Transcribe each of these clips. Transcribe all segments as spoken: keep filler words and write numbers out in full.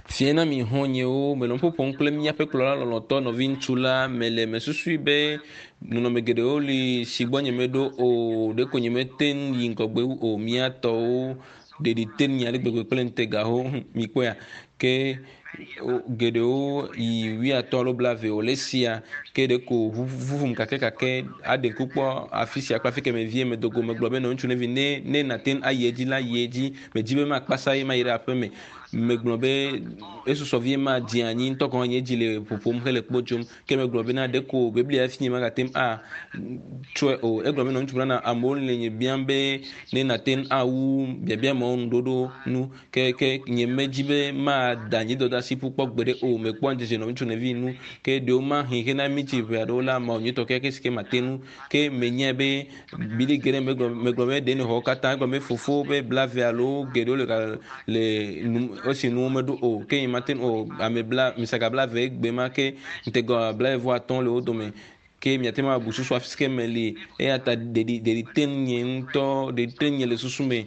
Fiena mi honyo me lompo ponkle mi ape klola loloto no vinchula mele me susui be no me gede oli sigbonye medo o de konye meten yinko gbe o miato o de di ten nyale gbe plente ga ho mi kwa ke gede o i wi ato lo blave o lesia ke de ko vuvum kake kake ade kupo afisi akpa fike me vie me dogo me globe no nchune vi ne ne na ten ayeji la yeji me jibe ma kpasa yi ma ira ape me me globe eso sovie ma diani to ko nye jile popom hele kpojum ke me globe na de ko biblia fini ma gatem a tue o e globe no ntubra na amol le biambe ne na ten a u bia bia mo ndodo nu ke ke nye mejibe ma danyi do da sipu pokbere o me kwanje je no ntune vi nu ke de o ma hin ke na mi ti bia do la ma onyi to ke ke ske matenu ke me nye be bili gere me globe me globe de ne ho kata globe fofo be blave alo gere le le osi nu medo o ke matin o ame bla misaka bla ve gbe ma ke ntego bla vo aton le odome ke miatema busu so afiske meli e ata de de tenye nto de tenye le susume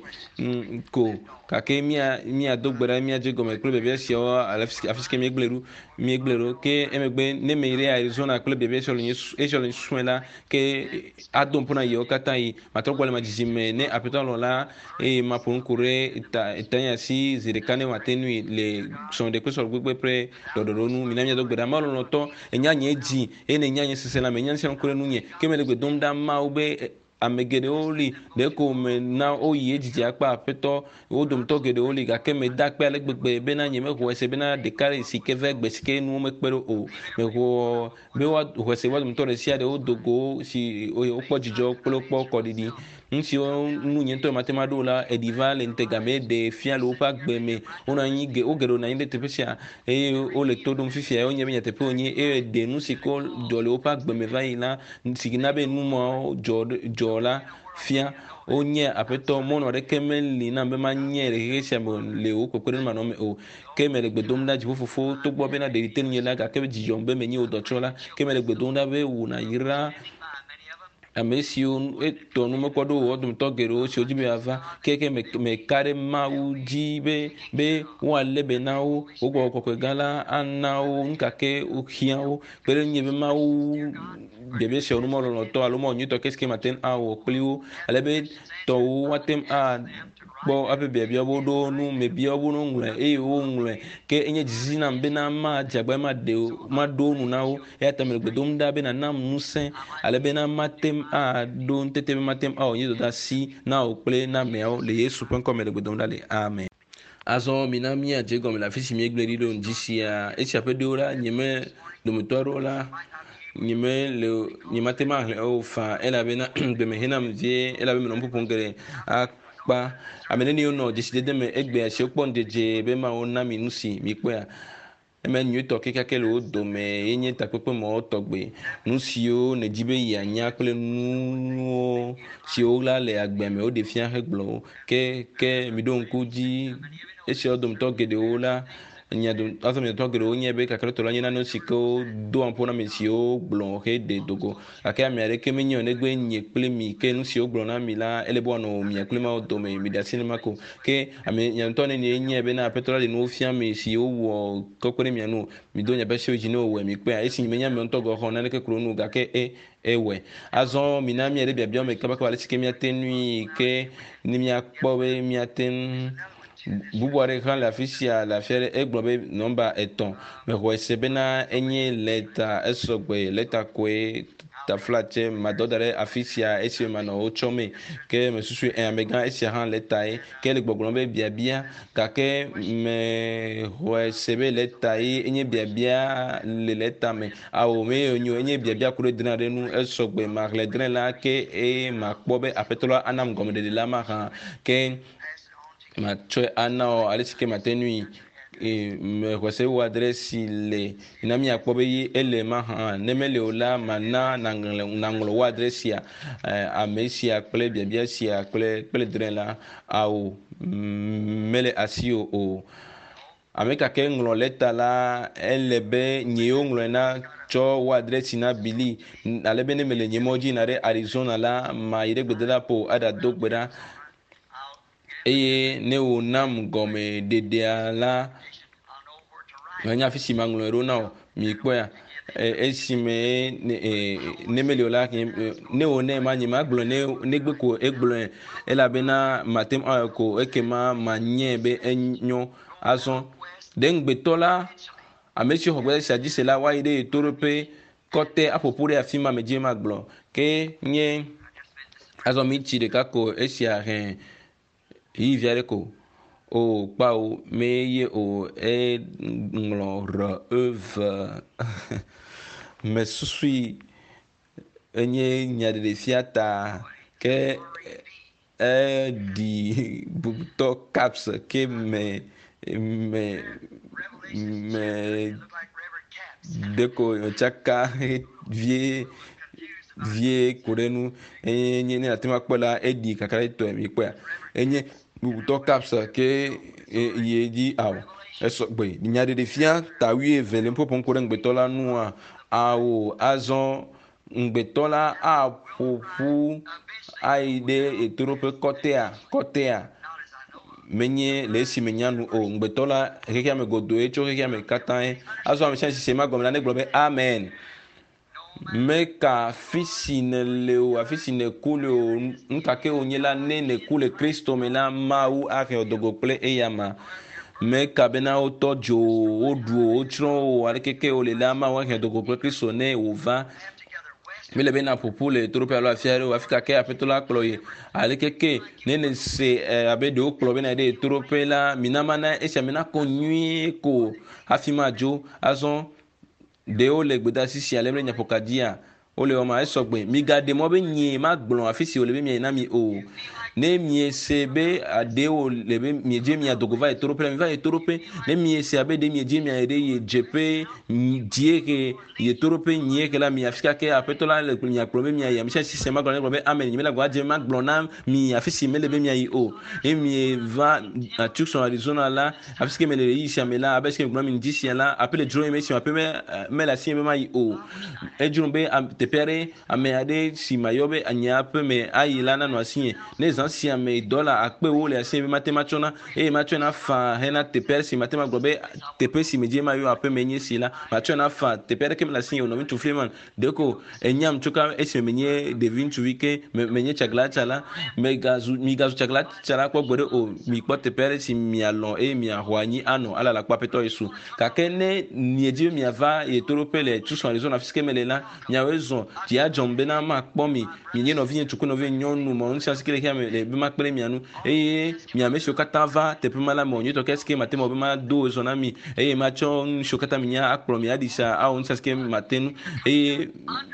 ko ka ke mia mia dogbera mia jego me club bia sio afiske afiske mi gbleru mi gbleru ke emegbe ne me ire Arizona club bia sio le e sio le suela ke adon pona yo katai matro ma jizime ne apetalo la e ma pon kure ta tanya si zirikane matenui le son de queso gbegbe pre dodoronu minamia dogbera ma lo to enya nye ji e ne nya nye sesela me nya nsia kure nunye ke me le gbe donda ma ube amegede oli de ko me na o ye jiji akpa peto o dum to gede oli ga ke me da pe ale gbegbe be na nye me ho ese be na de kare si ke ve gbe si ke nu me pero o me ho be wa ho ese wa dum to re si ade o dogo si o po jijo polo po ko didi nsi o nu nye to matema do la ediva le ntegame de fia lo pa gbe me ona nyi ge o gero na inde te pesia e o le to dum fifia o nye me te pe onye e de nu si ko do le o pa gbe me va ina si na be nu mo jo jo la fia onye apeto mono de kemeli na be ma nye le resia mo le o kokore ma no me o kemele gbedom da jifu fofo to gbo be na de ten nye la ga ke ji jombe me nyi o do chola kemele gbedom da be wu na yira amesio eto no mekodo odum togero si ojibe ava keke me me kare mau jibe be wa lebe nawo ogo kokwe gala anao nkake ukiao pere nyebe mau bebe se onu moro no to alomo nyito keske maten awo kliwo alebe to watem a bo ape bia bo do nu me bia bo no ngule e o ngule ke enye jizina mbe na ma jagba ma de ma do nu nawo e atamel gbedom da be na nam nusen alebe na matem a don tete matem a onyi do da si na o ple na meo le yesu pen komele gbedom da le amen azo minami a jego me la fisi mi egbleri do njisia e chape de ora nyeme do motoro la nyeme le nyematema le o fa ela be na de me hinam je ela be me no popongere a pa ameneni no décidé de me egbe ase okpon deje be ma ona mi nusi mi pe a eme nyu to ke kake lo do me enye ta pepe mo togbe nusi o ne jibe ya nya kle nu si o la le agbe me o de fian heglo ke ke mi don ku ji ese odum to gede o la nya dum aso mi to gede o nye be kakre to la nyina no siko do ampona mi si o blon he de dogo ake mi are ke mi nyo ne gbe nye kple mi ke nu si o blon na mi la ele bo no mi kple ma do me mi da sinema ko ke ame nya to ne nye be na petrola de no fian mi si o wo kokore mi anu mi do nya be se ojino we mi pe a esi mi nya mi to go ho na ne ke kro nu ga ke e ewe azo mi na mi ere bia bia me ka ba ka le sike mi atenui ke ni mi akpo be mi aten bubuare kan la fisia la fiere eglobe nomba eton me ho sebena enye leta esogbe leta kwe ta flache madodare afisia esi mano ochome ke me susu en amega esi han leta e ke le gbogbon bia bia ka ke me ho sebe leta e enye bia bia le leta me awo me onyo enye bia bia kure dinare nu esogbe magle dren la ke e makpobe apetola anam gomede de la ma ke ma tsoe anao alisike matenui e me kwese wo adresse le ina mi akpo be ele ma ha nemele ola mana nangle nanglo wo adresse ya amesia kple bia bia sia kple kple dren la au mele asio o ameka ke nglo leta la elebe nyeo nglo na cho wo adresse na bili alebe ne mele nyemoji na re Arizona la ma ire gbedela po ada dogbera eye ne o nam gome dede la nya fi si manglo ro na mi kpo ya esime ne meliola ne o ne ma nyima glo ne ne gbe ko eglo e la bena matem ko ekema manye be enyo azon den gbe tola amesi hogbe sa di se la wa ide torope kote apopure afima meje ma glo ke nye azon mi ti de kako esia hen yi viare ko o pa o meye o e nglo eve me susui enye nyade de fiata ke e di bukto caps ke me me me deko chaka vie vie korenu enye ne atema kpola edi kakara to mi kwa enye bukto caps ke ye di aw eso gbe nyade de fia tawi vele mpopon ko ngbe nua awo azon ngbetola a popu aide etorope kotea kotea menye lesi menyanu o ngbetola hekia me godo echo hekia me katan azon me chansi sema gomla ne globe amen meka fisine leo afisine kuleo nkake onyela nene kule Kristo mena mau ake odogople eyama meka bena otojo oduo ochro alekeke olelama wa ke dogople Kristo ne ova mele bena popule trope alo afiare o afika ke apetola kloye alekeke nene se abede o klo bena de trope la minamana esia mena konui ko afima jo azon de o le gbeda sisi alemre nyapokadia o le o ma esogbe mi gade mo be nyi ma gblon afisi o le be mi na mi o ne mi sebe ade o le be mi je mi adogova e torope mi va e torope ne mi se abe de mi je mi ade ye jepe dieke ye torope nyi ke la mi afika ke apetola le mi akplo be mi ya mi se sistema gblon be amen mi la gwa je ma gblon na mi afisi me le be mi ayi o e mi va a Tucson Arizona la afisi me le yi sia me la abeske gblon mi disi la apele dro me si ape me me la si me ma yi o e jurumbe te pere ame ade si mayobe anya pe me ayi la na no asie ne si ame dola akpe wo le asie matemachona e machona fa hena te pere si matema globe te pe si meje ma yo ape menye si la machona fa te pere ke me la si ono mi tu fleman deko enyam chuka esi menye devin tu wike menye chagla chala me gazu mi gazu chagla chala kwa gbere o mi kwa te pere si mi alon e mi ahwani ano ala la kwa peto yesu kakene nieje mi ava e toropele tu so Arizona fiske melela nyawezon ti a jombe na ma kpo mi mi nye no vi chuku no vi nyonu mo nsia sikele ke le be ma kpere mianu eye mi ame shokata va te pe mala mo nyoto keske mate mo be ma do zona mi eye ma chon shokata mi nya akpro mi adisa a on saske matenu eye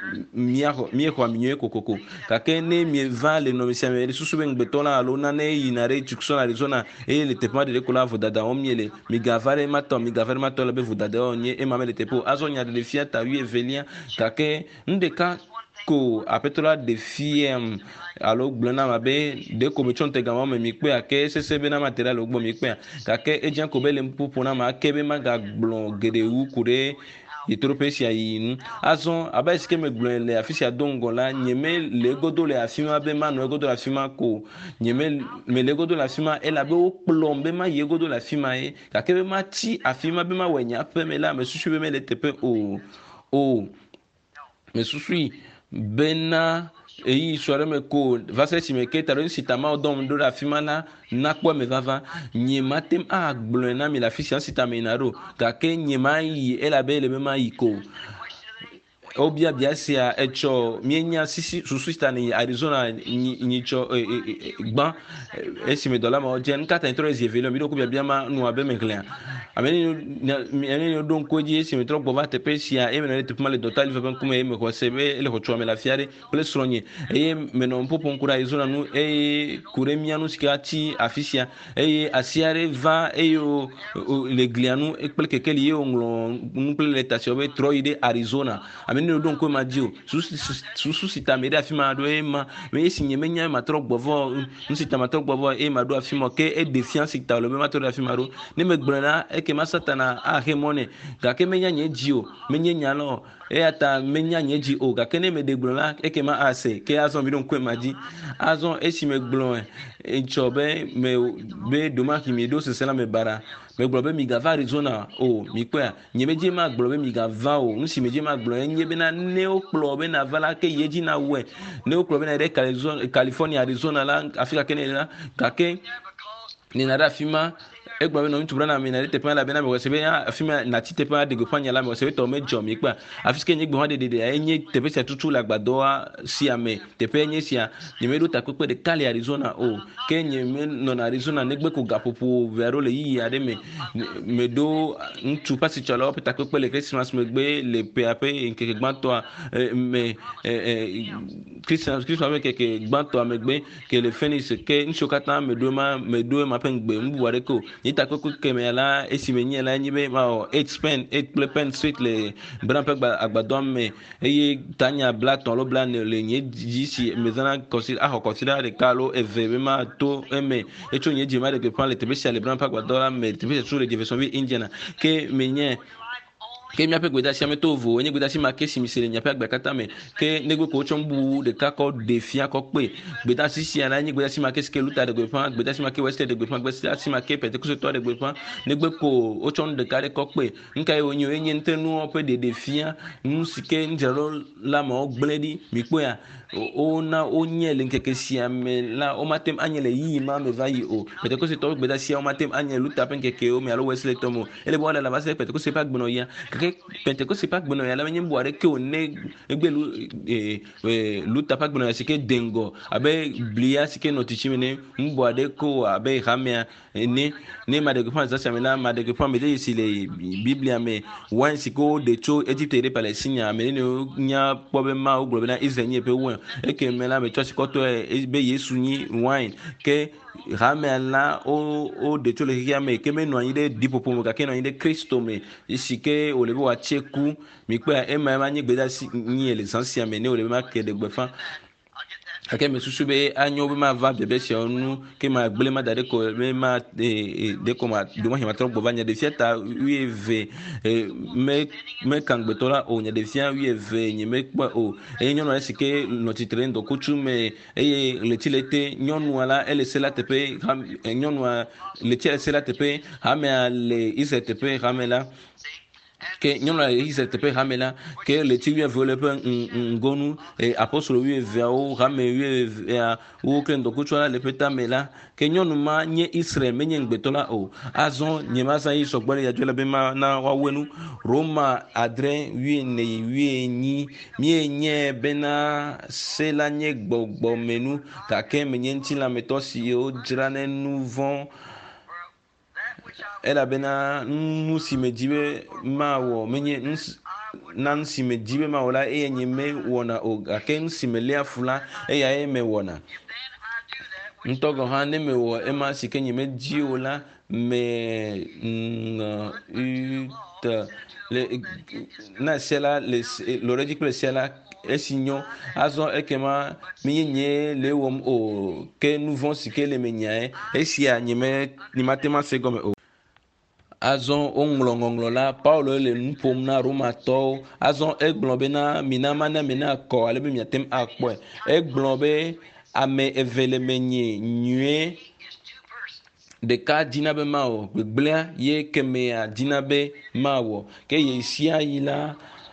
mi a mi e ko mi nye kokoko kakene mi va le no mi sia me susu be ngbetola alo na ne yinare Tucson Arizona eye le te pe ma de ko la vodada o miele mi gavare ma to mi gavare ma to le be vodada o nye e ma me le te po azonya de fiata wi evelia kake ndeka ko apetola de fiem alo gblona mabe de ko me chonte gamo me mi pe ake sesebe na material ogbo mi pe kake ejan ko bele mpupu na ma kebe ma ga gblon gede wu kure yetoropesia yin azon aba eske me gblon le afisia dongo la nyeme le godo le afima be ma no godo la afima ko nyeme me le godo la afima e la be o plombe ma ye godo la afima e kake be ma ti afima be ma wenya pe me la me susu be me le tepe o o me susu bena eyi soare me ko vase si me ke taro si tama odom do la fimana nakwa me vava nyema tem a gblon na mi la fisia si tamenaro ka ke nyema yi ela be le mema yiko obia biasia echo mienya sisi sususta ni Arizona ni cho gban esime dola ma ojen kata intro ezevelo mi do ko bia bia ma no abe menklen ameni ni don ko ji esime tro gbo va te pesia e me no te puma le total va kuma e me ko sebe le ko chome la fiare ple sronye e me no popo nkura Arizona nu e kuremia nu skati afisia e asiare va e yo le glianu e ple ke keli yo nglo nple le tasio be troide Arizona ameni no don ko ma dio susu sita me da fima do e ma me sinye menya ma tro gbovo nsita ma tro gbovo e ma do afimo ke e defiance ta lo me ma tro da fima ro ne me gbrana e eke ma satana a hemone gake menya nye jio menye nyalo e ata menya nye ji o gake ne me de gblola eke ma ase ke azon bi don kwe maji azon esi me gblon e chobe me be doma ki mi do se sela me bara me gblobe mi gava Arizona o mi kwa nyemeje ma gblobe mi gava o nsi meje ma gblo enye be na ne o gblobe na vala ke yeji na we ne o gblobe na de California Arizona la Afrika kene la gake ni nada fima egba be no mtu brana mi na te pa la be na me se be afima na ti te pa de go panya la me se be to me jom ikpa afiske nye gbo de de de enye te pe se tutu la gbado si ame te pe enye sia ni me do ta pepe de Cali Arizona o ke nye me no na Arizona ne gbe ko gapopo vero le yi ade me me do mtu pasi chalo pe ta pepe le Christmas me gbe le pe ape nke gbanto me Christmas Christmas me ke gbanto me gbe ke le Phoenix ke nshokata me do ma me do ma pe gbe mbu ware ko ita ko keme la esimenye la nyibe ma eight pen eight pen suite le bran pe agbadon me eye tanya blaton lo blan le nye jisi mezana consider a consider de calo eve ma to eme echo nye jima de pan le tebe le bran pe agbadon me tebe sur le diversion vi indiana ke menye ke mi ape gweda si ame tovo enye gweda si ma ke si misele nya pe agba kata me ke negwe ko chombu de ka ko defia ko pe gweda si si ana enye gweda si ma ke ske luta de gwepan gweda si ma ke west de gwepan gweda si ma ke pentecost to de gwepan negwe ko o chon de ka de ko pe nka e onyo enye ntenu ope de defia musike njero la ma ogbledi mi po ya o na onye le nkeke si ame la o matem anyele yi ma me vai o pentecost to gweda si o matem anyele luta pe nkeke o mi alo west le tomo ele bo la base pentecost pa gbono ya Pentecost pas gbono ya la menye boare ke one egbe lu eh luta pas gbono ya sike dengo abe blia sike notichimene mboade ko abe hamia ne ne ma de ko fanza samela ma de ko pambe de si le biblia me wan siko de cho Egypte de Palestine me ne nya pobe ma o glo na Israel nye pe won e ke me la me cho siko to e be Yesu ni wine ke ramela o o de cho le kia me ke me no ide dipopo mo ka ke no ide Kristo me sike o le bo acheku mi pe e ma ma nye gbeda si ni l'essentiel me ne o le ma ke de gbefa ake me susu be anyo be ma va bebe si onu ke ma gbele ma dade ko me ma de ko ma do ma hima tro bo vanya de fiata uev me me kan gbetola o nya de fia uev nyi me pa o e nyono e sike no titrendo kuchu me e le tilete nyonu ala ele sela tepe nyonu le tele sela tepe ha me le ise tepe ha me la ke nyono la ise tepe ha me la ke le ti uev le pe ngonu e apostolo uev o ha me uev o krendo kuchu ala le peta me la ke nyonu ma nye Israel menye ngbetola o azon nye ma sa yi sogbole ya jola be ma na wa wenu Roma adre wi ne wi ni mi nye bena sela nye gbogbo menu ka ke menye ntila metosi o drane nouvon ela bena nusi mejibe ma wo menye nan si mejibe ma wala e nye me wona o ka ke nsi melia fula e ya e me wona ntogo ha ne me wo e ma sike nye me jiola me n ut le na sela le le ridicule sela esinyo azon ekema minye le wom o ke nous vont sike le menyae esia nyeme ni matema segome o azon onglongonglo la Paulo le npom na Roma to azon egblobe na minama na mena ko ale be miatem akpo egblobe ame evele menye nyue de ka dinabe mawo gbegblea ye keme a dinabe mawo ke ye sia yila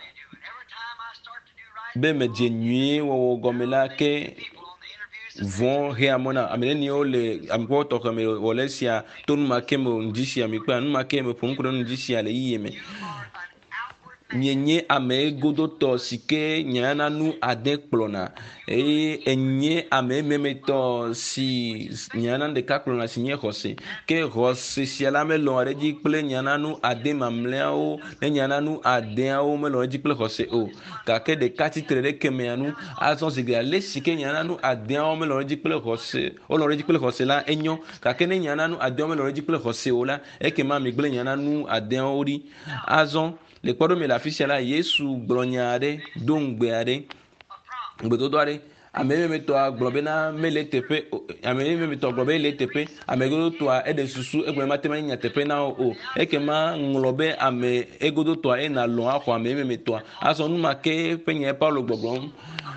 be me jenue wo gomela ke vont réamona ameneni ole amko to kame olesia tonu makemo ndisi amikwa nu makemo punkuro ndisi ale yeme nyenye ame godo to sike nyana nu ade klona e enye ame memeto si nyana de kaklona sinye Jose ke Jose si ala me lo reji ple nyana nu ade mamleo ne nyana nu ade o me lo reji ple Jose o ka ke de kati trere keme anu azon sigra le sike nyana nu ade o me lo reji ple Jose o lo reji ple Jose la enyo ka ke ne nyana nu ade o me lo reji ple Jose o la e ke ma mi gle nyana nu ade o ri azon le kwado me la fisia la Yesu glonyade dongbeade ngbedodo are ame me to agblɔ bena mele teƒe ame me to agblɔ be le teƒe ame godo toa eɖe susu egblɔ ma te ma nya teƒe na o eke ma ŋlɔ be ame egodo toa ena lɔ axɔ ame me toa azɔ nu ma ke ƒe nye Paulo gbɔgblɔm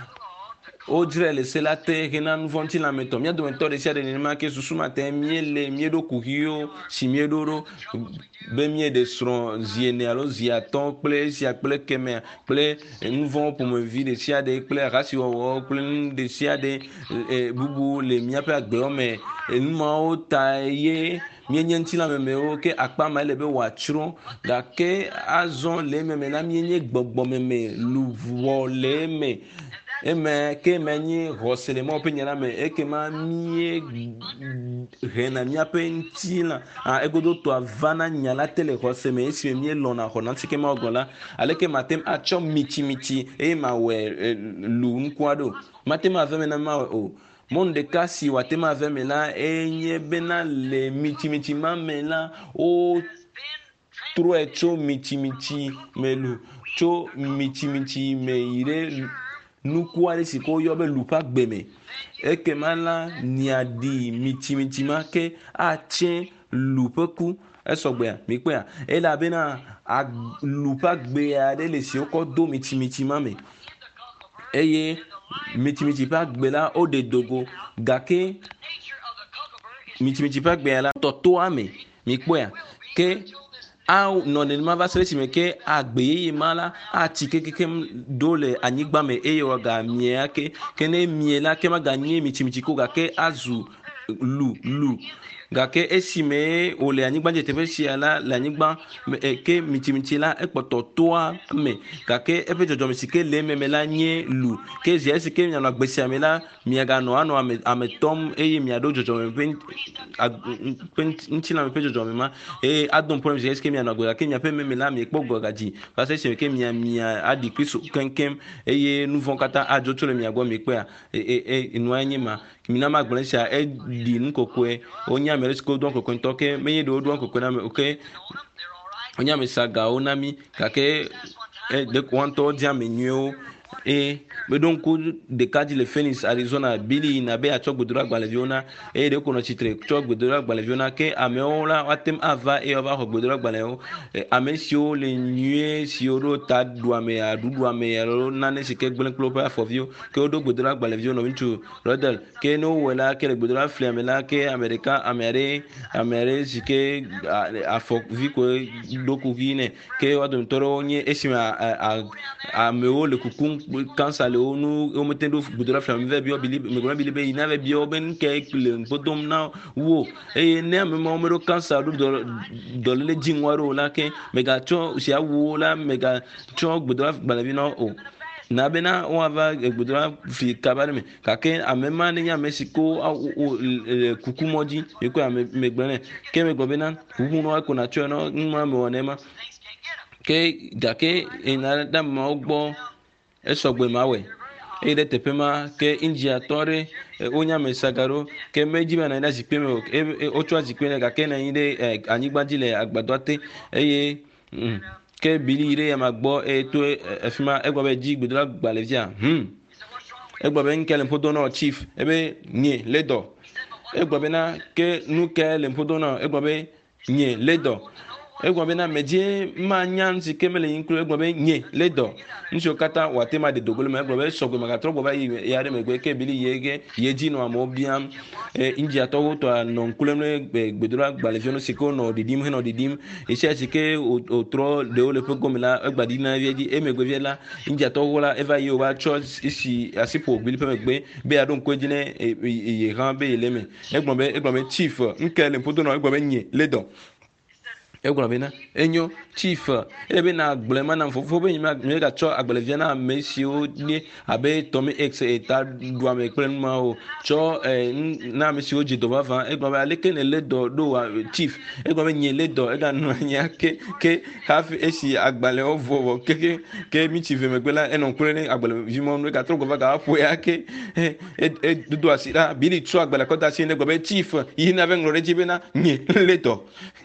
o dzre le se la te hena nu vɔ ŋuti lãmetɔ mía dometɔ ɖe sia ɖe nenema ke susu ma te mie le mie ɖo kuhiwo si mie ɖo ɖo be mie ɖe srɔ̃ zi ene alo zi atɔ kple esia kple kemea kple nu vɔ ƒomevi ɖe sia ɖe kple ahasiwɔwɔ kple nu ɖe sia ɖe bubu le míaƒe agbewo me enumawo ta ye mienye ŋutilãmemewo ke akpa ma le be wòatsrɔ̃ gake azɔ le ememe na mienye gbɔgbɔmeme luvɔ le eme eme ke me nyi xɔse le mɔ ƒe nya la me eke ma mie hena míaƒe ŋutilã a egodo toa vana nya la te le xɔse me esi mie lɔna xɔ na ke ma gblɔ la aleke matem atsɔ mitsimitsi eye mawɔe lu ŋkua ɖo matem ave me na ma o mɔnu ɖeka si wòate ma ave me la enye bena le mitsimitsi ma me la o trɔe tso mitsimitsi me lu tso mitsimitsi me yi ɖe nuku aɖe si ke woyɔ be lu ƒe agbe me eke ma la niaɖi mitsimitsi ma ke atse lu ƒe ku esɔgbea mi kpea elabena lu ƒe agbe aɖe le si wokɔ do mitsimitsi ma me eye mitsimitsi ƒe agbe la o ɖe dogo gake mitsimitsi ƒe agbe la tɔtoa me mi kpɔa ke a nɔ nenema va se ɖe esime ke agbe yeye ma la atsi kekeke do le anyigba me eye wòaga mie ke ke ne mie la ke maga nye mitsimitsi ko gake azu lu lu gake esime wòle anyigba dze teƒe sia la le anyigba ke mitsimitsi la ekpɔtɔ toa me gake eƒe dzɔdzɔme si ke le ememe la nye lu ke zi esi ke mianɔ agbe sia me la miaganɔ anɔ ame ame tɔm eye miaɖo dzɔdzɔme ƒe ŋutilãme ƒe dzɔdzɔme ma eye ado problem zi esi ke mianɔ agbe gake miaƒe meme la miekpɔ gbɔgadzi va se esime ke mia mia aɖi Kristo keŋkeŋ eye nu vɔ katã adzo tso le mia gbɔ mi kpea e e nua nye ma mina ma gblɔ sia eɖi nukokoe wonya ame ɖe si ke wodo ŋkokoi ŋutɔ ke menye ɖe wodo ŋkokoi na me oke wonya ame sagawo na mi gake ɖe ko ŋutɔ di ame nyuiwo eye meɖo ŋku ɖeka dzi le Phoenix Arizona bili yina be atsɔ gbedoɖa agbalẽviwo na eye ɖe ko nɔ tsitre tsɔ gbedoɖa agbalẽviwo na ke amewo la woatem ava eye woava xɔ gbedoɖa agbalẽwo ame siwo le nyuie siwo ɖo ta ɖuame aɖuɖuame alo nane si ke gblẽ kple woƒe afɔviwo ke woɖo gbedoɖa agbalẽviwo nɔ ŋutsu Rodel ke ne wowɔe la ke le gbedoɖa flia me la ke ame ɖeka ame aɖe ame aɖe si ke afɔvi ko ɖo kuvi nɛ ke wo dometɔ ɖewo nye esime amewo le kukum kansa le wo nu wo mete ɖo gbedoɖa flia me ve biɔ bili megblɔ bili be yina ve biɔ be nu ke le ŋkpodom na wo eye ne ame mawo meɖo kansa ɖo dɔléle dziŋu aɖewo la ke megatsɔ sia wo la megatsɔ gbedoɖa agbalẽvi na o na bena woava gbedoɖa fi kaba ɖe me gake ame ma ne nye ame si ko kuku mɔ dzi ekɔ ame megblɔ nɛ ke megblɔ bena kuku nɔ ko natsɔe nɔ nu ma me wɔ ne ma ke gake ena ɖe ameawo gbɔ esɔgbe ma wɔe eye ɖe teƒe ma ke Indiatɔ ɖe wonya ame saga ɖo ke medzi be anyi ɖe zikpui me o wotsɔ zikpui ne gake ne anyi ɖe anyigba dzi le agbadɔa te eye ke bili ɖe yama gbɔ eye to efi ma egblɔ be dzi gbedoɖa agbalẽvia hm egblɔ be nuke le ƒodo na chief ebe nye le dɔ egblɔ bena ke nuke le ƒodo na egblɔ be nye le dɔ egblɔ bena medie ma nya nu si ke mele yin klo egblɔ be nye le dɔ nusiwo katã wòate ma de dogo le me egblɔ be sɔgbe magatrɔ gbɔ va yi ya ɖe megbe ke bili ye ge ye dzi nɔ amewo biam Indiatɔwo tɔ nɔ ŋkulem ne gbedoɖa agbalẽviwo si ke wonɔ ɖiɖim henɔ ɖiɖim esia si ke wotrɔ ɖewo le ƒe gɔme la egba ɖi na vie dzi emegbe vie la Indiatɔwo la eva yi wova tsɔ esi asi ƒo bili ƒe megbe be yaɖo ŋkue dzi ne ye hã be ye le me egblɔ be egblɔ be chief nuke le ƒodo na egblɔ be nye le dɔ egblɔ bena enyo chief ele be na agblẽ ma nam fofo be nye gatsɔ agbalẽvia na ame siwo nye abe Tommy X eta ɖuame kple numawo tsɔ na ame siwo dze dɔ vavã egblɔ be aleke ne le dɔ ɖo chief egblɔ be nye le dɔ eganɔ anya ke ke hafi esi agbalẽwo vɔvɔ keke ke mitsi ve megbe la enɔ ŋku ne agbalẽvi mɔ nu egatrɔ gbɔ va gaƒoe ya ke edodo asi ɖa bili tsɔ agbalẽ kɔ da asi ne egblɔ be chief yi na ve ŋlɔ ɖe dzi bena nye le dɔ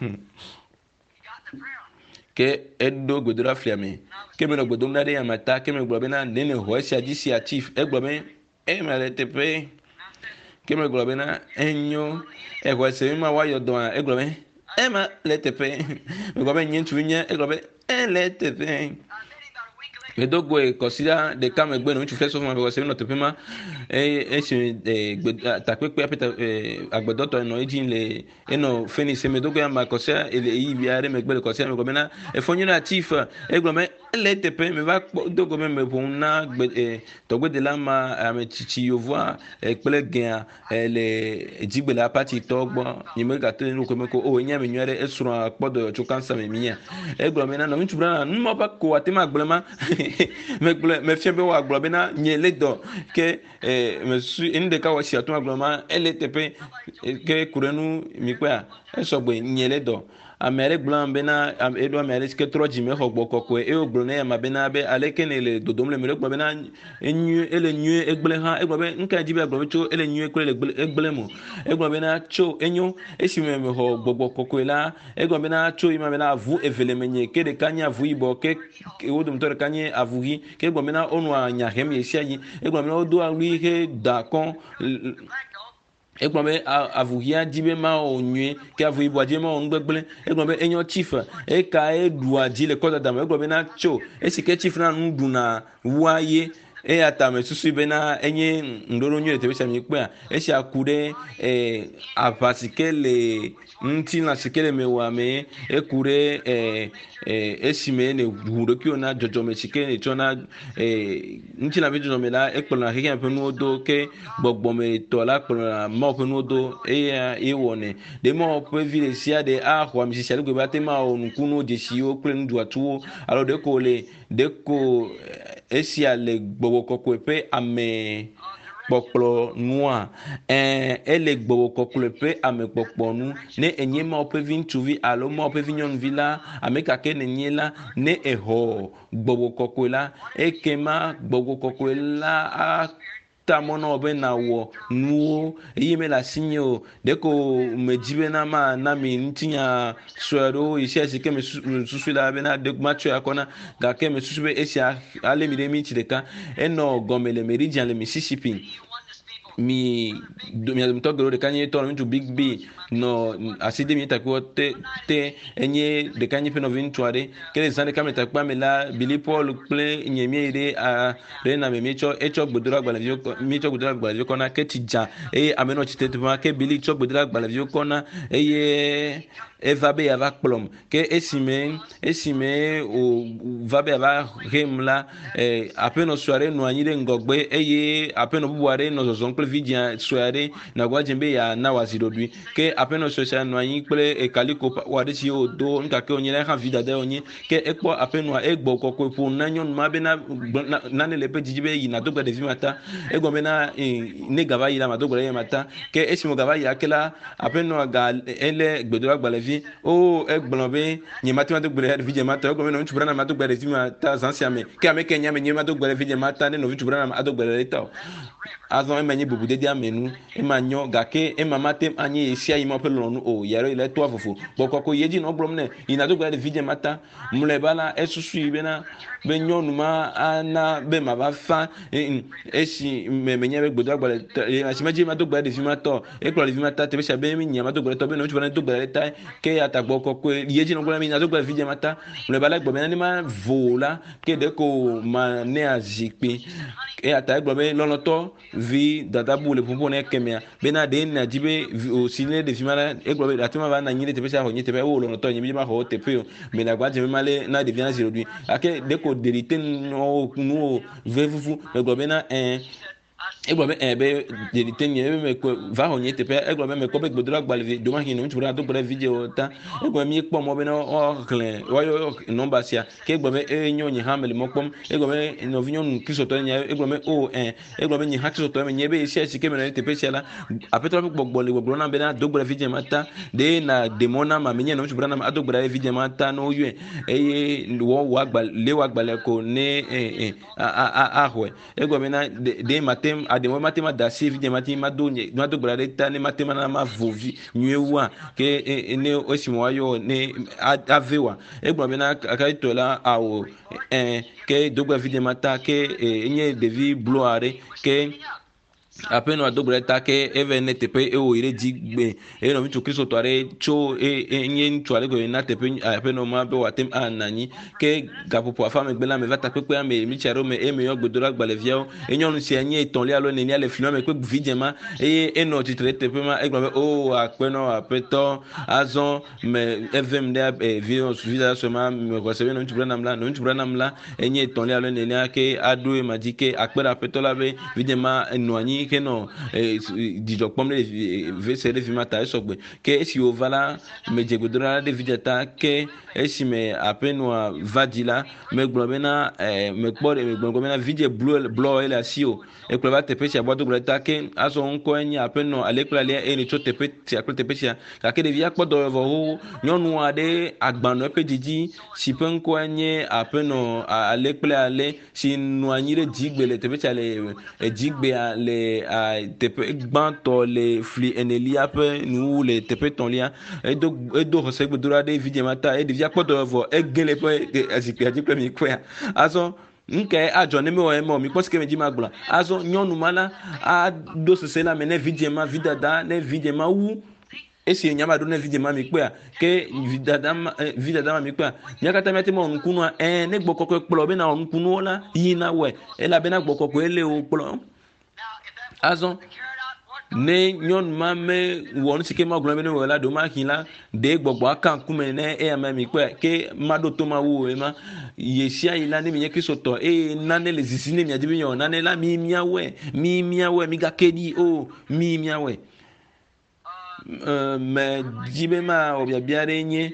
ke edo gbedoɖa flia me ke me nɔ gbedom na ɖe yamata ke me gblɔ bena ne ne xɔ esia dzi sia chief egblɔ be e me le tepe ke me glo bena enyo e kwa se ma wa yo do e glo be e ma le tepe me glo be nyen tu nya e glo be e le tepe me dogo e consider de kam egbe no tu fẹ́ sọ fún ma because no tepe ma e e se ta pe pe apeta agbedo to no ejin le e no feni se me dogo ya ma consider ele yi bi are me gbe le consider me glo bena e fonyo na chief e glo me le tepe me va dogo me me pon na gbe to gbe de la ma ame chichi yo voa e pele gen ele jigbe la party to gbo ni me ga to ni ko me ko o nya me nwere e suru apodo cho cancer me miya e glo me na no ntu bra na no ba ko ate ma gble ma me gble me fie be wa glo be na nye le do ke me su inde ka wa si atu glo ma ele tepe ke kurenu mi kwa e so gbe nye le do amere gblon bena edo amere ke troji me hogbo kokwe e ogbo na ya mabena be alekene le dodom le mere gbo bena enyu ele nyu egbele ha egbo be nka jibe gbo cho ele nyu egbele egbele mo egbo bena cho enyu esime me ho gbogbo kokwe la egbo bena cho ima bena avu evele menye ke de kanya avu ibo ke odum to kanya avuhi ke egbo bena onu anya hem yesia yi egbo bena odo awi he da kon egbo be avuhia jibe ma onwe ke avu ibo aje ma ongbegble egbo be enyo chief e ka edu aji le koda dam egbo be na cho esike chief na ndu na waye e ata me susu be na enye ndoro nyu ete be sha mi pe a e sha kure e apasikele nti na sikele me wa me e kure e e esime ne huro ki ona jojo me sikele chona e nti na video me la e kpona heke pe nu odo ke gbogbo me to la kpona mo pe nu odo e ya e wone de mo pe vile sia de a ho mi sia le gbe ate ma onu kunu de si o pe ndu atu alo de ko le de ko esia le gbogbo kokwe pe ame kpokplo nua eh ele gbogbo kokwe pe ame kpokplo nu ne enye ma ope vintuvi alo ma ope vinyon vila ameka ke ne nyela ne eho gbogbo kokwe la ekema gbogbo kokwe la a tamono obe na wo nuo yime la sinyo deko mejibe na ma na mi ntinya swero ise sike me susu la be na de macho akona ga ke me susu be esia ale mi de mi chideka eno gomele meridian le Mississippi mi mi to gero de kanye to mi to big b no aside mi takwo te te enye de kanye pe no vintuare ke les ane kameta kwa me la Billy Paul ple nyemi ide a rena me micho echo gbodura gbala vio micho gbodura gbala vio kona ke tija e ameno chitete ma ke Billy cho gbodura gbala vio kona eye eva be ava plom ke esime esime o va be ava remla eh apeno soare no anyire ngogbe eye apeno buare no zoncle vidia soare na gwajembe ya na wazidodwi ke apeno social no anyi pele e kaliko wade si o do nka ke onyere ha vida de onye ke ekpo apeno egbo kokwe pu na nyon ma be na na ne lepe jijibe yi na dogba de vimata egbo be na ne gaba yi la ma dogba ye mata ke esimo gaba ya kela apeno ga ele gbedora gbalevi o egbo be ni matima dogba de vidie mata egbo be no tubra na ma dogba de vimata zansiame ke ame ke nyame nyema dogba de vidie mata ne no tubra na adogba de leta azon emanyi bubu de dia menu emanyo gake emamate anyi esia yi mo pelo no o yaro ile to afofo bokoko yeji no blom ne ina dogba de vidie mata mulebala esusu ibena be nyonu ma ana be ma ba fa esi memenye be gbodo agbale asimeji ma dogba de vimato e klo de vimata te be sha be mi nyama dogba to be no chubana dogba de tai ke atagbo koko yeji no blom mi na dogba de vidie mata mulebala gbo be na ma vola ke de ko ma ne azikpe e ata gbo be lono to vi dada bule pompo ne kemia bena de na jibe o sine de vimala e gbo be atuma va na nyile te be sha ho nyete be o lono to nyimi ma ho te pe me na gwa jeme male na de viana zero dui ake de ko derite no no vefufu e gbo be na eh egbo be ebe derite nye me ko va ho nyete pe egbo be me ko be gbodura gbale do ma hin no chura do gbara video ta egbo mi kpo mo be no o kle wo yo number sia ke egbo be enyo nyi hamel mo kpom egbo be no vinyo nu kristo nya egbo me o eh egbo be nyi ha kristo me nye be sia sike me no te pe sia la apetro be gbogbole gbogbo na be na do gbara video mata de na demona ma menye no chura na do gbara video mata no yue eye wo wa gbale le wa gbale ko ne eh a a a ho egbo be na de matem ademo matema da save de matema do ma do gbara ta ne matema na ma vovi nyewa ke ne osimo ayo ne avewa egbo be na aka itola awo eh ke do gbara video mata ke enye devi bloare ke apenas a dobro ta ke eve ne tepe e o ire digbe e no mitu kristo to are cho e enye ntu ale go na tepe apenas ma be watem anani ke gapopo afa me gbela me vata pepe me mi charo me e me yo gbedora gbale viao enyo nu si enye ton le alo ne ni ale filo me pe videma e e no titre tepe ma e gbe o apeno apeto azon me evem de video vida so ma me ko se no ntu brana mla no ntu brana mla enye ton le alo ne ni ake adu e madike akpera apeto la be videma no anyi ke no dijo kpɔm ɖe vese ɖe fi ma ta esɔgbe ke esi wova la me dze gbedora ɖe vidzata ke esi me aƒenɔa va di la megblɔ bena me kpɔ ɖe megblɔ bena vidze blɔ blɔ ele asi o ekplɔ va teƒe sia bɔ do gblɔ ta ke azɔ ŋkɔ enye aƒenɔ ale kple alia eye tso teƒe sia kple teƒe sia gake ɖevia kpɔ dɔyɔvɔ xoxo nyɔnu aɖe agbanɔ eƒe dzidzi si ƒe ŋkɔ enye aƒenɔ ale kple ale si nɔ anyi ɖe dzigbe le teƒe sia le dzigbea le teƒe gbãtɔ le fli enelia ƒe nuwu le teƒe tɔ̃lia edo edo xɔse gbedora ɖe vidze ma ta eye ɖevia kpɔ dɔyɔvɔ ege le ƒe zikpuia dzi kple mi kɔe azɔ nke adzɔ ne mi wɔ eme o mi kpɔ sike me dzi ma gblɔ azɔ nyɔnu ma la aɖo sese la me ne vidze ma vidada ne vidze ma wu esi nyama do ne vidze ma mi kpea ke vidada ma vidada ma mi kpea nya katã mi ate ma wɔ nukunua ɛ ne gbɔ kɔkɔe kplɔ bena wɔ nukunuwo la yina wɔe elabena gbɔ kɔkɔe ele wo kplɔ azɔ ne nyɔnu ma me wɔ nu si ke ma gblɔ be ne wɔ la do ma hin la de gbɔgbɔ aka ŋkume ne eya ma mi kpea ke ma ɖo to ma wu o ma ye sia yi la ne mi nye kristotɔ eye nane le zizi ne mia di be nyɔ nane la mi miawɔe mi miawɔe mi gake ɖi o mi miawɔe me di be ma wɔ biabia ɖe nye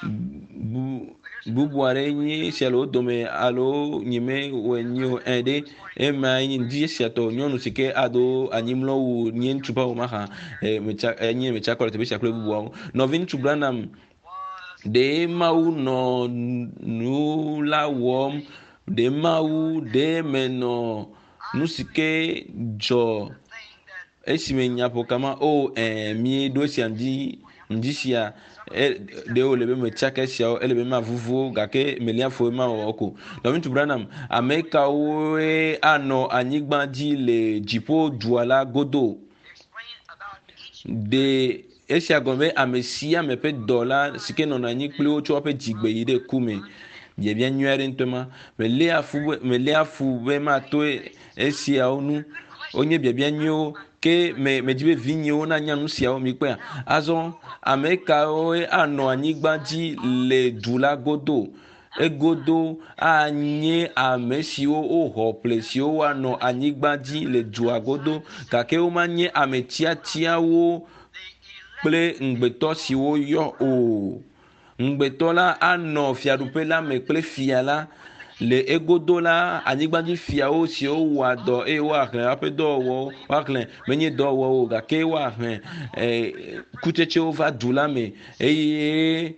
bubu aɖe nye sia le wo dome alo nyime wɔ nyi o ɛɖe ema nye ŋdi sia tɔ nyɔnu si ke ado anyimlɔ wu nye ŋutsu ba wo ma ha metsa enye metsa kɔ le teƒe sia kple bubuawo nɔvi ŋutsu Branham de mawu nɔ nu la wɔm de mawu de me nɔ nu si ke dzɔ esi me nyaƒo kama o ɛɛ mi do sia ŋdi ŋdi sia ɖewo le be me tsake siawo ele be ma vuvu gake melia fo ma wɔ ko nɔvi ŋutsu Branham ame kawo anɔ anyigba dzi le dziƒo dua la godo de esia gɔme be ame sia ame ƒe dɔ la si ke nɔnɔ anyi kpli wo tso woƒe dzigbe yi ɖe kume biabia nyui aɖe ŋutɔ ma melia fu melia fu be ma to esiawo nu wonye biabia nyuiwo ke me me di be vinyewo na nya nu siawo mi kpea azɔ ame kawo anɔ anyigba dzi le du la godo egodo anye ame siwo woxɔ ƒle siwo anɔ anyigba dzi le dua godo gake woma nye ame tiatiawo kple ŋgbetɔ siwo yɔ o ŋgbetɔ la anɔ fiaɖuƒe la me kple fia la le egodo la anyigbadzo fiawo siwo wɔa dɔ eye woahlẽ aƒe dɔwɔwɔwo woahlẽ menye dɔwɔwɔwo gake woahlẽ ɛ kutsetsewo va du la me eye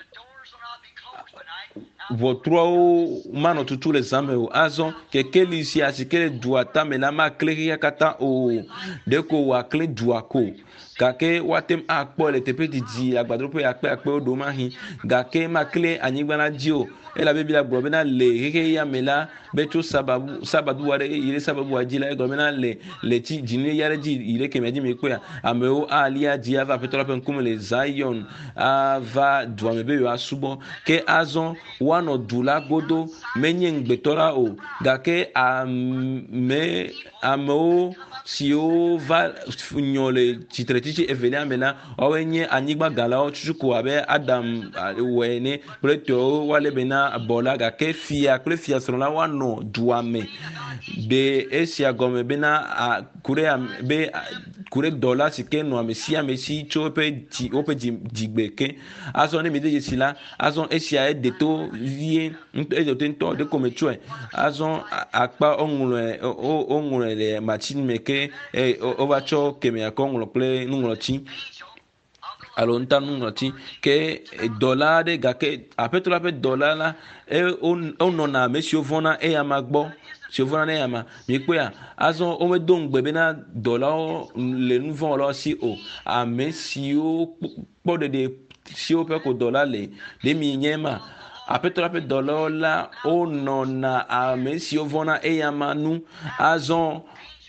ʋɔtruawo manɔ tutu le zã me o azɔ kekeli sia si ke le dua tame la makle xexia katã o ɖeko wòakle dua ko gake woatem akpɔ le teƒe didi agbadroƒe akpe akpewo ɖo ma hi gake makle anyigba la dzi o elabe bia gblɔ bena le xexe ya me la be tso sababu sababu aɖe yi ɖe sababua dzi la egblɔ bena le le tsi dzinu ya ɖe dzi yi ɖe kemia dzi me kpea amewo alia dzi ava aƒetɔ la ƒe ŋkume le Zion ava dua me be yewoasubɔ ke azɔ woanɔ du la godo menye ŋgbetɔ la o gake ame amewo siwo va nyɔ le tsitre tsitsi evelia me la woawoe nye anyigba galawo tsutsuk abe Adam wɔ ene kple tɔwo woale bena abɔ la gake fia kple fiasrɔ̃ la woanɔ dua me de esia gɔme bena ku ɖe be ku ɖe dɔ la si ke nɔ ame sia ame si tso woƒe dzi woƒe dzigbe ke azɔ ne mi de dzesi la azɔ esia eɖe to vie eɖe to ŋutɔ de ko me tsɔe azɔ akpa woŋlɔe woŋlɔe le machine me ke wova tsɔ kemea kɔ ŋlɔ kple nuŋlɔti alo ŋuta nuŋlɔti ke dɔla aɖe gake aƒetɔ la ƒe dɔla la wonɔna ame siwo vɔna eya ma gbɔ siwo vɔna ne eya ma mi kpea azɔ womedo ŋugbe bena dɔlawo le nu vɔ wɔlawo si o ame siwo kpɔ ɖeɖe siwo ƒe ko dɔla le ɖe mi nye ma aƒetɔ la ƒe dɔlawo la wonɔna ame siwo vɔna eya ma nu azɔ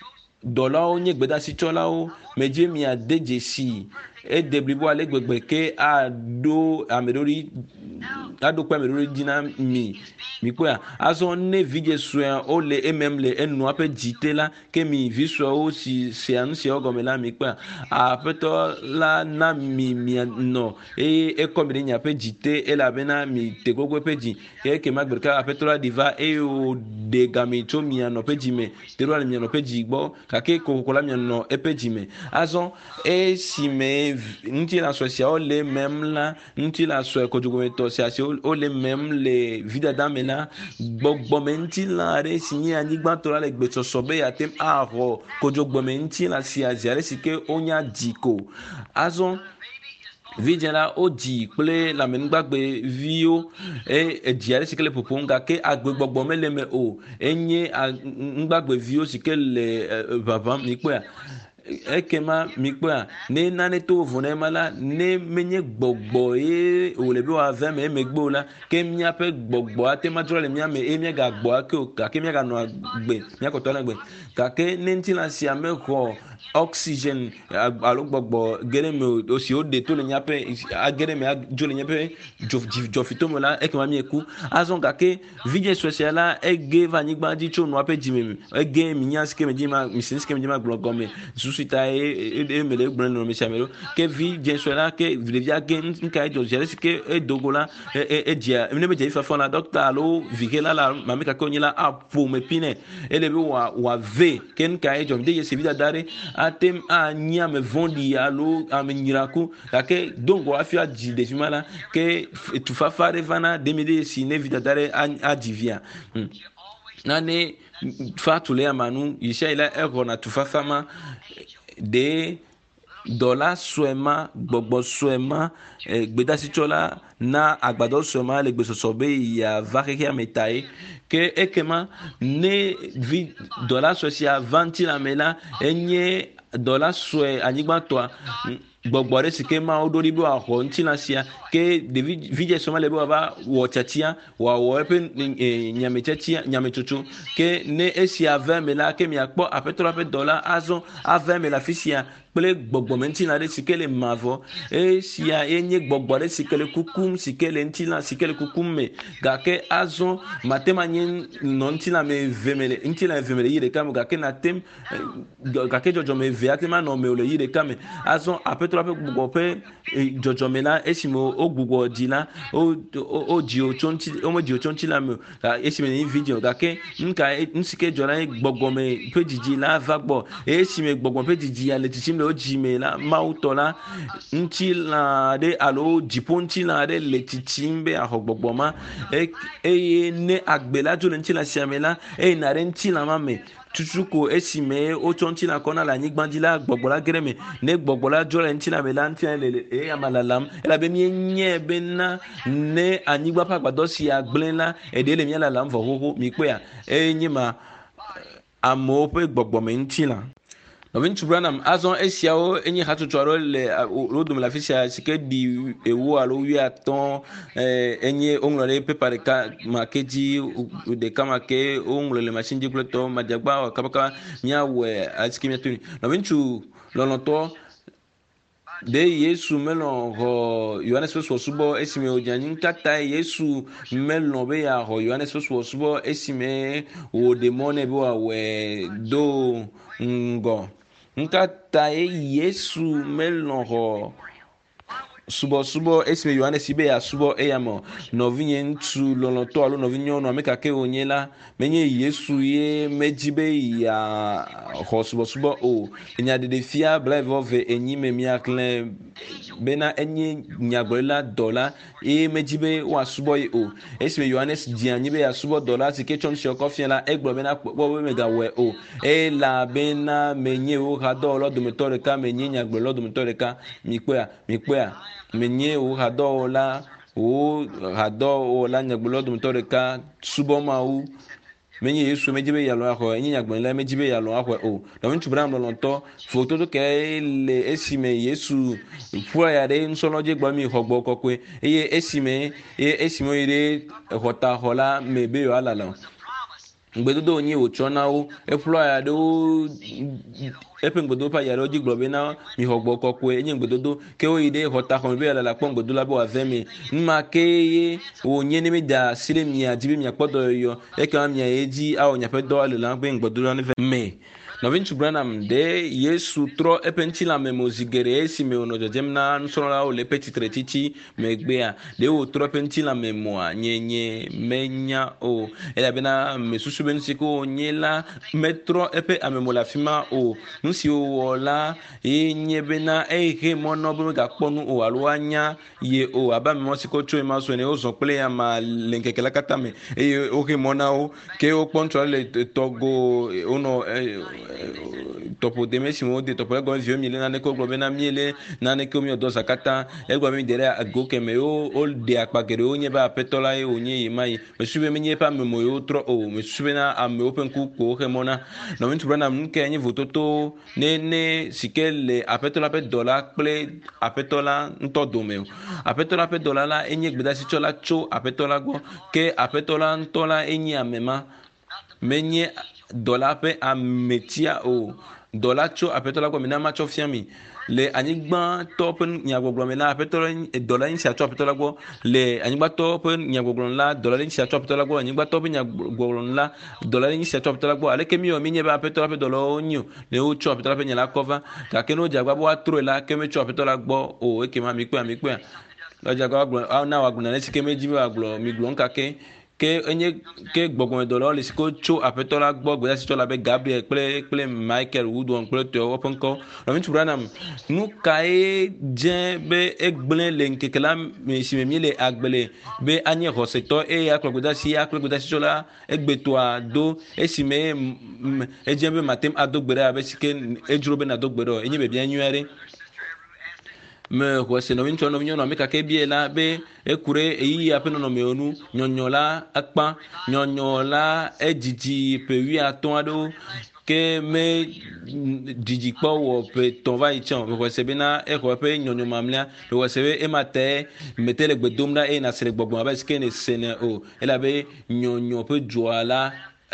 dɔlawo nye gbedasitsɔlawo medze mia de dzesi ede blibo ale gbegbe ke aɖo ame ɖo ɖi aɖo kpe ame ɖo ɖi dzi na mi mi kpɔa azɔ ne vidze sue wo le emem le enua ƒe dzite la ke mi vi suewo si sea nu siawo gɔme la mi kpɔa aƒetɔ la na mi mianɔ eye ekɔ mi ɖe nya ƒe dzite elabena mi te gbogbo ƒe dzi eke ma gbe ɖeka aƒetɔ la ɖi va eye wòɖe game tso mianɔ ƒe dzi me te ɖo le mianɔ ƒe dzi gbɔ gake kokoko la mianɔ eƒe dzi me azɔ esime ŋutilãsɔ siawo le mem la ŋutilãsɔ kodzogometɔ sia siawo le mem le vidada me la gbɔgbɔme ŋutilã aɖe si nye anyigbatɔ la le gbetsɔsɔ be yeate axɔ kodzogbɔme ŋutilã sia zi aɖe si ke wonya dzi ko azɔ vidze la wodzi kple lamenugbagbe viwo e edzi aɖe si ke le ƒoƒom gake agbegbɔgbɔ mele me o enye nugbagbe viwo si ke le ʋaʋãm mi kpɔa ekema mi kpɔa ne nane to vo na ema la ne menye gbɔgbɔ ye wòle be wòave me emegbe o la ke míaƒe gbɔgbɔ ate ma dzro le mía me eye míagagbɔ ake o gake míaganɔ agbe míakɔtɔ le agbe gake ne ŋutilã sia mexɔ oxygen alo gbɔgbɔ ge ɖe me o si woɖe to le míaƒe age ɖe me adzo le míaƒe dzɔfito me la ekema míeku azɔ gake vidze sue sia la ege va anyigba dzi tso nua ƒe dzime ege minya si ke me dzi ma misi si ke me dzi ma gblɔ gɔme susita ye eme le gblɔ le nɔnɔme sia me ɖo ke vidze sue la ke ɖevia ge nuka edzɔ zi aɖe si ke edogo la edzia ne me dze fafa la dɔkta alo vike la la mame kake wonyi la aƒo me pi nɛ ele be wòave ke nuka edzɔ de ye se vidada ɖe ate anyi ame vɔ̃ɖi alo ame nyraku gake dongo hafi adzi ɖevi ma la ke tufafa ɖe vana de mi ɖe si ne vidada ɖe adzi via nane fa tu le amanu yi sia yi la exɔna tufafa ma de dɔla sue ma gbɔgbɔ sue ma gbedasitsɔla na agbadɔ sue ma le gbesɔsɔ be yeava xexea me ta ye ke ekema ne vi dɔla sue sia va ŋutilã me la enye dɔla sue anyigbatɔa gbɔgbɔ ɖe si ke mawo ɖo ɖi be wòaxɔ ŋutilã sia ke ɖevi vidze sue ma le be wòava wɔ tsatia wòawɔ eƒe nyametsatia nyametsotso ke ne esia ve me la ke miakpɔ aƒetɔ la ƒe dɔla azɔ ave me le afi sia kple gbɔgbɔme ŋutilã ɖe si ke le mavɔ esia enye gbɔgbɔ ɖe si ke le kukum si ke le ŋutilã si ke le kukum me gake azɔ mate ma nye nɔ ŋutilã me eve me le ŋutilã eve me le yi ɖeka me gake natem gake dzɔdzɔme eve ate ma nɔ me o le yi ɖeka me azɔ aƒetɔ la ƒe gbugbɔ ƒe dzɔdzɔme la esime wo gbugbɔ dzi la wo wo dzi o tso ŋuti wo me dzi o tso ŋutilã me o esime ne vidze o gake nuka nu si ke dzɔ la ye gbɔgbɔme ƒe dzidzi la va gbɔ esime gbɔgbɔme ƒe dzidzi ya le tsitsim le wo dzi me la mawu tɔ la ŋutilã ɖe alo dziƒo ŋutilã ɖe le tsitsim be axɔ gbɔgbɔ ma eye ne agbe la dzo le ŋutilã sia me la eyina ɖe ŋutilã ma me tutu ko esime wotsɔ ŋutilã kɔna le anyigba dzi la gbɔgbɔ la ge ɖe me ne gbɔgbɔ la dzo le ŋutilã me la ŋutilã le eyama lalam elabe míenye bena ne anyigba ƒe agbadɔ sia gblẽ la eɖe le mía lalam vɔ xoxo mi kpɔa enye ma amewo ƒe gbɔgbɔme ŋutilã nɔvi ŋutsu Branham azɔ esiawo enye hatsotso aɖewo le wo dome le afi sia si ke ɖi ewo alo wuiatɔ̃ enye woŋlɔ ɖe pepa ɖeka ma ke dzi ɖeka ma ke woŋlɔ le machine dzi kple tɔ madzagba kabaka míawɔe asi ke míato nɔvi ŋutsu lɔlɔ̃tɔ de Yesu melɔ xɔ Yohanes ƒe subɔsubɔ esime wòdze anyi katã Yesu melɔ be yeaxɔ Yohanes ƒe subɔsubɔ esime wòɖe mɔ nɛ be wòawɔe do ŋgɔ nkata ye Yesu melɔ xɔ subɔsubɔ esime Yohanes be yeasubɔ eya me nɔvinye ŋutsu lɔlɔ̃tɔ alo nɔvi nyɔnu ame kake wònye la menye Yesu ye medzi be yeaxɔ subɔsubɔ o enyaɖeɖefia blaeve enyi me miaxlẽ bena enye nyagblɔɖila dɔla eye medzi be wòasubɔ ye o esime Yohanes dzi anyi be yeasubɔ dɔla si ke tsɔ nu sia kɔ fia la egblɔ bena kpɔkpɔ be megawɔe o elabena menye wo hadɔwɔla dometɔ ɖeka menye nyagblɔɖila dometɔ ɖeka mi kpɔa mi kpɔa menye wo hadɔwɔla wo hadɔwɔla nyagblɔɖila dometɔ ɖeka subɔmawu menye Yesu medzi be yealɔ axɔ enye nyagblɔɖila medzi be yealɔ axɔe o nɔvi ŋutsu Branham lɔlɔ̃tɔ fototo ke le esime Yesu ƒua ya ɖe nusrɔ̃lawo dzi gblɔ mi xɔ gbɔ kɔkɔe eye esime eye esime yi ɖe exɔtaxɔ la me be yewoalalã ngbedodo onye ochona o eflo ya do epe ngbedo pa ya roji globe na mi hogbo kokwe enye ngbedodo ke o ide hota kon be la pon ngbedo la bo avemi nma ke onye ni mi da sire mi ajibi mi apodo yo e ka mi eji a onya pe do ale la pe ngbedo la me novin subranam de yesu tro epenchi la memozigere esi me ono jemna nsora o le petit tretichi megbea de o tro penchi la memoa nyenye menya o ela bena mesusu ben siko nyela metro epe amemola fima o nusi o la enye bena ehe mono bu ga ponu o aluanya ye o aba me mosiko tro ma so ne o zon ple ya ma lenkekela katame e o ke mona o ke o control le togo uno topo de mesimo de topo ego vio mi na ne ko globe na miele na ne ko mi odo zakata ego mi dere ago ke me o o de akpagere onye ba petola e onye mai me sube me nye pa me mo yo tro o me sube na ame open ku ko ke mona no mi tubra na mke enye vototo ne ne sikele apetola pe dollar ple apetola nto do me apetola pe dollar la enye gbeda si chola cho apetola go ke apetola ntola enye amema menye dollar pe ametia o dollar cho apetola ko mina macho fiami le anigba top nyagoglon la apetola dollar in sia cho apetola go le anigba top nyagoglon la dollar in sia cho apetola go anigba top nyagoglon la dollar in sia cho apetola go ale kemi o minye ba apetola pe dollar onyo le o cho apetola pe nyala cover ka keno jagba bo atro la kemi cho apetola go o e kema mi pe mi pe lo jagba gbo na wa gbo na le kemi jibe wa gbo mi gbo nkake ke enye ke gbogbo dollar le siko cho apetola gbo gbo si cho la be Gabriel ple ple Michael Woodon ple to open ko no mi tubranam nu kai je be egble le nkekela me si me le agbele be anye hoseto e aklogoda si aklogoda si cho la egbeto ado e si me e je be matem adogbere abe sike ejuro be na dogbere enye be bia nyuare me kwese no minto no nyono me kake bie la be ekure eyi apeno no meonu nyonyola akpa nyonyola ejiji pewi aton ado ke me diji po wo pe ton va ichon me kwese be na e ko pe nyonyo mamlia me kwese be e mate metele gbedom na e na sele gbogbo abe ske ne sene o ela be nyonyo pe joala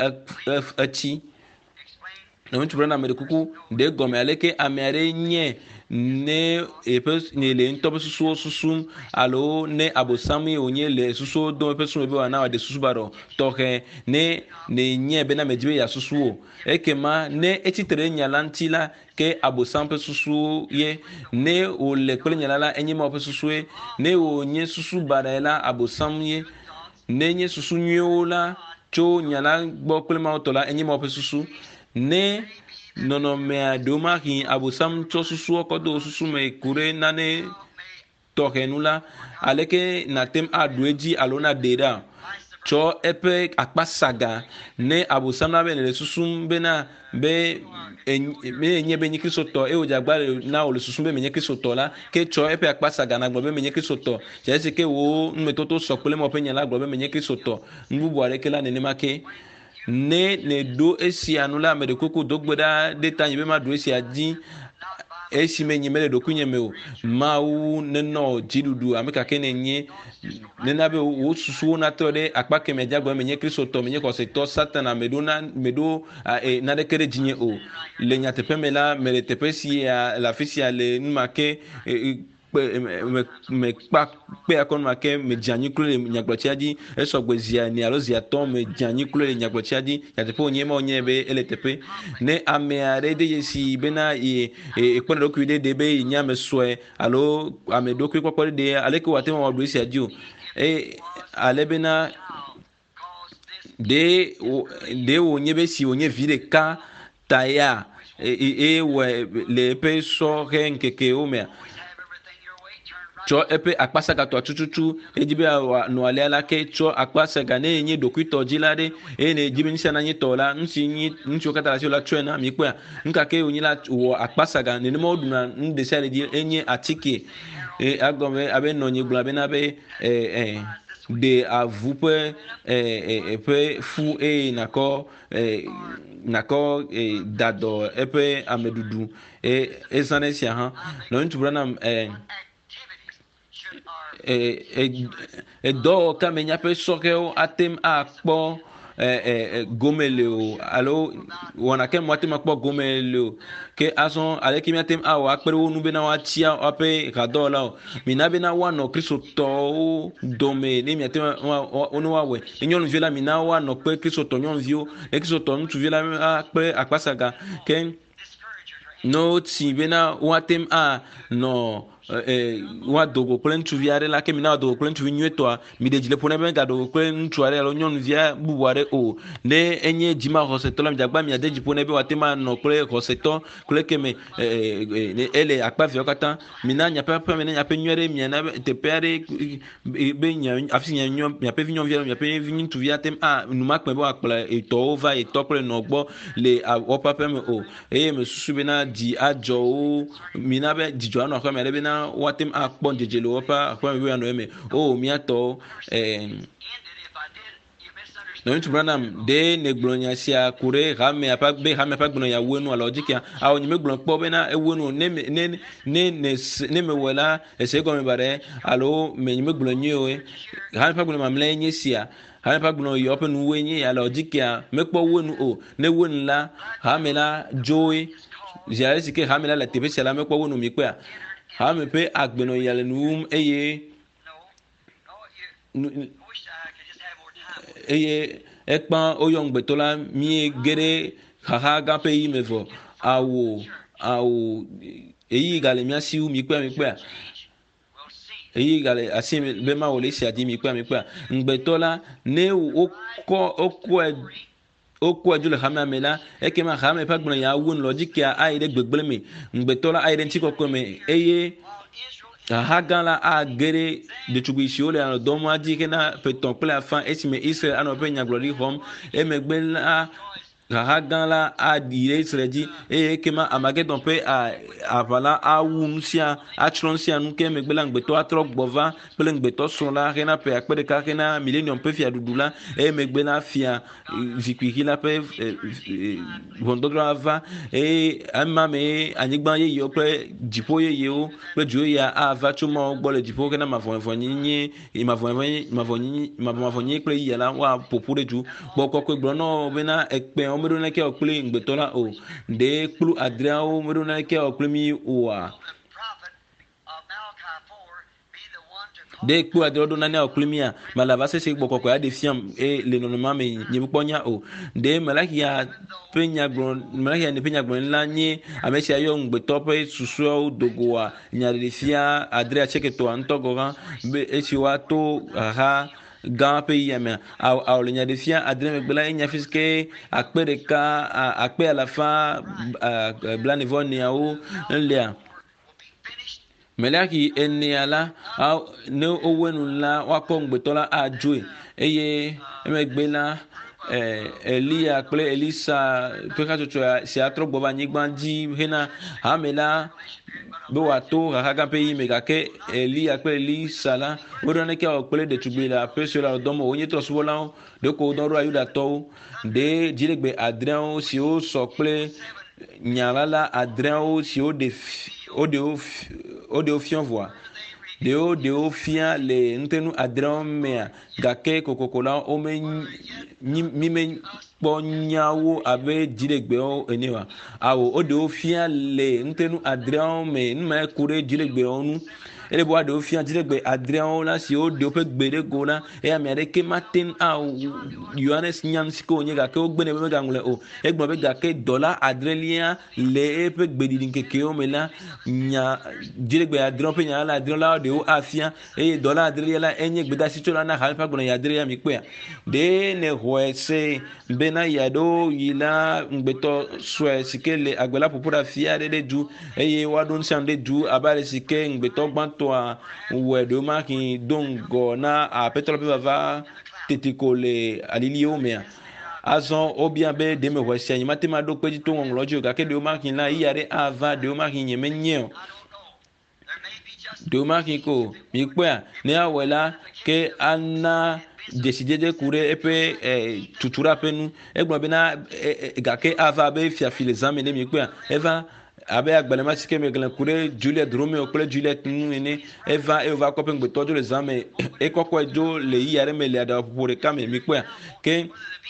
achi no minto brana me de kuku de gome aleke amere nye ne epes ne le ntobe susu susum alo ne abosami onye le susu do epes no be wana wa de susu baro toke ne ne nye be na mejibe ya susu ekema ne etitere nyalantila ke abosam pe susu ye ne o le kole nyalala enye ma pe susu ne onye susu barela abosam ye ne nye susu nyola cho nyala gbo kole ma otola enye ma pe susu ne nono me adoma ki abusam cho susu okodo susu me kure nane tokenula aleke natem adweji alona deda cho epe akpasaga ne abusam na be ne susu be na be me nye be nyiki soto e ojagba na o susu be me nyiki soto la ke cho epe akpasaga na gbo be me nyiki soto je se ke wo nmetoto sokole mo pe nyala gbo be me nyiki soto nbubu areke la ne make ne ne do esi anula me de koko dogbeda de tanyi be ma do esi adi esi me nyeme do kunye me o mawu ne no jidudu ameka kene nye ne na be wo susu na to de akpa ke me jagbo me nye Kristo to me nye ko se to satana me do na me do e na de kere jinye o le nyate pe me la me le tepe si la fisia le nmake me me pa pe akon make me janyi kule nyagbochiaji eso gbezia ni alozia ton me janyi kule nyagbochiaji yatepo nyema onyebe eletepe ne ameare de yesi bena e e kona doku de de be nyame soe alo ame doku kokore de aleke watema wadu isi adio e alebena de de onyebe si onye vile ka taya e e we le pe so renkeke omea cho epe akpasaga to chuchuchu ejibe no ale ala ke cho akpasaga ne nyi dokuito jilade e ne jibe nsi na nyi tola nsi nyi nsi okata la chola chwena mi kwa nka ke onyila wo akpasaga ne mo duna ndesale di enye atike e agome abe no nyi gla be na be eh eh de avupe eh epe fu e nako eh nako eh dado epe amedudu e esanesia ha no ntubra eh e e do kamenya pe sokeo atem akpo eh, eh, gomele o alo wana ke mwate makpo gomele o ke ason ale ki miatem a wa akpere wonu be na wa tia ape kadola o mina be na wa no kristo to dome ne miatem onu wa we nyonu viela mina wa no pe kristo to nyon vio e kristo to ntu viela akpe akpasaga ke no ti be na watem a no eh wa dogo klen tu viare la ke mina dogo klen tu nyueto mi de jile pona ben ga dogo klen tu are lo nyonu via buware o ne enye jima hoseto la mjagba mi ade jipona be watema no kle hoseto kle ke me ne ele akpa vio kata mina nya pa pa mina nya pe nyere mi na te pere be nya afisi nya nyo nya pe vinyo via nya pe vinyo tu via tem a numa pe bo akpla e to over e to kle no gbo le opa pe me o e me susu be na di ajo o mina be di jo na kwa me be na watem akpon jeje lo pa kwa me be no me o mi ato eh no ntu branam de ne gblonya sia kure ha me apa be ha me pa gblonya wenu ala ojikia a onyi me gblon po be na ewenu ne ne ne ne me wala ese go me bare alo me nyi me gblonye o ha me pa gblonya mamle nye sia ha me pa gblonya yo pe nu wenye ala ojikia me po wenu o ne wenu la ha me la joy jare sike ha me la la tepe sia me po wenu mi pe ha me pe agbeno yale num eye eye ekpan oyongbetola mi gere haha gape yi mevo awo awo eyi gale mi asiu mi pe mi pe eyi gale asi be ma wole si adi mi pe mi pe ngbetola ne okko okko okko ajule hama mela ekema hama pa gbon ya won logic ya aide gbegbele mi ngbetola aide ntiko ko me eye hagala a gere de tubishi ole ano domo aji kena peton pela fan esime Israel ano pe nya glory home e megbela hagala a dire Israel e kema amagedon pe a avala a wunsia a tronsia nu ke megbela ngbeto atrok bova pele ngbeto sola kena pe akpede ka kena millennium pe fia dudula e megbela fia vikwikila pe vondodra va e amame anyigban ye yo pe jipo ye yo pe jo ya ava chumo gbole jipo kena mavonvonyi mavonvonyi mavonyi mavonvonyi pe yala wa popure ju boko ko gbono bena ekpe omedo na ke okule ngbetola o de klu adria o omedo na ke okule mi oa de klu adria do na ne okule mi a malava se se boko ko ya de fiam e le nonoma me nyiponya o de malaki ya penya gbon malaki ya ne penya gbon la nyi amesia yo ngbeto pe susu o dogoa nyare fia adria cheketo antogoran be echiwa to ha gan pe yeme a a le nya de fia adre me gbela nya fiske akpe de ka akpe à la fin bla niveau niao nlia melaki eniala a ne owenu la wa ko ngbetola ajoe eye me gbela eh Elia kple Elisa pe ka tutu si atro gbo ba nyigbanji hena hamela be wato ha ga pe yi mega ke Elia kple Elisa la wodo ne ke o kple de tugbela pe so la domo onye to so la de ko do ro ayuda to de jilegbe Adrian si o so kple nyalala Adrian si o de o de o de ofion voix de o de ofia le ntenu Adrian mea gake kokokola o me mi me bonyawo abe jilegbe o eniwa awo o de ofia le ntenu Adrian me nma kure jilegbe onu ele bo de ofia jilegbe Adrian la si o de ope gbede gola e amere ke matin a Yohanes nyam siko nye gake o gbene be gangle o egbon be gake dollar Adrelia le epe gbedi dinkeke o mela nya jilegbe Adrian pe nya la Adrian la de o afia e dollar Adrelia la enye gbeda sitola na halpa gbona ya Adrelia mi pe de ne hoese bena yado yila ngbeto swe sikele agbela popura fia de du eye wadon sande du abale sike ngbeto gbanto a wedo maki dongo na a petrol pe va tetikole alilio mea azon obia be de me hoese nyima tema do peji to nglojo ga ke de maki na iyare ava de maki nyeme nye de maki ko mi pe ne awela ke ana décider de courir et puis tutura pe nous et bon bena gake ava be fia filezam ne mi kwa eva abe agbalema sike me glen kure Juliet Romeo kure Juliet nune eva eva ko pe ngbeto jo le zame e kokko jo le yare me le ada pore kame mi kwa ke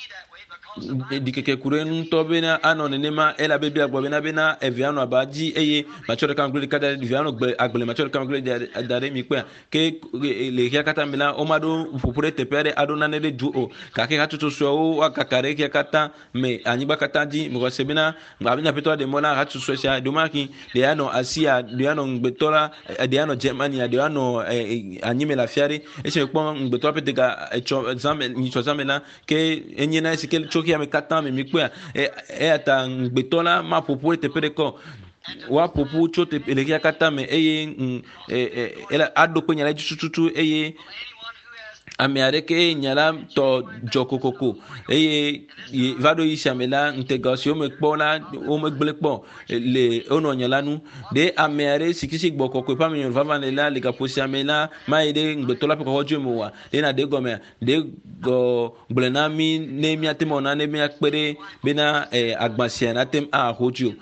dikeke kure nto bena ano nenema ela bebi agbo bena bena eviano abaji eye machore kan gure kada viano gbe agbele machore kan gure dare mi kwa ke le kia kata mila omado pupure tepere adona ne de ju o ka ke hatuto so o akakare kia kata me anyiba kata di mo sebena ngabina peto de mona hatu so sia do maki de ano asia de ano ngbetola de ano Germany de ano anyime la fiare e se pon ngbetola petega exam ni so zamena ke enyena sikel choki ame kata me mikwa e e ata ngbetola ma popo tepere ko wa popo chote elekia kata me eye ela ado pe nyala tututu eye amiareke nyala to jokokoko eye vado ishamela integration me kpola o me gblepo le ono nyala nu de amiare sikisi gbokoko pa mi vava la le kaposiamela maide ngbetola pe ko hoju mo wa de na de gome de go gbenami ne mi atemo na ne mi akpere bena agbasia na tem a hoju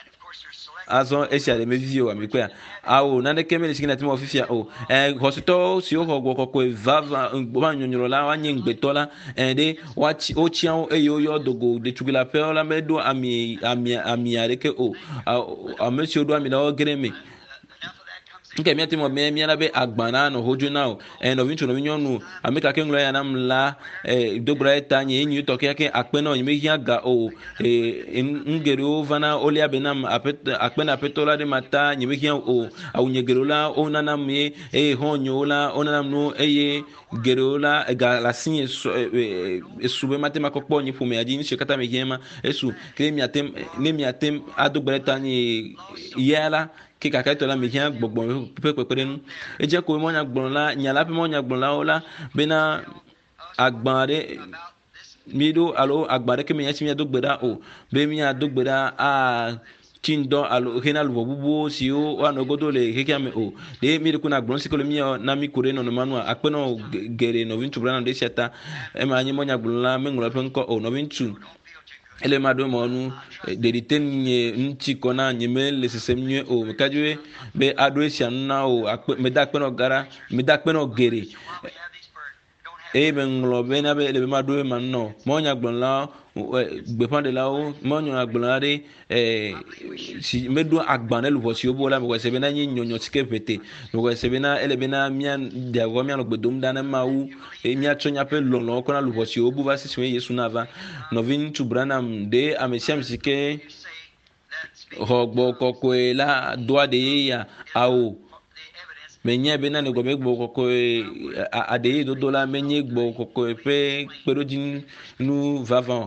azon esia de me vivio amikwa awo na de kemele sikina timo ofifia o eh hospital si o hogo kokko vava ngba nyonyoro la wanye ngbetola eh de wachi o chian eyo yo dogo de chugila pe ola medo ami ami ami areke o a monsieur do ami na o greme nke mi atimo me mi na be agbana no hoju now eh no vincho no nyonu ameka ke nglo ya na mla eh dobra etanye enyu to ke ke akpe no yime hia ga o eh ngere ovana olia benam apet akpe na petola de mata yime hia o awunyegerola onana me eh honyola onana no eye gerola ga la sinye esube matema kokpo nyi fume aji ni shekata me hiema esu ke mi atem ne mi atem adobra etanye yala ki kaka to la mi hian gbogbo pepepere nu e je ko mo nya gbon la nya la pe mo nya gbon la ola bena agbare mido alo agbare ke mi nya ti mi do gbeda o be mi nya do gbeda a kindo alo henal bobubo si o wa no godo le heke ame o de mi ko na gbon si ko le mi na mi kure no no manu akpe no gere no vintu brana de seta e ma nya mo nya gbon la me ngro pe nko o no vintu ele mado monu de ditenye nchi kona nyeme le sesemnye o mekajwe be adoesia na o me da pe no gara me da pe no gere e be nglo be na be le mado e man no mo nya gbon la gbe pande la o mo nya gbon la de eh si medo agban elu vosi obo la mo se be na nyi nyonyo tike pete mo se be na ele be na mia dia go mia no gbedom da na mawu e mia chonya pe lolo ko na lu vosi obo ba si we Yesu na va no vin tu branam de amesiam sike hogbo kokwe la doa de ya ao menye be na ne go me gbo kokwe ade do dola menye gbo kokwe pe perojin nu vavan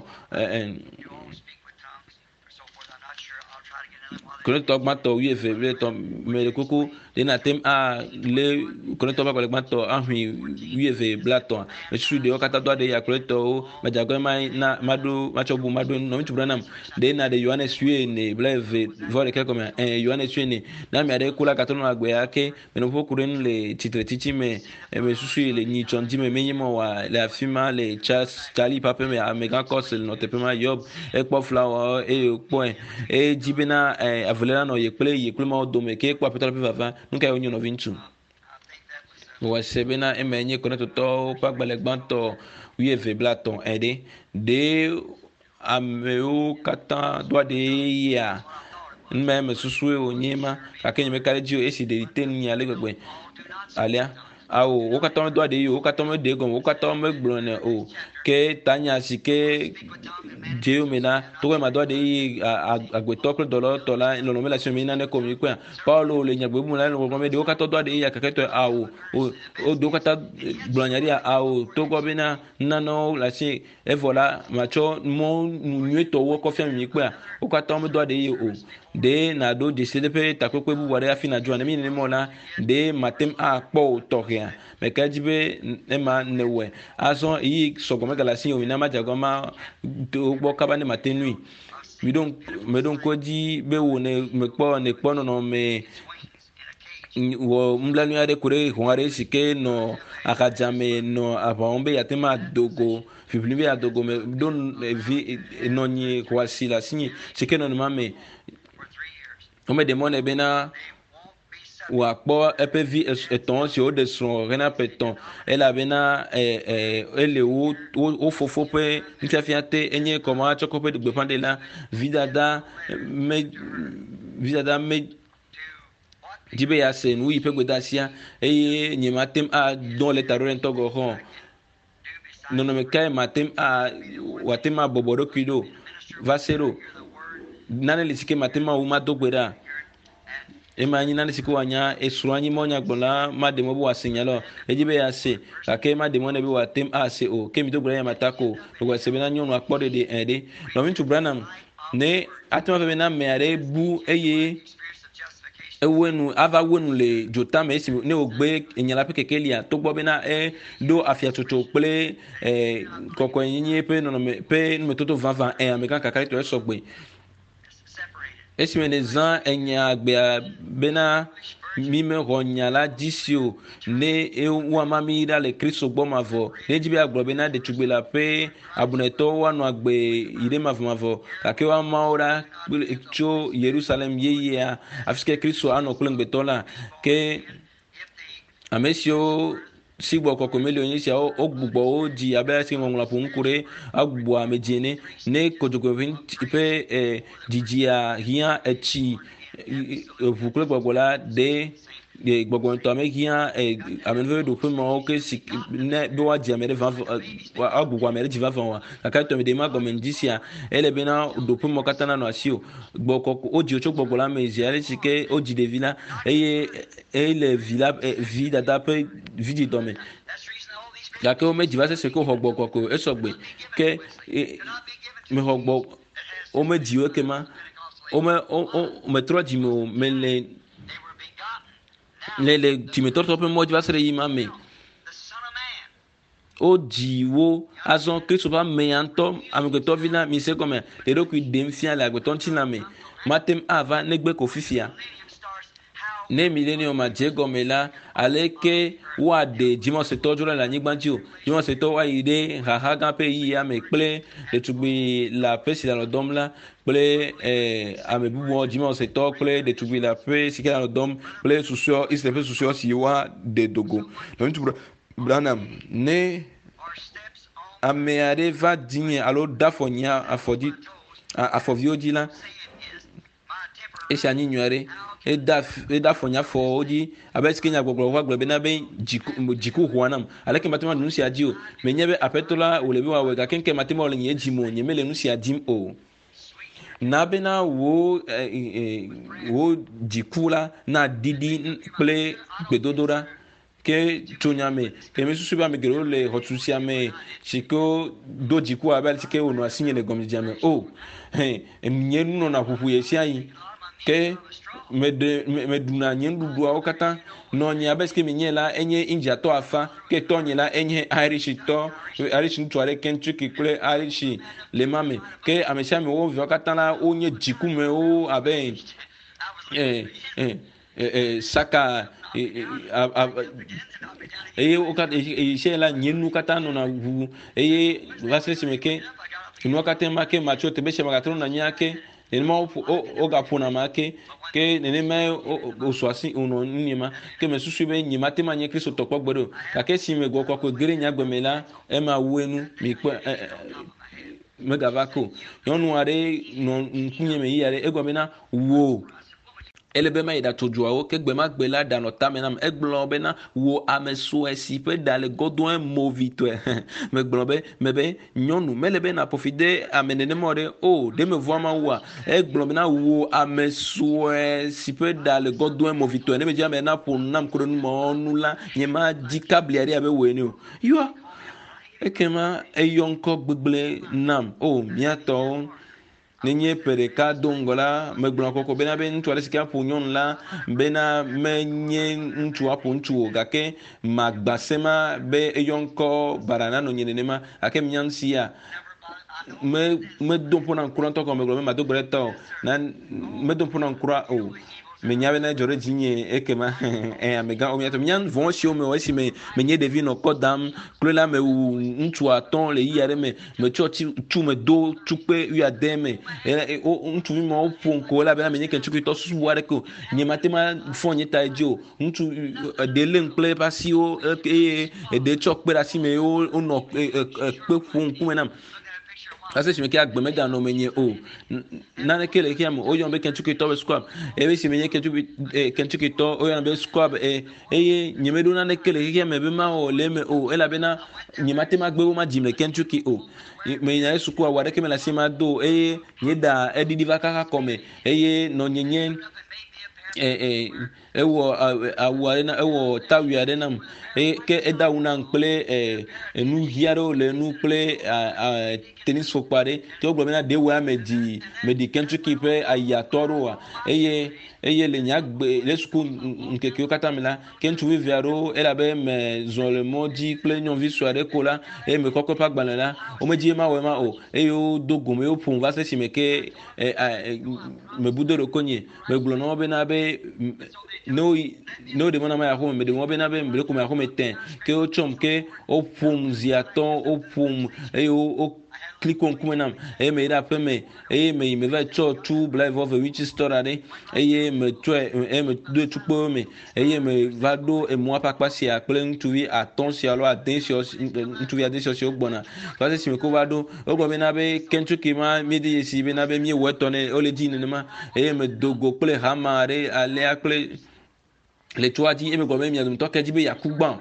Kolektor gbato wi efe to me koko de na tem a le kolektor ba kolektor a hui wi efe blato me su de okata do de ya kolektor ma jago mai na madu macho bu madu no mitu branam de na de Yohane sue ne bleve vole ke comme eh Yohane sue ne na me ade kula katono agbe yake me no pokuren le titre titi me me susu le ni chondi me menyimo wa la fima le chas Charlie pape me mega kosel no te pema yob e po flower e point e jibena avelera no yekple yekple ma do me ke kwa petra pe vava nka onyo no vintu wa sebena emenye koneto to pa gbalegbanto wi eve blaton ede de ameu kata do de ya nme me susu e onyema akenye me kare jio esi de teni ale gbegbe alia awo o kata do de yo o kata me de gon o kata me gblone o ke tanya sike jeo mena to ma do de agbeto kle dolo to la lo me la se mena ne komi kwa paulo le nya gbebu la lo me de o kata do de ya kaketo awo o do kata glonyari awo to go bena nano la se e voilà macho mo nyu to wo ko fiam mi kwa o kata me do de yo o de na do de se de pe takokwe bu ware afina jo na mi ne mo la de matem a po to ria me kajibe e ma newe azon yi sogome galasi o ina ma jagoma to gbo kaba ne matenui mi don me don koji be wo ne me po ne po no me wo mblanu ya de kure hware sike no akajame no abombe yatema dogo fiblibe ya dogo me don vi no nyi kwasila sinyi sike no mame on me demande bena wa kpɔ eƒe vi etɔ̃ si wo ɖe srɔ̃ hena ƒe etɔ̃ ela bena ɛ ɛ ele wo wo fofo ƒe nufiafia te enye kɔma tsɔ kɔ ƒe gbeƒã ɖe la vi dada me vi dada me di be ya se nu yi ƒe gbedasia eye nye ma tem a dɔn le ta ɖo ɖe ŋutɔ gɔ xɔ nɔnɔmekae ma tem a wa tem a bɔbɔ ɖokui ɖo va se ɖo nane le si ke ma tem a wu ma do gbe ɖa ema nyi nane si ke wanya esrɔ̃ anyi mɔ nya gbɔna ma de mo be wa se nya lɔ edzi be ya se gake ma de mo ne be wa tem a se o ke mi do gbe ɖa ya ma ta ko ɖe se be na nyɔnu akpɔ ɖe ɖe ɛ ɖe nɔvi ŋutsu branam ne atema be na ame aɖe bu eye ewenu ava wenu le dzota me esi ne wogbe enyala ƒe kekelia togbɔ bena e ɖo afiatsotso kple e kɔkɔenyenye ƒe nɔnɔme ƒe numetoto vavã e amegã kakaritɔ esɔgbe esime ne zã enya agbea bena mi me xɔ nya la dzi si o ne ewa ma mi ɖa le kristo gbɔ mavɔ ne dzi be agblɔ bena ɖetugbi la ƒe abunɛtɔwo woanɔ agbe yi ɖe mavɔmavɔ gake woamawo ɖa tso yerusalem yeyea afi ke kristo anɔ kple ŋgbetɔ la ke ame siwo si gbɔ kɔkɔe meli onye sia wo gbugbɔ wo dzi abe esi ŋɔŋlɔ ƒo ŋku ɖe agbugbɔ ame dzi ene ne kodzogbe ƒe dzidzia hiã etsi eʋu kple gbɔgbɔ la ɖe gbɔgbɔ ŋutɔ ame hiã ame ƒe ɖoƒe mawo ke si ne be woadzi ame ɖe vavɔ agbugbɔ ame ɖe dzi vavɔ wa gake tɔme ɖe ma gɔme ŋdi sia ele bena ɖoƒe mawo katã nanɔ asi o gbɔ kɔkɔ wo dzi tso gbɔgbɔ la me zi ale si ke wo dzi ɖevi la eye ele vi la vi dada ƒe vidzidɔ me gake wo me dzi va sese ke xɔ gbɔ kɔkɔ esɔgbe ke mexɔ gbɔ wo me dzi wo kema wo me wo me trɔ dzi me o me le le le dzimetɔtɔ ƒe mɔdzi va se ɖe yi ma me o dzi wo azɔ kristu ƒe ame ya ŋutɔ amegbetɔvi la mi se gɔmea le ɖokui ɖem fia le agbetɔ ŋuti la me matem ava negbe ko fifia ne millennium ma dze gɔme la aleke woaɖe dzimɔsetɔ dzo le anyigba dzi o dzimɔsetɔ woayi ɖe xaxa gã ƒe yiyia me kple ɖetugbi la ƒe si le alɔ dɔm la kple eh, ame bubuwo dzimɔsetɔ kple ɖetugbi la ƒe si ke le alɔ dɔm kple susɔewo israel ƒe susɔewo si woaɖe dogo nɔŋutsu branham ne ame aɖe va dinye alo da afɔ nya afɔ dzi afɔviwo dzi la esia nyi nyui aɖe eda eda afɔ nya afɔwo dzi abe sike nya gbɔgblɔ va gblɔ bena be dziku dziku hoa nam aleke matema nu sia dzi o menye be aƒetɔ la wòle be wòawɔe gake nke matema wòle nye dzi mo nye mele nu sia dim o na bena wo wo dziku la na didi kple gbedodo ɖa ke tso nya me ke me susu be ame geɖewo le xɔtu sia me si ke do dziku abe ale si ke wònɔ asi nye le gɔmedzedzea me o he nye nunɔna ƒuƒu ye sia yi ke me de me ɖuna nye nuɖuɖuawo katã nɔ nye abe si ke me nye la enye indiatɔ afa ke tɔ nye la enye irishitɔ irish ŋutsu aɖe kentucky kple irish le ma me ke ame sia ame wo viwo katã la wonye dzikumewo abe eh eh eh saka eye wo katã eye la nye nu katã nɔna ʋu eye va se esime ke nua katã ma ke matso tebe sia ma gatrɔ na nya ke nenema wo gaƒona ma ke ke nenema wo sɔ asi wònɔ nu ma ke me susu be nye ma te ma nye kristo tɔ kpɔ gbe ɖo gake si me gbɔ kɔkɔe ge ɖe nya gbeme la ema wu enu mi kpɔ megava ko nyɔnu aɖe nɔ ŋkunye me yi aɖe egblɔ bena wo ele be ma yi ɖatso dzoawo ke gbe ma gbe la ɖanɔ tame nam egblɔ bena wo ame sue si ƒe ɖa le gɔdɔe movitɔe megblɔ be me be nyɔnu mele be naƒofi de ame nenema ɖe o ɖe me vɔ ma woa egblɔ bena wo ame sue si ƒe ɖa le gɔdɔe movitɔe ne me dzi ame na ƒo nam ko ɖe numɔnu la nye ma di kablia ɖe abe wo ene o yɔ ekema eyɔ ŋkɔ gbegble nam o miatɔwo nenye ƒe ɖeka do ŋgɔ la megblɔ kɔkɔ bena be ŋutsu aɖe si ke aƒo nyɔnu la bena menye ŋutsu aƒo ŋutsu o gake magbasema be eyɔ ŋkɔ bara nanɔ nye nenema gake mia ŋusia me medo ƒo na ŋkura ŋutɔ kɔ megblɔ be mado gbe ɖe ta o na medo ƒo na ŋkura o me nyabe na jore jinye ekema eh amega o miato nyan von si o me o si me me nye devi no kodam klola me u ntu aton le yare me me choti tu me do tupe u ademe e o ntu mi mo pon ko la be na me nye kentu to su ware ko nye matema fon nye ta jo ntu de le nkle pasi o e e de chok pe si me o no pe fon ku menam ase si me ki agbe me da no menye o na ne kele ki am o yon be kentu ki to be squab e be si menye kentu kentu ki to o yon be squab e e nyeme do na ne kele ki am be ma o le me o e la be na nyemate ma gbe o ma jimle kentu ki o me nya su ko wa de ke me la si ma do e nye da e di di va kaka kome e no nyenye eh eh ewo awa na ewo tawi ade nam e ke eda una nkple eh enu hiaro le nu kple tennis fokpare ti ogbo na de wa medi medi kentu kipe aya toro eye eye le nyagbe le sku nke ki okata mila kentu wi viaro ela be me zon le modi kple nyon vi soare kola e me kokko pa gbanala o me di ma we ma o e yo dogo me o pon va se si me ke me budoro konye me glo no be na be no no de mona ma ya ko me de mo be na be me ko ma ko me ten ke o chom ke o pum ziaton o pum e o click on kumenam e me da pe me e me me va cho tu blive of a which story de e me to e me do tu po me e me va do e mo pa pa si a plein tu vi attention alo attention tu vi attention si o gbona parce si me ko va do o gbo me na be kentu ki ma mi di si be na be mi weto ne o le di ne ma e me dogo ple hamare ale akle le toi di e me gbo me mi adum to ke di be yakugban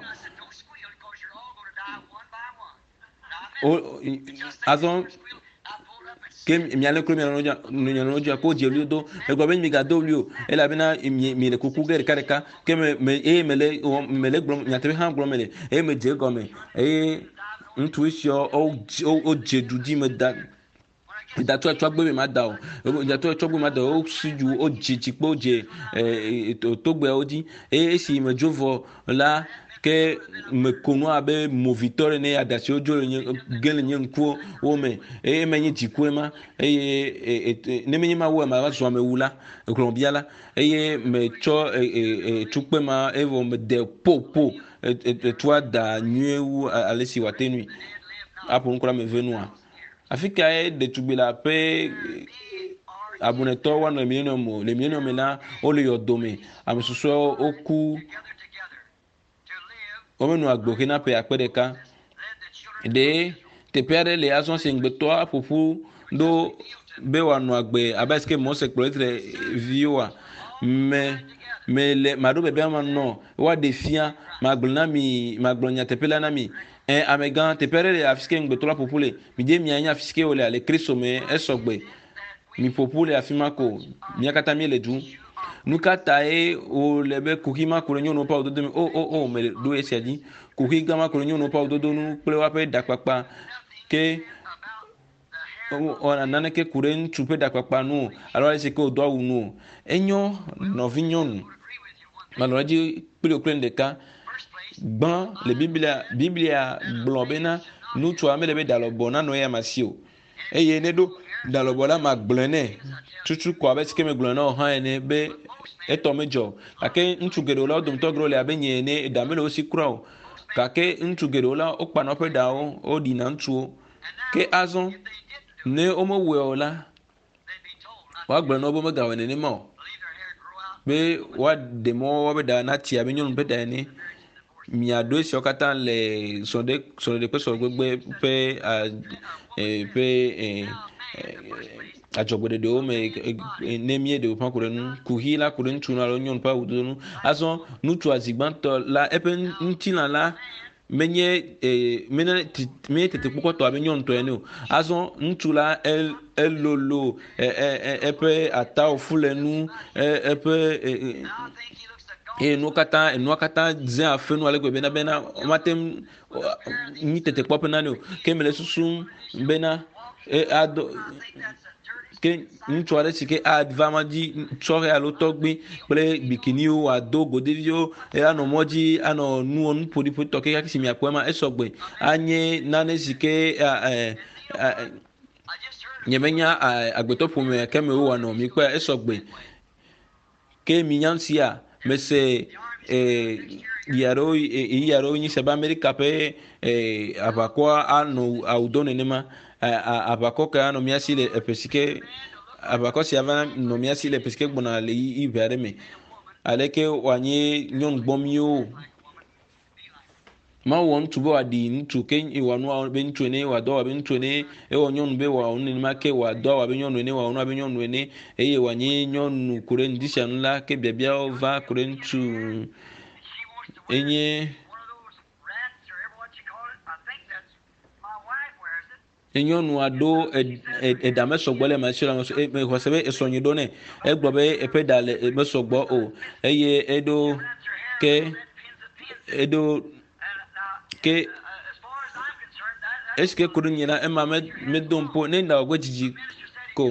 o azon ke miale klo miale noja noja ko je lido e gbo ben mi ga do lio e la bina mi le kuku gere kareka ke me me e me le me le gbo nyate ha gbo me le e me je go me e intuition o o je dudi me da da to to gbe me ma da o da to to gbe ma da o siju o je ti po je e to gbe odi e si me jovo la ke me kono abe mo victoire ne adasi ojo gele nye nkuo wo me e menye jikuema e ne menye ma wo ma ba so me wula e kolombia la e me cho e tukpe ma e vo me de popo e toi da nueu alesi watenu apo nkora me venua afika e de tubila pe abuneto wa no millennium le millennium na o le yodome amsuso oku omenu agboke na pe akpedeka de te pere le azon singbe to apupu do be wa no agbe abaske mo se protre viewa me me le mado bebe ma no wa defia maglona mi maglonya te pela na mi e amegan te pere le afiske ngbe to apupu le mi de mi anya afiske ole ale kristo me esogbe mi popule afimako mi akata mi le du nukata e o lebe kukima kurenyo no pa ododo o o o me do esiadi kukiga ma kurenyo no pa ododo nu ple wa pe dakpakpa ke o anane ke kuren chupe dakpakpa nu alors c'est que o do wu nu enyo no vinyon manoji ple o klen de ka ban le biblia biblia blobena nu tu amele be dalobona no ya masio eye ne do dalobona magblene tutu ko abe ke me glona o han ene be eto mejo kake ntugero la dum to gro le abenye ne damelo osi kro kake ntugero la okpa no pe dawo o di na ntuo ke azon ne omo we ola wa gbe no bo me gawe ne mo be wa de mo wa be da na ti abenyo be da ni mi ado si okata le sonde sonde pe so gbegbe pe pe ajogbede de o me nemie de opan kurenu kuhila kuren tuna lo nyon pa udonu azon nutu azigbanto la epen ntina la menye mena me tete poko to abe nyon to ene azon ntula el elolo epe ata ofulenu epe e no kata e no kata ze afenu ale go bena bena matem ni tete pop na no kemele susum bena e ado ke ntu ale sike advamaji tsore alo togbi pele bikini o ado godevio e ano moji ano nu on podi podi to ke ka kisimi akwema esogbe anye nane sike eh nyemenya agbeto pume keme o ano mi pe esogbe ke minyansia mese eh yaro yaro ni seba America pe eh abakwa anu audone nema abakwa ka no miasi le pesike abakwa si ava no miasi le pesike bona le i vere me aleke wanye nyon gbomio ma won tubo adi ntu ken e wanu a be ntu ne wa do wa be ntu ne e won nyon be wa on ni ma ke wa do wa be nyon ne wa on be nyon ne e ye wanye nyon kure ndishan la ke bia va kure ntu enye enyonu ado edame sogbo le ma sira me hosebe esonyido ne egbobe epedale me sogbo o eye edo ke edo ke eske kuru nyina ema me dompo ne nda ogwejiji ko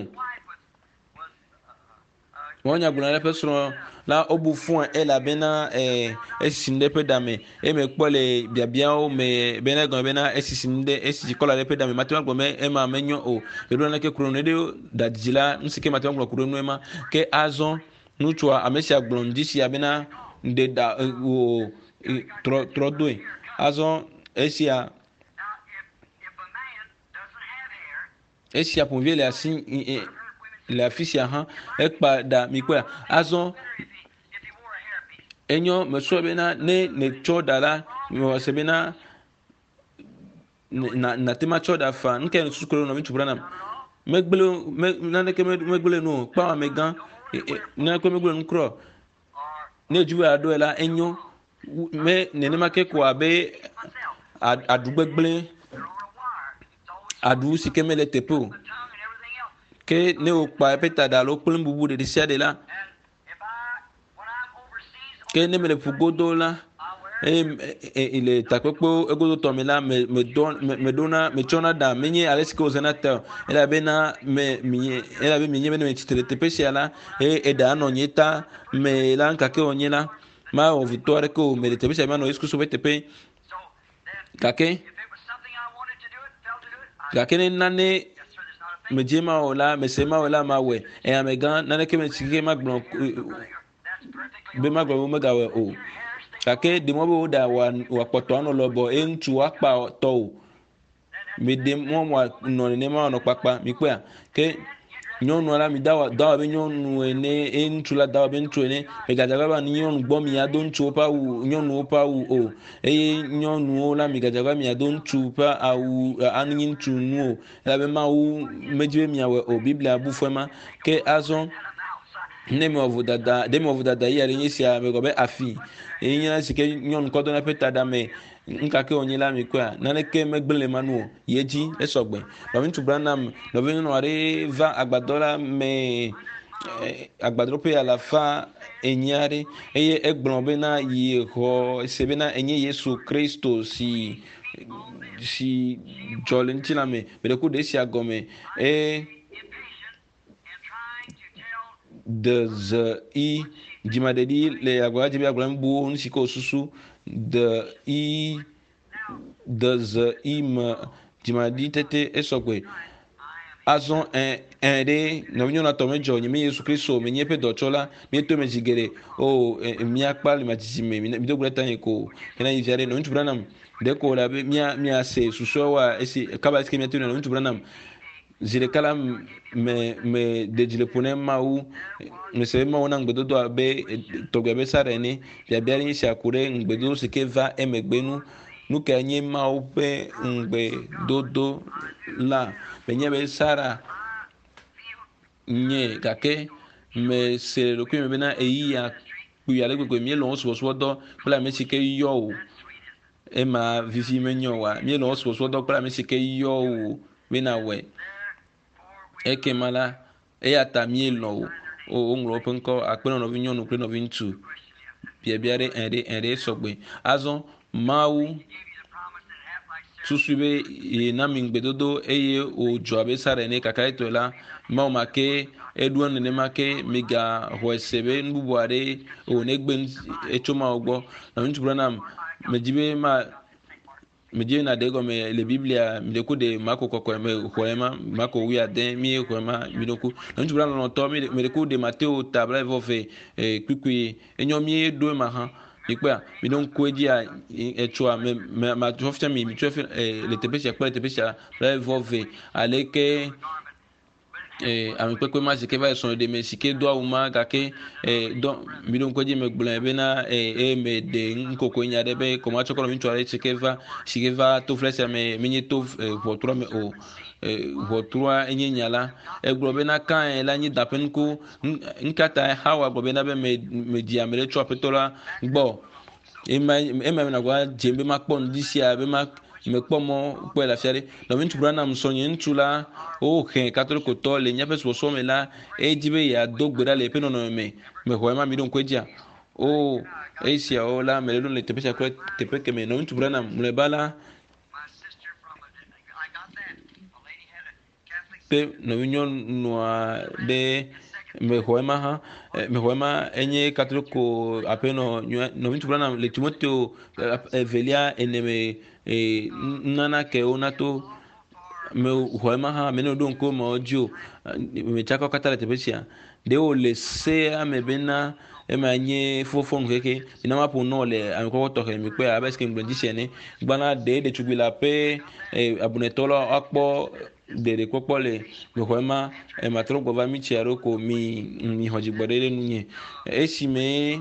wonya gbuna le pesro la obufun e la bena eh esinde pedame e me kpole biabia o me bena gan bena esisinde esiji kola le pedame matema gbo me e ma menyo o edo na ke kuro ne de dadjila nsike matema gbo kuro no ema ke azon nutua amesia gbondisi abena de da o tro tro do azon esia esia pour viele asin la fisia ha ekpa da mikwa azon enyo meso bena ne ne chodala mo sebena na na tema choda fa nke sukuro no mitu brana megbelo na ne ke megbelo no pa me gan na ko megbelo nkro ne juwe ado ela enyo me ne ne make ko abe adugbegle adu sikemele tepo ke ne o pa peta da lo plum bubu de sia de la ke ne me fugodo la e ile takwepo egodo to me la me me don me dona me chona da menye aleski ozenata ela bena me mi ela be menye me titre tepesiala e e da no nyeta me la nka ke onyela ma o victoire ko me de tepesia ma no esku so betepe kake kake ne nane me jema ola me sema ola ma we e amegan nane ke me chike ma gbon be ma gbon me gawe o kake de mo bo da wa wa poto no lobo entu apa to me de mo wa no ne ma no papa mi pe ke nyonu ala mi dawa dawa be nyonu ene entu la dawa be ntu ene me gajaga ba nyonu gbo mi ado ntu pa u nyonu pa u o e nyonu la mi gajaga mi ado ntu pa au anin ntu nu la be ma u mejibe mi awe o biblia bu fema ke azon ne me ovudada de me ovudada yare nyisia me gobe afi e nyina sike nyon kodo na peta da me nka ke onyela mi kwa na ne ke megbele manu yeji esogbe lo mi tubranam lo vi no are va agbadola me agbadro pe ala fa enyare eye egbon be na ye ho sebe na enye Yesu Kristo si si jolentina me be ko de si agome e de ze i jimadedi le agwa jibe agwa mbu nsiko susu de i de ze i ma jimadi tete esokwe azon un un de no nyona to mejo nyi Yesu Kristo me nyepe dochola me to me jigere o mi akpal ma jime mi do gura tan ko ina yare no ntubranam de ko la be mi mi ase suso wa esi kaba ski mi to no ntubranam zile kala me me de jile pone ma u me se ma wona ngbedo do abe to gbe sare ni bia bia ni sha kure ngbedo se ke va emegbenu nu ka nye ma u pe ngbe dodo la me nye be sara nye kake me se lo ku me bena eyi ya ku ya le gbegbe mi lo so so do pla me se ke yo o e ma vivi me nyo wa mi lo so so do pla me se ke yo o bena we eke mala e ata mi lo o ngro penko akpeno no vinyo no pre no vintu bia biare ende ende sogbe azon mawu susube e na mingbedodo eye o joabe sare ne kakaito la mawu make eduon ne make miga hoesebe nbubuare o negbe echoma ogbo na vintu branam mejibe ma medie na de gome le biblia mi de ku de mako kokko me hoema mako wi aden mi hoema mi do ku no ntubra no to mi de ku de mateo tabla vo fe eh kwikwi enyo mi do ma ha ikpa mi don ku eji a etua me ma tofta mi mi tofta le tepesha kwa tepesha bla vo fe aleke eh ami kwekwe ma sike va son de me sike do uma gake eh don mi don koji me gblan be na eh e me de nkoko nya de be ko ma chokolo mi tuare sike va sike va to flesa me mi to votura me o eh votura enye nyala e glo be na kan la nyi dapen ku nkata hawa glo be na be me me dia me cho petola gbo e ma e ma na gwa jembe ma pon disia be ma me kpomo kpo la fiare no min tubra na msonye ntula o he katolo ko to le nya peso so me la e jibe ya dogbera le pe no no me me ho ma mi don kweja o e sia o la me le don le tepesha ko tepe ke me no min tubra na mle bala pe no vinyo no de me ho ma ha me ho ma enye katolo ko apeno no min tubra na le timoteo velia eneme e nana ke onato me hoema ha me no don ko mo jo me chako katala tebesia de o le se a me bena e ma nye fofon keke ina ma po no le am ko to ke mi pe abeske ngbendi sene gbana de de tubila pe e abunetolo akpo de de kokpo le me hoema e ma tro gova mi chiaro ko mi mi hoji gbodele nunye e si me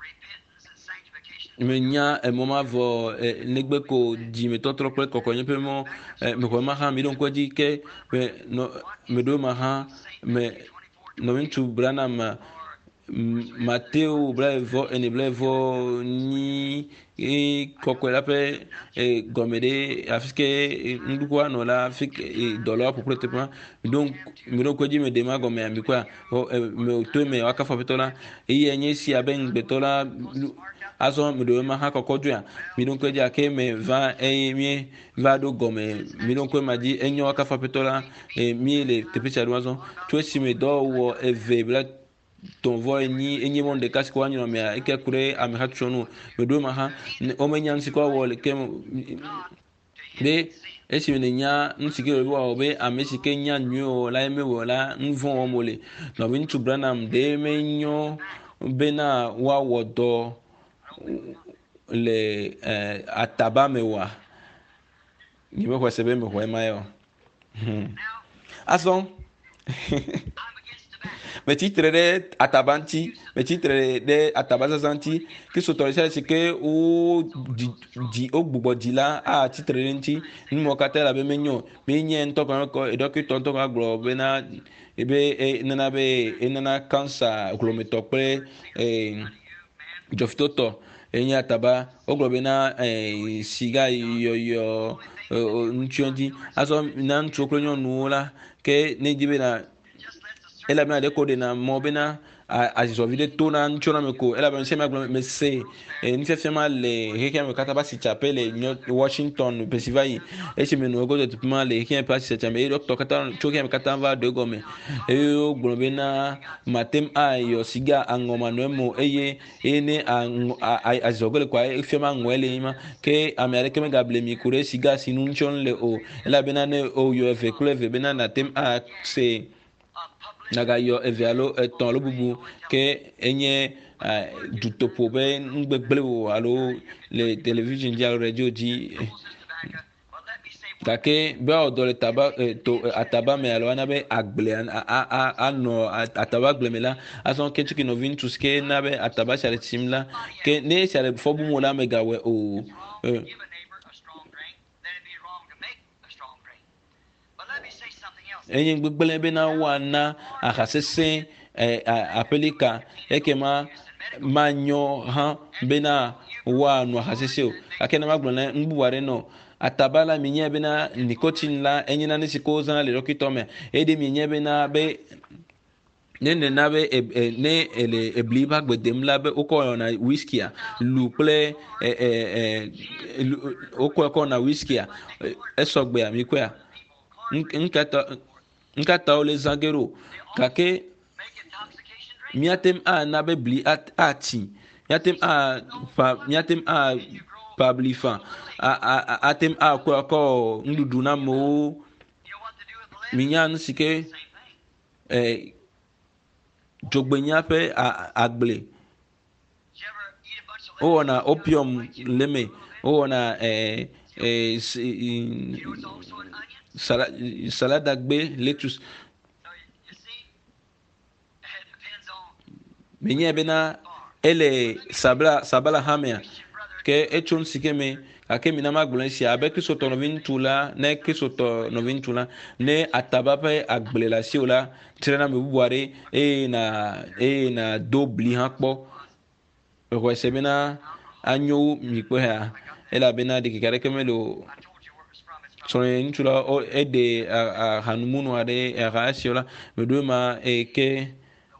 me nya e moma vo negbe ko di me totro pre ko ko nyepe mo me ko ma ha mi don ko di ke me no me do ma ha me no mintu brana ma Mateo Brevo ene Brevo ni e kokwela pe e gomede afike ndukwa no la afike dollar pour pratiquement donc me donc di me dema gome ambi kwa me to me wakafa betola e yenye si aben betola aso me do ma ha kokodu ya mi donc di ake me va e mi va do gome mi donc ma di enyo wakafa betola e mi le tepicha doazo to si me do wo e ve ton voix ni enye monde casque wa nyoma me ike kure am hatchonu me do ma ha o me nyan sikwa wole kem de esi me nya nsike ro wa obe amesike nya nyu la me wola nvon o mole no min tu branam de me nyo bena wa wodo le eh, ataba me wa ni me kwa sebe me kwa mayo ason me titre de atabanti me titre de atabazanti ki so torisha sike o di di o gbugbo dila a titre nti ni mo katela be menyo me nye nto kan ko e doctor nto kan glo be na ebe e nana be e nana cancer glometopre e jofitoto enya ataba o glo be na e siga yo yo nchonji aso na ntokro nyo nuola ke ne dibe na ela bena de kode na mo bena a jovide tona nchona meko ela bena sema me se ni se fema le heke me kata ba si chapele Washington Pennsylvania e se me no go de tupima le heke pa si chame e doctor kata choke me kata va de gome e o gbo bena matem a yo siga angoma no mo eye ene a jogole kwa e fema ngwele ima ke america me gable mi kure siga sinu nchon le o ela bena ne o yo fe kleve bena na tem a se naga yo evialo eton lo bubu ke enye dutopo be ngbegbele wo alo le television dia radio di dake be odo le taba to ataba me alo na be agble a a a no ataba agble me la ason ke chiki no vin tuske na be ataba chale timla ke ne chale fobu mo la mega we o enye gbegbele be na wana akasese apelika ekema manyo ha be na wa no akasese o akena magbona ngbuware no atabala minye be na nicotine la enye na nisiko zan le rokitome ede minye be na be ne ne na be ne ele ebliba gbedem la be oko na whisky a luple eh eh oko oko na whisky a esogbe ami kwa nkata nkata ole zangero kake miatem a na be bli at ati miatem a pa miatem a pablifa atem akwa ko ndudu na mo minyan sike eh jogbenya pe agble o na opium leme o na eh eh salade agbe lettuce menye bena ele sabla sabala hamia ke echon sikeme ake mina magblon si abe kristo novin tula ne kristo novin tula ne ataba pe agble la si ola trena me buare e na e na dobli hakpo ko se bena anyo mi ko ha ela bena de kare kemelo so en tula o e de hanumunu ade e ga si ola me do ma e ke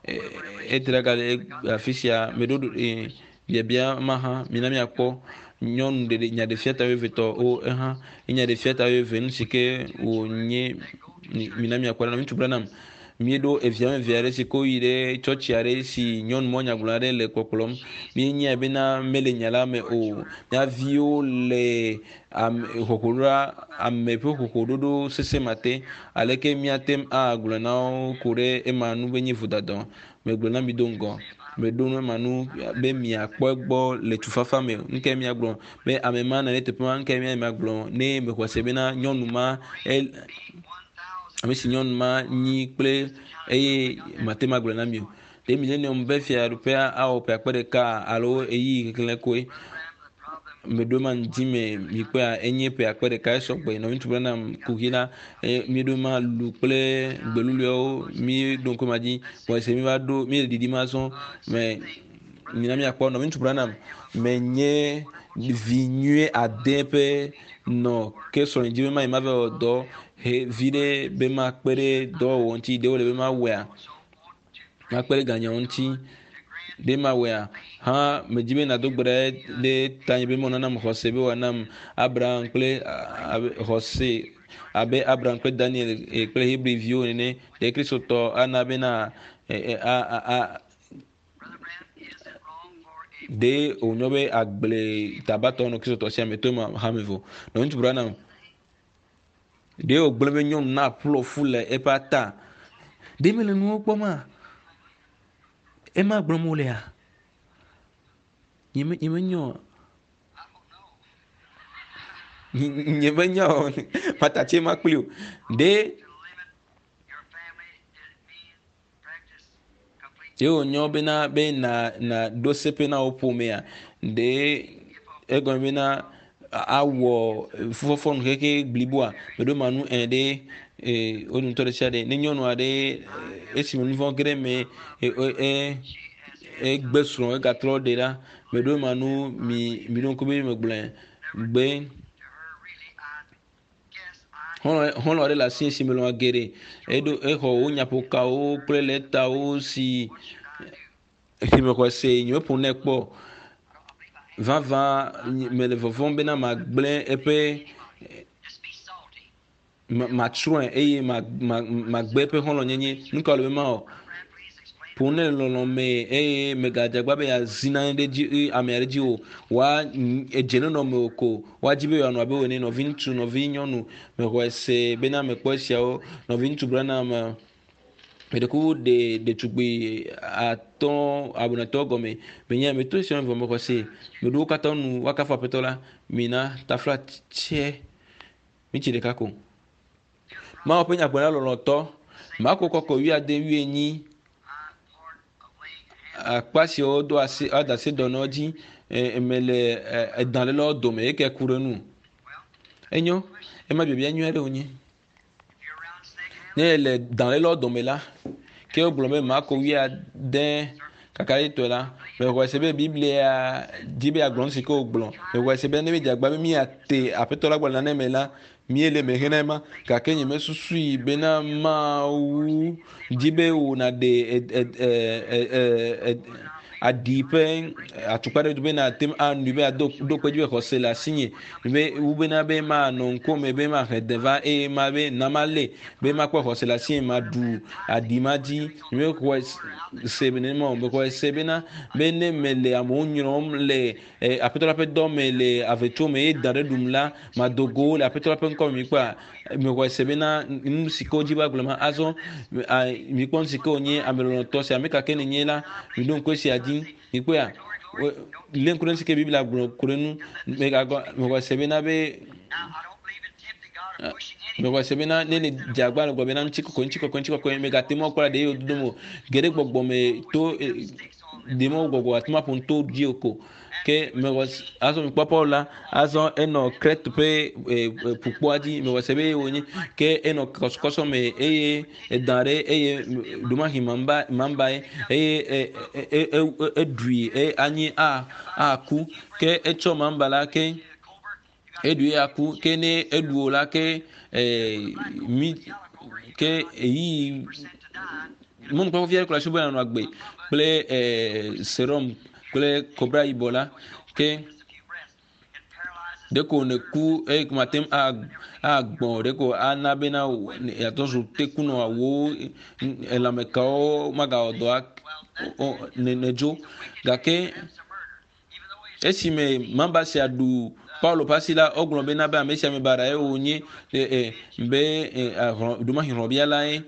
etraga afisia me do bia bia maha minami akpo nyon de nya de fiata we veto o eha nya de fiata we ven sike o nye minami akpo na mitu branam miedo evian viare siko ire chochiare si nyon monya gulare le kokolom mi nya bena mele nyala me o ya vio le am hokura am me po hokododo sese mate aleke miatem a gulana kure emanu benyi fudadon me glona mi dongo me dono manu be mi akpo egbo le tufafa me nke mi agbon be amema na lete pema nke mi agbon ne me kwase bena nyonuma el ami si nyonuma nyi kple eye matema glona mi de millennium be fia europea a o pe akpere ka alo eyi kekele koe me do man dime mi pe enye pe akpere ka so gbe no ntu na kugila mi do ma lu kple gbelulio mi don ko maji bo se mi va do mi didi ma son mais mi na mi akpo no ntu na me nye vinue adepe no ke so nji ma ma ve do he vide be ma akpere do wonti de o le be ma wea ma akpere ganya wonti de ma wea ha me jibe na dogbere de tanye be monana mo hose be wanam abraham kle hose abe abraham kle daniel e kle hebrew view ne de kristo to anabe na a a de onyobe agble tabato no kristo to sia meto ma hamevo no ntu brana de ogble be nyon na plo fule e pata de mele no poma e ma gbomole a Nyime nyime nyo nyime nyo matache maklio de yo nyo bena be na na dosepe na opomea de egon bena awo fofon keke blibua bedo manu ende e odun tore chade ne nyo no ade esimo nivon greme e e e gbesron e gatro de la me do manu mi mi don ko be me gble gbe hono hono de la sin si me lo agere e do e ho onya poka o preleta o si si me ko se nyo po ne po va va me le vovon bena ma gble e pe ma chuen e ma ma gbe pe hono nyenye nuka le ma o pone lolo me e me gajagba be azina de ji amere ji o wa ejeno no me oko wa jibe yo no abe woni no vintu no vinyonu me ko se be na me kwosia o no vintu brana ma me de ku de de tugbe aton abonato gome me nya me to se me ko se me do kata nu wa kafa petola mina ta flat che mi chi de kako ma o penya gbona lolo to ma ko ko wi ade wi enyi akpasi o do ase adase donoji emele edan le lo do me ke kurenu enyo e ma bibia nyu ere onye ne le dan le lo do me la ke o blome ma ko wi aden kakari to la me ko se be biblia dibe aglon si ko blon me ko se be ne be jagba mi ate apeto la gbona ne me la mi ele me henema ka kenye me susui bena ma u dibe u na de adi pe atukpa ɖe be na tem anu be ado do kpe dzi be xɔse le asinye be wu bena be ma nɔ ŋkume be ma he deva eye ma be nama le be ma kpɔ xɔse le asinye ma du adi ma dzi be xɔ se be ne ma be xɔ se bena be ne me le amewo nyrɔm le aƒetɔ la ƒe dɔ me le avetso me ye da ɖe ɖum la ma do go le aƒetɔ la ƒe ŋkɔ mi kpɔa me xɔ se bena nu si ke wo dzi va gblɔ ma azɔ mi kpɔ nu si ke wonye ame lɔlɔtɔ si ame kake ne nye la mi ɖo ŋkue sia dzi mi kpɔa le ŋku ɖe si ke biblia gblɔ ku ɖe nu me gagɔ me xɔ se bena be me xɔ se bena ne le dze agba le gblɔ bena ŋutsi kɔkɔe ŋutsi kɔkɔe ŋutsi kɔkɔe me gate mɔ kpɔla ɖe ye wododo mo geɖe gbɔgbɔ me to demo gbɔgbɔ ati ma ƒo to dzi o ko ke me xɔ azɔ mi kpɔ Paul la azɔ enɔ Crete ƒe ƒukpoa dzi me xɔ se be wonye ke enɔ kɔsɔkɔsɔ me eye edan ɖe eye domahi mamba mamba ye eye eɖui eye anyi a aku ke etsɔ mamba la ke eɖui aku ke ne eɖuo la ke mi ke eyi mɔnu kpɔkpɔ fia kura subu yanɔ agbe kple serum kple kobra yibɔ la ke deko ne ku eye kuma tem a agbɔn deko ana bena yatɔ so teku nɔ awo elãmekawo magawɔ dɔ ne ne dzo gake esime mamba sia ɖu Paulo pasi la ogblɔ bena be ame sia me ba ɖa ye wonye be domahi hlɔbia la ye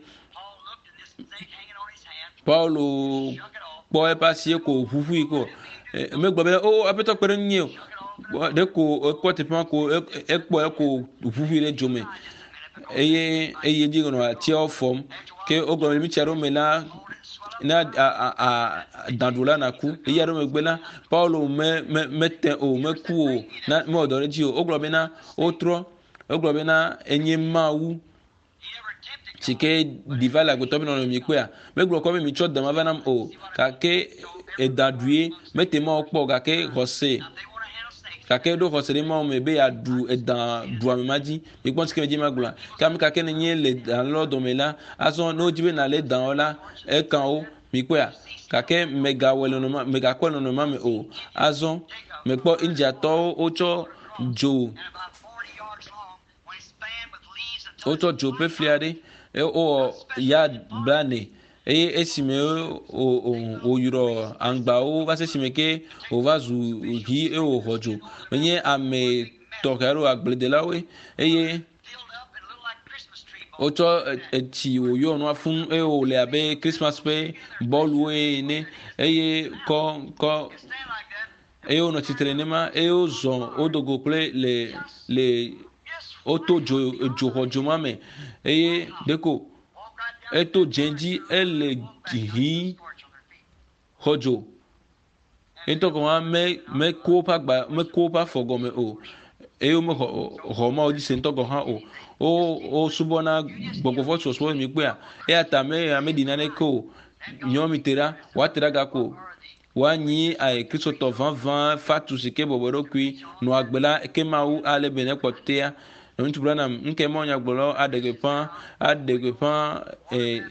Paulo kpɔ eƒe asi ko ʋuʋui ko megblɔ be o aƒetɔ kpe ɖe nu nye o ɖe ko ekpɔ teƒe ma ko ekpɔ eko ʋuʋui ɖe dzo me eye eye dzi nɔ atiawo fɔm ke wogblɔ be mitsi aɖewo me la na danɖola naku eya ɖe megbe la Paulo me me mete o meku o na mewɔ dɔ ɖe dzi o wogblɔ bena wotrɔ wogblɔ bena enye Mawu si ke diva le agbetɔ be nɔnɔ mi kpea megblɔ kɔ be mi tsɔ dama va nam o gake edaɖue mete mawo kpɔ gake xɔse gake ɖo xɔse ɖe mawo me be yeaɖu edan ɖua me ma dzi mi kpɔ si ke me dzi ma gblɔa ke ame gake ne nye le dan lɔ dɔme la azɔ ne wodzi be na le dan wo la eka wo mi kpɔa gake megawɔ le nɔnɔma megakpɔ le nɔnɔma me o azɔ mekpɔ Indiatɔwo wotsɔ dzo wotsɔ dzo ƒe fli aɖe ewɔ ya blane eye esime o yrɔ angbawo va se esime ke o va zu hi eye o xɔ dzo menye ame tɔxɛ alo agbledelawoe eye wotsɔ etsi wòyɔ nua fún eye wòle abe Christmas ƒe bɔluwoe ene eye kɔ kɔ eye wonɔ tsitre nema eye wozɔ wodogo kple le le woto dzo dzoxɔ dzo ma me eye deko eto dze dzi ele hi xɔ dzo etɔ gɔma me me ko woƒe agba me ko woƒe afɔ gɔme o eye wome xɔ xɔ ma wo dzi se ŋutɔ gɔ hã o wo wo subɔna gbɔgbɔfɔ sɔsɔ mi kpea eya ta me ame ɖi naneke o nyɔ mi te ɖa woate ɖa gako woanyi ayi kristotɔ vavã fatu si ke bɔbɔ ɖokui nɔ agbe la ke Mawu ale be ne kpɔtea ŋutsu bla nam nke mɔ nyagblɔlɔ aɖe gbeƒã aɖe gbeƒã ee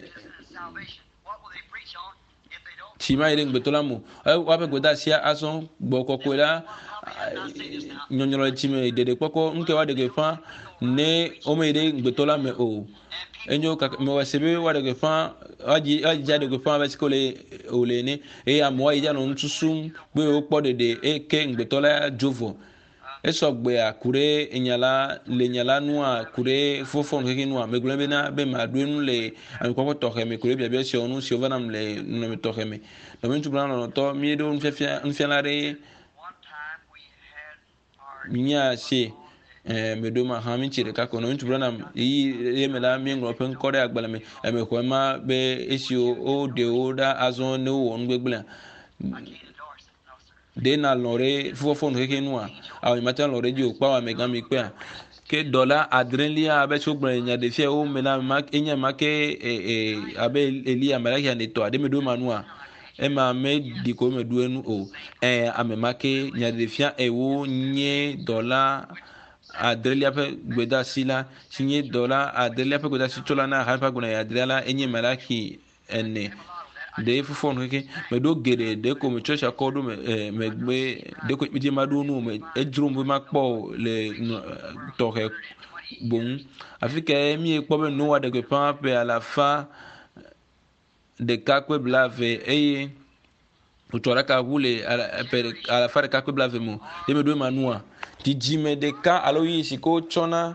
tsi ma yi ɖe ŋgbetɔ la mo woaƒe gbedeasia azɔ gbɔ kɔkɔe la nyɔnyrɔ le tsi me ɖeɖe kpɔkpɔ nke woaɖe gbeƒã ne wome yi ɖe ŋgbetɔ la me o enyo mewɔ se be woaɖe gbeƒã wadzi wadzi aɖe gbeƒã va si ke wòle wòle ne eye amewo yi dza nɔ nususum be wokpɔ ɖeɖe eye ke ŋgbetɔ la dzo vɔ esɔ gbea ku ɖe enya la le nya la nua ku ɖe fofo keke nua megblɔ bena be ma ɖo nu le amikɔkɔ tɔxɛ me ku ɖe biabia siwo nu siwo va nam le nɔnɔme tɔxɛ me nɔme ŋutsu bla nɔnɔtɔ mi ɖo nufiafia nufiala ɖe minya se ɛɛ me do ma hã mi tsi ɖeka ko nɔme ŋutsu bla nam yi ye me la mi ŋlɔ ƒe ŋkɔ ɖe agbalẽ me eme xɔ ma be esiwo wo ɖe wo ɖa azɔ ne wowɔ nugbegblẽa de na lɔ ɖe fofofonu keke nua awo yi mate lɔ ɖe dzi o kpa wa me gã mi kpea ke dɔla adrelia abe tso gblɔ nya ɖe fia wo me la ma enye ma ke ee abe Elia malakia ne tɔ ade me do ma nua ema me di ko me do enu o ɛɛ ame ma ke nya ɖe fia ewo nye dɔla adrelia ƒe gbedeasi la si nye dɔla adrelia ƒe gbedeasi tso la na ha ƒe agbɔna adrelia la enye malaki ene de fofo no ke me do gere de ko me church akodo me me gbe de ko mi ma do no me ejuru mo ma kpo le to he bon afika mi e kpo be no wa de ko pa pe à la fin de kakwe blave eye utora ka vule à la fin de kakwe blave mo de me do manua ti jime de ka alo yi siko chona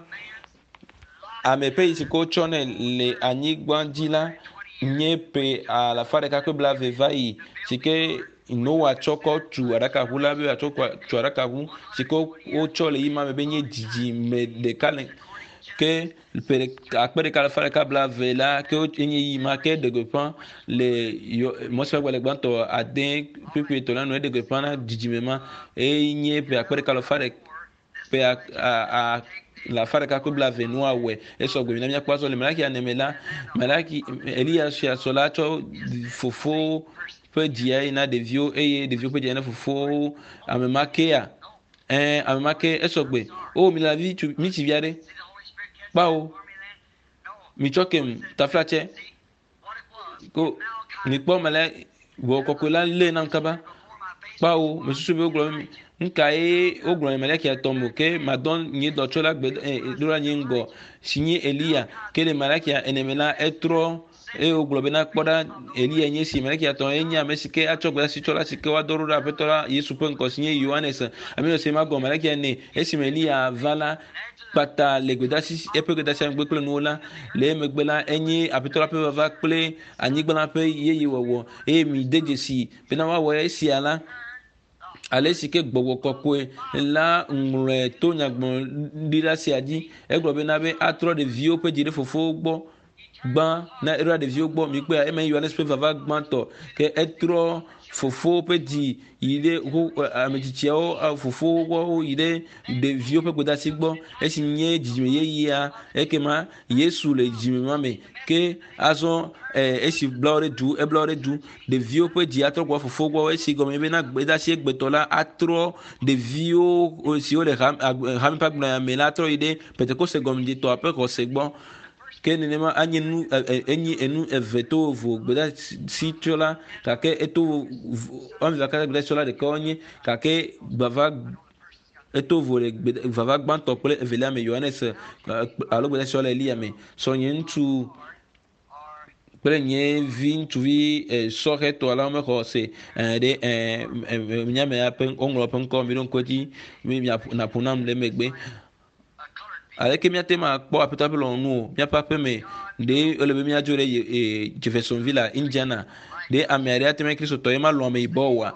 amepe yi siko chona le anyigbanjila nyepe à la fin de kakwe blave vai sike no wa choko tu araka hula be achoko tu araka hu siko o chole yi ma me benye jiji me de kalen que après que la fare kabla vela que enyi yi ma ke de gepan le mo se wele gbanto aden pipi to lanu de gepan na dijimema e nyi pe après que la fare pe a a la fare kabla venua we eso go na mi akwa so le malaki anemela malaki Elias ya solato fofo pe dia ina de vio e de vio pe dia na fofo amemake eh amemake eso gbe o mi la vie tu mi ti viare bao mi chokem taflache ko ni kpo male go kokola le nan kaba bao mi susu be ogro nka e ogro male ki atomo ke madon ni do chola gbe dura ni ngo sinye Elia ke le male ki enemela etro e ogro be na kpoda Elia nyi si male ki aton enya mesike achogba si chola sike wa dorura petora Yesu pe nko sinye Yohanes amino se ma go male ki ne esi Elia vala pata legedasi epe gedasi angbe kle nola le megbela enyi apitola pe va kle anyigbana pe yeye wowo e mi dejesi pe na wa wo esi ala ale sike gbogbo kokwe la nre to nyagbon dira si aji egbo be na be atro de vio pe jire fofo gbo gban na era de vio gbo mi pe e men Yohanes pe va gban to ke etro fofo pe di ile ho ameticheo fofo wo ile de vio pe goda sigbo e si nye jijime ye ya ekema Yesu le jijime mame ke azo e si blore du e blore du de vio pe di atro go fofo go e si go me na gbeda si egbetola atro de vio o si o le ham ham pa na me la atro ide Pentecoste go mi to ape ko segbo ke nenema anyenu enyi enu eveto vo gbeda si tola kake eto on va ka gbeda sola de konye kake bava eto vo le bava gban to pele evelia me Yohanes alo gbeda sola Elia me so nyentu pele nye vin tu vi sohe to ala me ko se de nyame apen onglo pen ko mi don kwati mi na punam le megbe avec mi atema po apeta belon nu mi papa me de olebe mi ajore e Jeffersonville Indiana de ameria atema Kristo to ema lo me bowa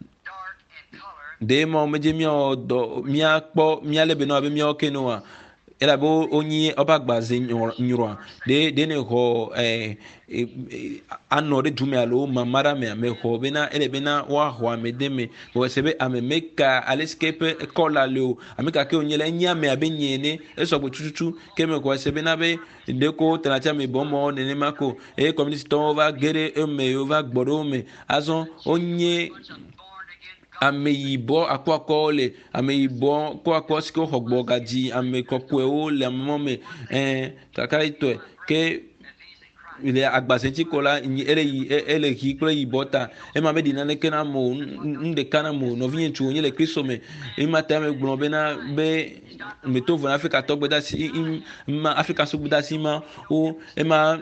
de mo meje mi o do mi apo mi alebe no abe mi o kenoa ela bo onyi obagbaze nyuro de de ne ho eh anno de dume alo mamara me me ho bena ele bena wa ho amede me bo sebe amemeka alescape kola leo ameka ke onyele nya me abenyene eso gbo tututu ke me ko sebe na be de ko tanacha me bomo ne ne mako e community to over gere e me over gboro me azon onye ameyibo akwakole ameyibo kwa kwa siko hogbo gaji amekokwe o le amome eh kakaito ke ile agbasenti kola ele ele ki kle yibota e ma medina ne kana mo nde kana mo no vinye tu onye le Kristo me e ma ta me gbon be na be meto vo Africa to gbeda si ma Africa so gbeda si ma o e ma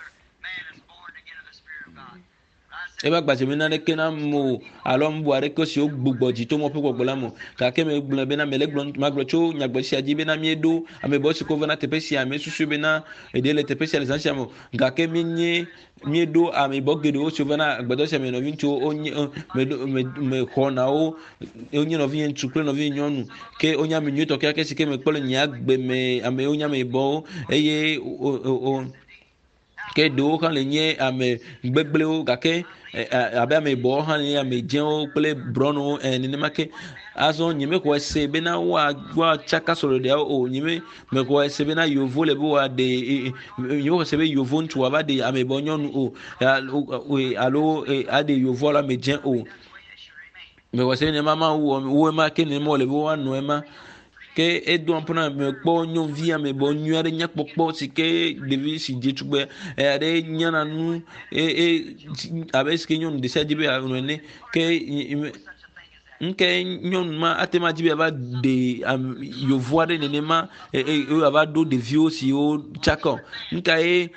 eba gbaje me na ne kena mo alom bu are ko si o gbogbo ji to mo pe gbogbo la mo ka ke me gbon be na me le gbon ma gbon cho nyagbo si aji be na mi edo ame bo si ko na tepe si ame susu be na e de le tepe si les anciens mo ga ke mi nye mi edo ame bo gedo o si na gbado si ame no vincho onye me me ko na o onye no vin tu kle no vin nyonu ke onya mi nyu to ke ke si ke me polo nya gbe me ame onya me bo eye o ke do kan le nye ame gbegble o ga ke abe ame bo han ni ame jen pele brono ni make azo nyime ko se be na wa wa chaka soro de o nyime me ko se be na yovo le bo wa de nyime ko se be yovo ntu wa ba de ame bo nyonu o alo ade yovo la me jen o me ko se ni mama wo wo ma ke ni mo le bo wa no e ma ke edo ampona me kpo nyovia me bo nyuare nya kpokpo si ke devi si jetugbe e ade nyana nu e e abeske nyon de sajibe anone ke nke nyon ma atema jibe aba de yo voade ne ma e e aba do de vio si o chako nka e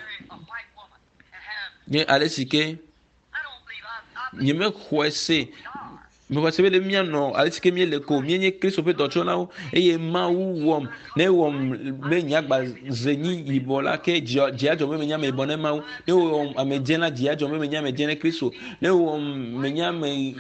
nye alesike nye me kwese me kwese be mia no alesike mi le ko mi nye Kristo pe docho na eye ma wu wom ne wom be nya gba zenyi ibola ke jia jo me nya me bone ma ne wom amejena jia jo me nya me jena Kristo ne wom me nya me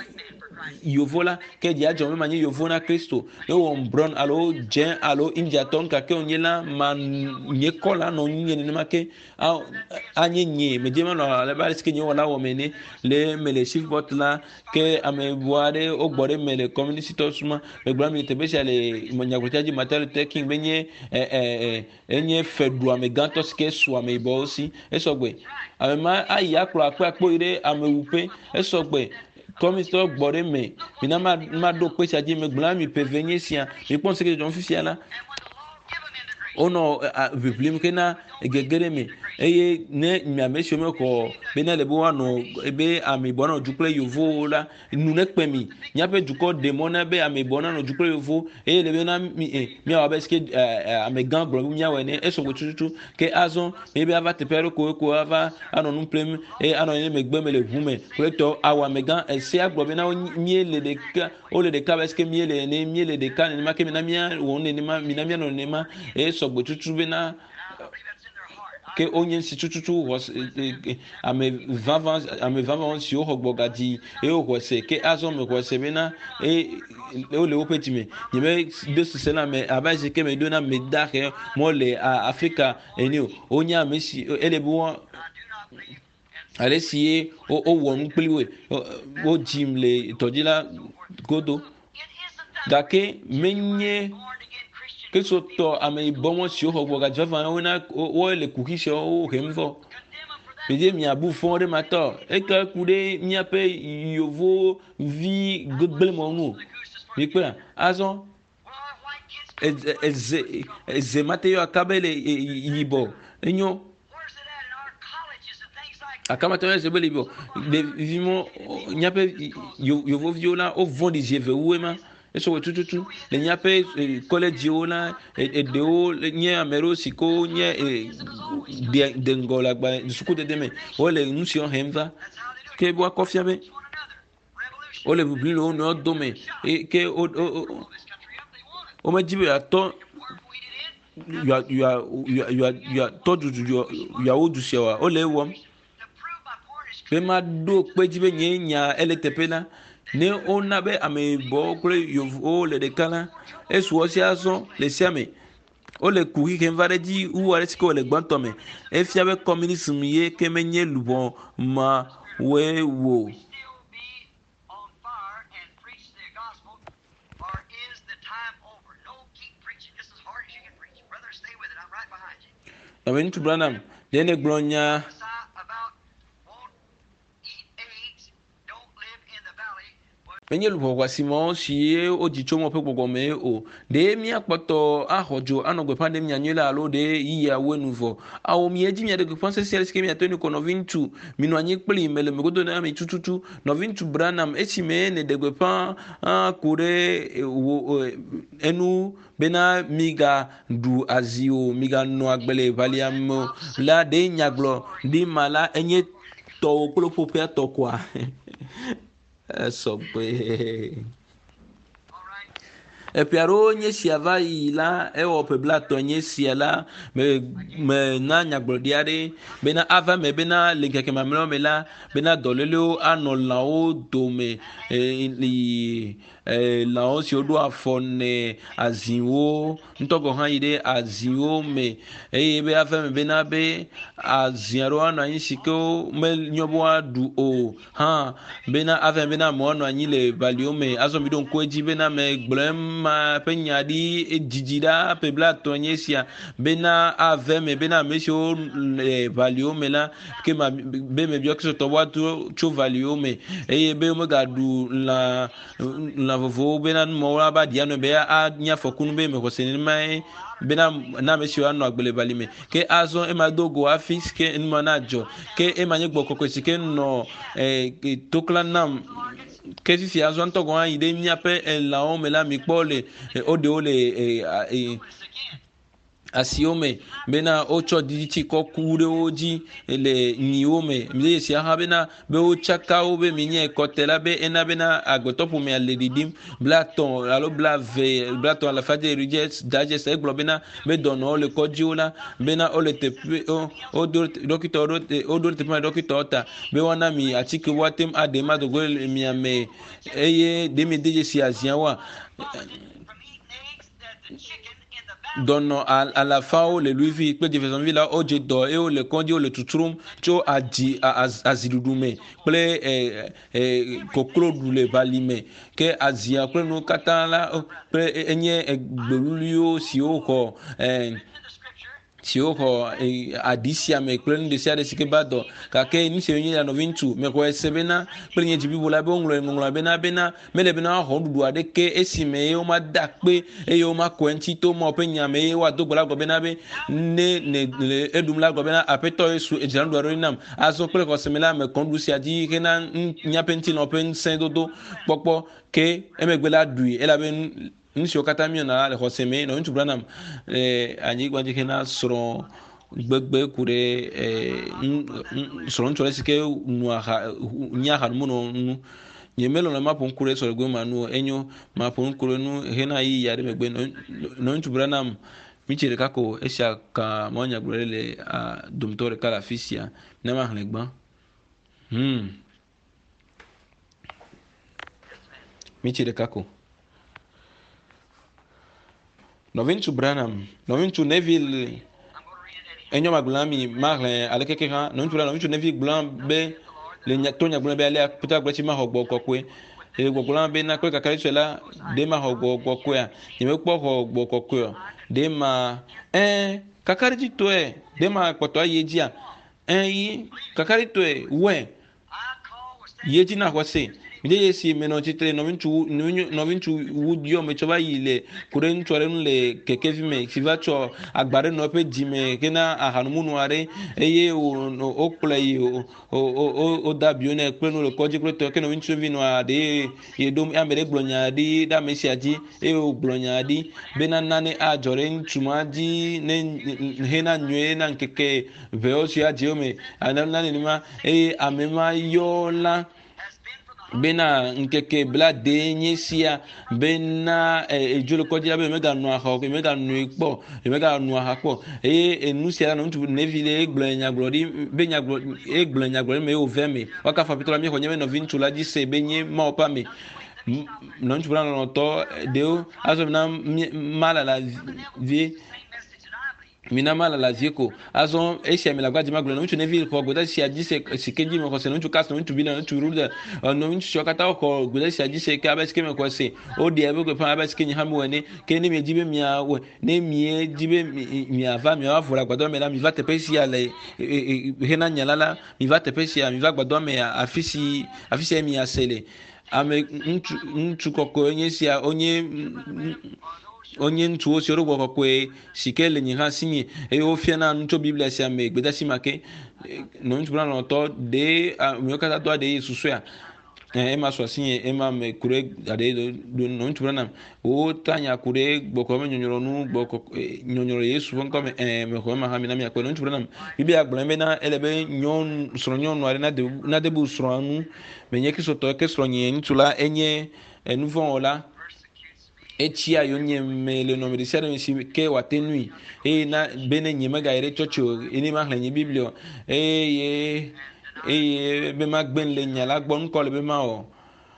yovola ke jia jo me ma nye yovona Kristo ne wom bron alo jen alo india ton ka ke onyela man nye kola no nye ne ma ke a anye nye me jema no le ba alesike nye wala wo me ne le me le chief bot la ke ame boare ogbore me le community tosuma me gbra mi tebe le nyagutaji matel taking benye eh eh enye fedu ame gantos ke so ame bo si esogbe ame ma aya kro akpa akpo ire ame wupe esogbe community ogbore me bina ma ma do pe saji me gbra mi pevenye sia mi pense que don fifia la ono biblim kena gegere me eye ne mi me shome ko be na le bo ano ebe ami bona jukle yovo la nu ne pe mi nya pe juko demona be ami bona no jukle yovo eye le be na mi mi aba ske ami gan bro mi nya we ne eso go tutu ke azon ebe ava te pero ko ko ava ano nu plem e ano ne me gbe me le vume preto awa me gan e se agbo be na mi le de ka o le de ka ske mi le ne mi le de ka ne ma ke mi na mi won ne ma mi na mi no ne ma e so go tutu be na ke onye si tututu was ame vavans ame vavans si o hogbogadi e o kwese ke azo me kwese bena e o le opeti me ni me de se na me abaje ke me do na me dake mo le Africa eni onye ame si ele bo ale si o o won pliwe o jim le tojila godo dake menye que soto ame bomo si o hogbo ga java ona o le kukisho o hemvo bede mi abu fon de mato e ka kude mi ape yovo vi gogbel monu mi pe azon ez ez mateo akabele yibo enyo akama to ez bele yibo de vimo nyape yovo viola o vondi jeve uema eso tututu le nyape college ona e de o nye amero siko nye de de ngola gba suku de deme o le nusio hemva ke bo akofia be o le biblo no dome e ke o o o ma jibe ato you are you are you are you are todu you are odu sewa o le wom be ma do pe jibe nye nya eletepena ne ona be ame bo kure yovo le de kala esu osiaso le siame o le kuhi ke mvareji u are siko le gbantome e fia be communism ye ke menye lubon ma we wo amen to Branham dene gronya menye lupo kwa simon sie o jicho mo pe gbogbo me o de mi apoto ahojo anogwe pande mi anyela alo de iya wenuvo awo mi eji mi de pense sel ske mi atoni ko novintu mi no anyi pli mele me godo na mi tututu novintu Branham echi me ne de gwepa a kure enu bena miga du azio miga no agbele valiam la de nyaglo di mala enye to kolo popia to kwa so pe e piaro nye siava ila e o pe blato nye siala me me na nyagbo diare bena ava me bena linkeke mamelo me la bena dolelo anola o do me li la o si odo afone azinwo ntogo han ide azinwo me e be ava me bena be azinro ana yisiko me nyobo adu o ha bena ava bena mo no anyile balio me azo mi don ko eji bena me gblem ma penya di ejijida pe blato nyesia bena ave me bena mesho value me la ke ma be me bio ke to wa to cho value me e be mo ga du la la agblẽa vovowo bena numɔwo aba ɖi anɔ be anya afɔku nu be me xɔ se nenemae bena na ame siwo anɔ agbe le balime ke azɔ ema do go hafi ke enuma na dzɔ ke ema nye gbɔ kɔkɔe si ke nɔ tokla nam ke fifi azɔ ŋutɔ gɔ̃ ayi ɖe míaƒe elãwo me la mi kpɔ le wo ɖewo le asiwo me bena wotsɔ diditsi kɔ ku ɖe wo dzi le nyiwo me mi sia hã bena be wotsaka wo be mi nye kɔte la be ena bena agbetɔƒomea le ɖiɖim bla tɔn alo bla ve bla tɔn alafa de dzadze se egblɔ bena be dɔnɔwo le kɔdziwo la bena wo le teƒe wodo dɔkitɔwo wodo teƒe ma dɔkitɔwo ta be woana mi atike woatem aɖe ma dogo le mia me eye ɖe mi de dzesi aziawoa dɔnɔ alafawo le luivi kple dzefezɔnvi la wo dze dɔ eye wole kɔdzi wole tutrum tso adi aziɖuɖu me kple kokloɖu le bali me ke azia kple nuwo katã la kple enye gbeluliwo siwo xɔ siwo xɔ aɖi sia me kple nu ɖe sia ɖe si ke ba dɔ gake nu siwo nye nɔvi ŋutsu mexɔ ese bena kple nye dzibibo la be woŋlɔ ŋlɔ bena bena mele bena woaxɔ ɖuɖu aɖeke esi me eye womada kpe eye womakɔe ŋuti to mawo ƒe nya me eye woado gbe la gɔ bena be ne ne le eɖum la gɔ bena aƒetɔ yesu edzra nuɖu aɖewo nam azɔ kple xɔseme la me kɔ nuɖu sia dzi hena míaƒe ŋutilɔ ƒe ŋusẽdodo kpɔkpɔ ke emegbe la ɖui elabe nu siwo katã miɔna le xɔse me nɔ ŋutsu branam anyigba dzi hena srɔ̃ gbegbe ku ɖe srɔ̃ ŋutsu aɖe si ke nua nye ahanumuno nu nye melɔ le ma ƒom ku ɖe sɔrɔgbe ma nu enyo ma ƒom ku ɖe nu hena yi ya ɖe megbe nɔ ŋutsu branam mitsi ɖeka ko esia ka mɔ nyagblɔ ɖe le dometɔ ɖeka le afi sia ne ma hlẽ gbã hmm mitsi ɖeka ko nɔvi ŋutsu branam nɔvi ŋutsu neville enyo magblɔ mi mahlẽ ale keke hã nɔvi ŋutsu nɔvi ŋutsu neville gblɔ be le to nyagblɔ be alea peta gblɔ tsi ma xɔ gbɔ kɔkɔe eye gbɔgblɔ be na kple kakari sue la ɖe ma xɔ gbɔ kɔkɔea nye mekpɔ xɔ gbɔ kɔkɔe ɖe ma ɛɛ kakari dzi tɔe ɖe ma kpɔtɔ ayi dzia ɛɛ yi kakari tɔe wɛ yi dzi na xɔ se mi de esi menɔ tsitre nɔvi ŋutsu nɔvi ŋutsu wudiɔ me tsɔ va yi le ku ɖe ŋutsu aɖe ŋu le kekevi me si va tsɔ agba ɖe nɔ eƒe dzime hena ahanumunu aɖe eye wokplɔe yi woda abiwo nɛ kple nu le kɔdzi kple tɔ ke nɔvi ŋutsuvi nɔ aɖe ye ɖom ame ɖe gblɔ nya ɖi ɖe ame sia dzi eye wogblɔ nya ɖi bena nane adzɔ ɖe ŋutsu ma dzi ne hena nyuie na ŋkeke ʋewo si adze wo me nane nima eye ame ma yɔ la bena nkeke bla de nye sia bena edzo le kɔdzi la be mega nua xɔ mega nui kpɔ mega nua ha kpɔ eye enu sia no ŋutsu nevi le egblɔ nyagblɔ ɖi be nyagblɔ egblɔ nyagblɔ ɖi me wo ve me waka fa pitɔ la mi xɔ nye be nɔvi ŋutsu la dzi se be nye mawo pa me nɔ ŋutsu bla nɔtɔ ɖewo azɔ bena mala la vie mina ma la la vie ko azɔ esia me la gba dzima gblɔ no ŋutsu nevi xɔ gbeda sia dzi se si ke dzi me xɔ se no ŋutsu kas no ŋutsu bi le ŋutsu rude no ŋutsu siwo katã xɔ gbeda sia dzi se ke abe si ke me xɔ se o ɖi ebe gbe abe si ke nye hã me ne ke ne mi dzi be mia wɔ ne mi dzi be miava miava vo le agbadɔ me la mi va teƒe sia le hena nya la la mi va teƒe sia mi va agbadɔ me afi si afi sia mi ase le ame ŋutsu ŋutsu kɔkɔe nye sia onye onye ŋutsuwo siwo ɖo gbɔ kɔkɔe si ke le nye hã si nye eye wofiana nu tso biblia sia me gbedasi ma ke nɔ ŋutsu bla nɔtɔ ɖe amewo katã do aɖe susua ema sɔ asi nye ema me ku ɖe aɖe do nɔ ŋutsu bla nam wo ta nya ku ɖe gbɔkɔ me nyɔnyɔrɔ nu gbɔkɔ nyɔnyɔrɔ yesu ƒe ŋkɔ me ɛɛ me xɔ ema hã mi na miakpɔ nɔ ŋutsu bla nam biblia gblɔ be na ele be nyɔnu srɔ̃nyɔnu aɖe na de na de bu srɔ̃a nu me nye kristotɔ ke srɔ̃ nye ŋutsu la enye enu vɔ wɔla etsia yo nye me le nɔme de sia ɖe si ke wate nui eye na bene nye mega yi ɖe tsɔtsi o ene ma xlẽ nye biblia eye eye be ma gbe le nya la gbɔ ŋkɔ le be ma wɔ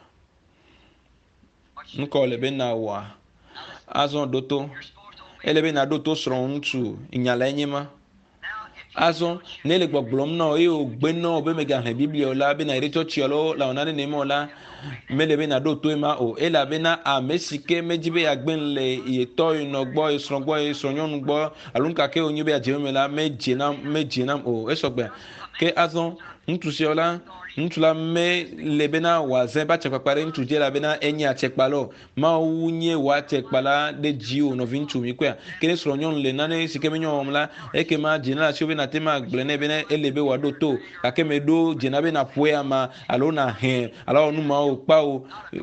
ŋkɔ le be na wɔa azɔ ɖo to ele be na ɖo to srɔ̃ ŋutsu nya la nye ma azɔ ne le gbɔgblɔm na eye wògbe na wo be megahẽ biblia o la bena yi ɖe tsɔtsia lo la wòna nene ma o la mele bena ɖo toe ma o elabena ame si ke medzi be yagbe le yetɔ yinɔ gbɔ esrɔ̃ gbɔ esrɔ̃nyɔnu gbɔ alo nukake wònye be yadze me la medze nam medze nam o esɔgbea ke azɔ ŋutsu sia la ŋutsu la me le bena wòazẽ ba tsekpakpa ɖe ŋutsu dzi elabena enye atsekpa lɔ mawu nye wòa tsekpa la ɖe dzi o nɔvi ŋutsu mi koe ke ne srɔ̃nyɔnu le nane si ke menye wɔm la eke ma dzena asi wo be nate ma gblẽ nɛ bena ele be wòaɖo to gake me ɖo dzena be naƒoe ama alo na hẽ alo nu mawo kpa o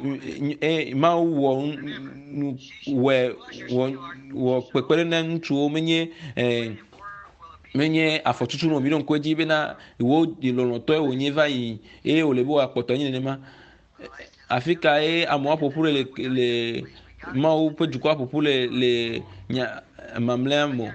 mawu wɔ nu wɔ wɔ wɔ kpekpe ɖe na ŋutsuwo menye ɛɛ menye afɔtutu no mi ɖo ŋkue dzi bena wo lɔlɔtɔe wònye va yi eye wòle be wòakpɔtɔ nye nenema afi ka ye amewo ƒoƒu le le mawu ƒe dukɔa ƒoƒu le le nya mamlɛa mo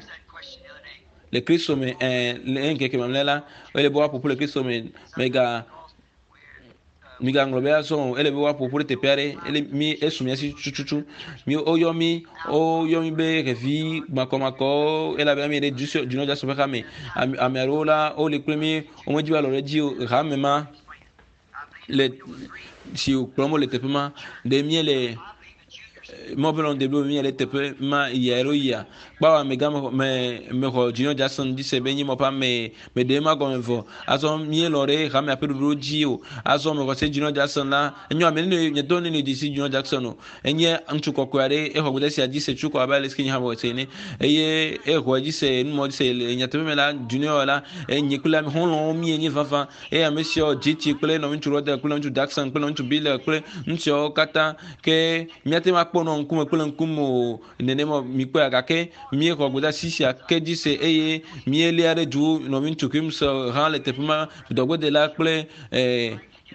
le kristo me ɛɛ le ŋkeke mamlɛa la ele be woaƒoƒu le kristo me mega migaŋlɔ be azɔ ele be woaƒoƒu ɖe teƒe aɖe ele mi esu mia si tututu mi woyɔ mi woyɔ mi be ɖevi makɔmakɔwo elabena mi ɖe dunɔdzasɔ ƒe xame ame aɖewo la wole kple mi womedzi be alɔ ɖe dzi o hame ma le si kplɔm le teƒe ma ɖe mie le mɔ be lɔn de be mie le teƒe ma yia ɖo yia kpawo ame gã me me xɔ dunɔdzasɔ dzi se be nye mɔ ƒe ame me ɖe ma gɔme vɔ azɔ mie lɔ ɖe hame aƒe ɖoɖo dzi o azɔ me xɔ se dunɔdzasɔ la enyo ame ne nye dɔ ne ne dzi si dunɔdzasɔ o enye ŋutsu kɔkɔe aɖe exɔ gbede sia dzi se tsu kɔ abe ale sike nye hã se ne eye exɔ dzi se numɔ dzi se le nyateƒe me la dunɔ la enye kple ame xɔlɔwo mie nye vava eye ame siawo dzitsi kple nɔ ŋutsu rɔda kple ŋutsu daksan kple ŋutsu bile kple ŋutsuawo katã ke miate ma kpɔ nɔ ŋkume kple ŋkume o nenema mi kpɔa gake mie xɔ gbede sisia ke dzi se eye mie lia ɖe du nɔvi ŋutsu kim se hã le teƒe ma dɔgbede la kple ɛɛ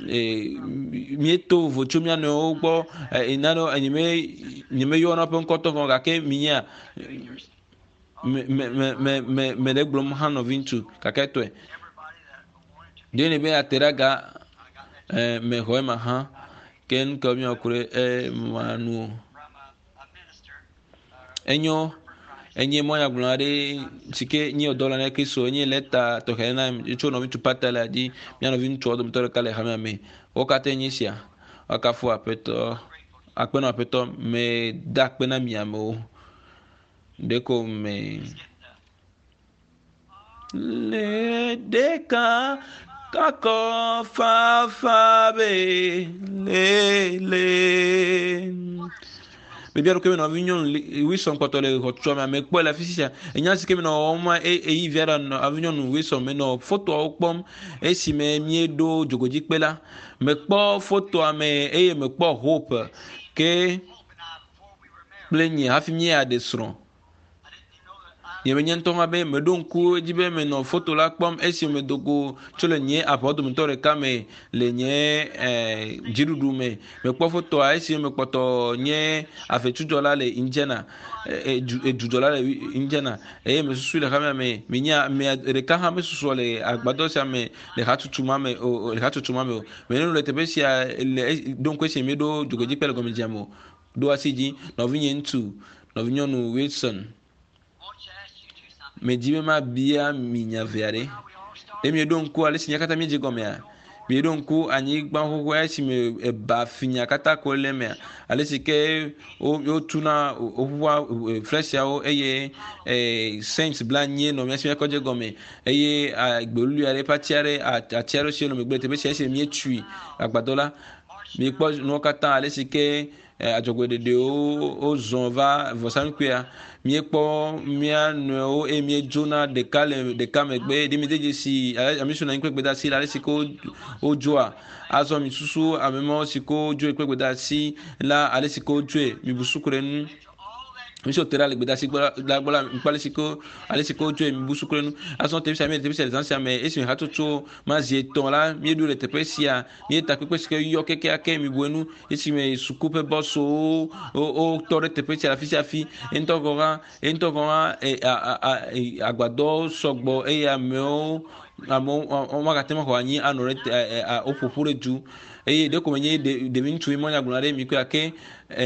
mieto vo tso mia nɔewo gbɔ enano enyime nyime yɔna ƒe ŋkɔtɔ gɔn gake minya me me me me me ɖe gblɔm hã nɔvi ŋutsu gake tɔe de ne be ate ɖe aga ɛɛ me xɔ ema hã ke nuke miawo ku ɖe emanu enyo enye mɔ ya gblɔ aɖe si ke nye dɔla ne kristo enye leta tɔxɛ na tso nɔvi ŋutsu pata la dzi mia nɔvi ŋutsuwo dometɔ ɖeka le xame me wo katã nye sia wakafu aƒetɔ akpenɔ aƒetɔ me da akpe na mi amewo ɖeko me le ɖeka kakɔ fafa be le le bebia ɖo keme nɔvi nyɔnu wisɔn kpɔtɔ le xɔtua me ame kpɔe le afi sia enya si ke me nɔ wɔm ma eyi via ɖa nɔ avi nyɔnu wisɔn me nɔ fotoawo kpɔm esi me mieɖo dzogodzikpe la me kpɔ fotoa me eye me kpɔ hope ke kple nye hafi mie aɖe srɔ̃ nye me nye ŋutɔ hã be me ɖo ŋku edzi be me nɔ foto la kpɔm esi me dogo tso le nye abɔ dometɔ ɖeka me le nye ɛɛ dziɖuɖu me me kpɔ fotoa esi me kpɔtɔ nye afɛtudzɔla le Indiana edudzɔla le Indiana eye me susu le xame me me nye ame ɖeka hã me susu le agbadɔ sia me le hatutu ma me o le hatutu ma me o me ne le teƒe sia le ɖo ŋku esi me ɖo dzogodzikpe le gɔmedzia me o ɖo asi dzi nɔvi nye ŋutsu nɔvi nyɔnu Wilson me dzi be ma bia mi nya ve aɖe ɖe mi ɖo ŋku ale si nya katã mi dze gɔmea mi ɖo ŋku anyigba xoxo esi me eba finya katã ko le mea ale si ke wotuna woƒua flesiawo eye ɛɛ saint bla nye nɔ mia si kɔ dze gɔme eye gbelulu aɖe ƒe ati aɖe ati aɖe si le megbe teƒe sia esi mi tui agbadɔ la mi kpɔ nuwo katã ale si ke adzɔgbeɖeɖewo wozɔ va vɔsanukuia miekpɔ mia nɔewo eye miedzona ɖeka le ɖeka megbe ɖe mi de dzesi ame si nɔ anyi kple gbedeasi la ale si ke wodzoa azɔ mi susu ame mawo si ke wodzoe kple gbedeasi la ale si ke wodzoe mi bu suku ɖe nu mi si wote ɖa le gbedeasi la gbɔ la mikpɔ ale si ke ale si ke wodzoe mi bu suku ɖe nu azɔ teƒe sia mi le teƒe sia le zã sia me esi mi hatsotso ma zi etɔ̃ la mieɖo le teƒe sia mieta kpekpe si ke yɔ kekeake mi bu enu esi me suku ƒe bɔsɔwo wotɔ ɖe teƒe sia le afi sia afi ŋutɔ gɔ hã ŋutɔ gɔ hã agbadɔ sɔgbɔ eye amewo amewo wɔn katã me xɔ anyi anɔ ɖe woƒoƒu ɖe du eye ɖeko menye ɖevi ŋutsu mɔ nya gblɔ ɖe mi ko ake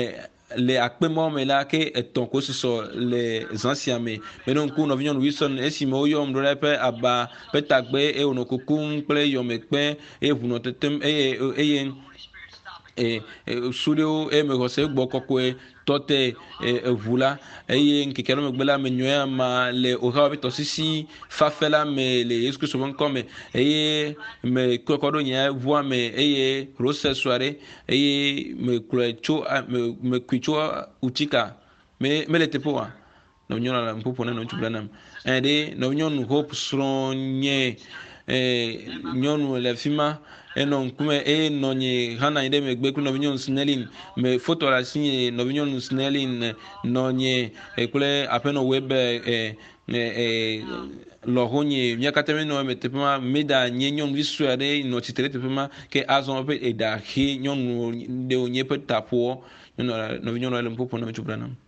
le akpemɔ me la ke etɔn ko sɔsɔ le zansia me me donc nɔvinyɔnu Wilson esime woyɔm do ɖe ƒe aba ƒe tagbe eye wònɔ kukum kple yɔmekpe eye ʋu nɔ tetem eye eye e suɖewo eye me xɔse gbɔ kɔkɔe tɔte eʋu la eye ŋkeke ɖe megbe la me nyɔe ama le oha wɔbe tɔsisi fafe la me le Yesu Kristo ƒe ŋkɔ me eye me kɔe kɔ ɖo nye ʋua me eye rose sua ɖe eye me kplɔe tso me me kui tso utsika me mele teƒe wa nɔvinyɔnu le ƒoƒo ne nɔtsu bla nam ɛɖe nɔvinyɔnu Hope srɔ̃ nye nyɔnu le fi ma enɔ ŋkume eye nɔ nye hana anyi ɖe megbe kple nɔvinyɔnu Snelling me foto le asi nye nɔvinyɔnu Snelling nɔ nye kple aƒenɔ Webe lɔho nye mía katã mi nɔ eme teƒe ma meda nye nyɔnuvi sue aɖe nɔ tsitre ɖe teƒe ma ke azɔ ƒe eɖa ɣi nyɔnu ɖewo nye ƒe taƒoɔ nɔvinyɔnu le ƒoƒo na tso bla nam.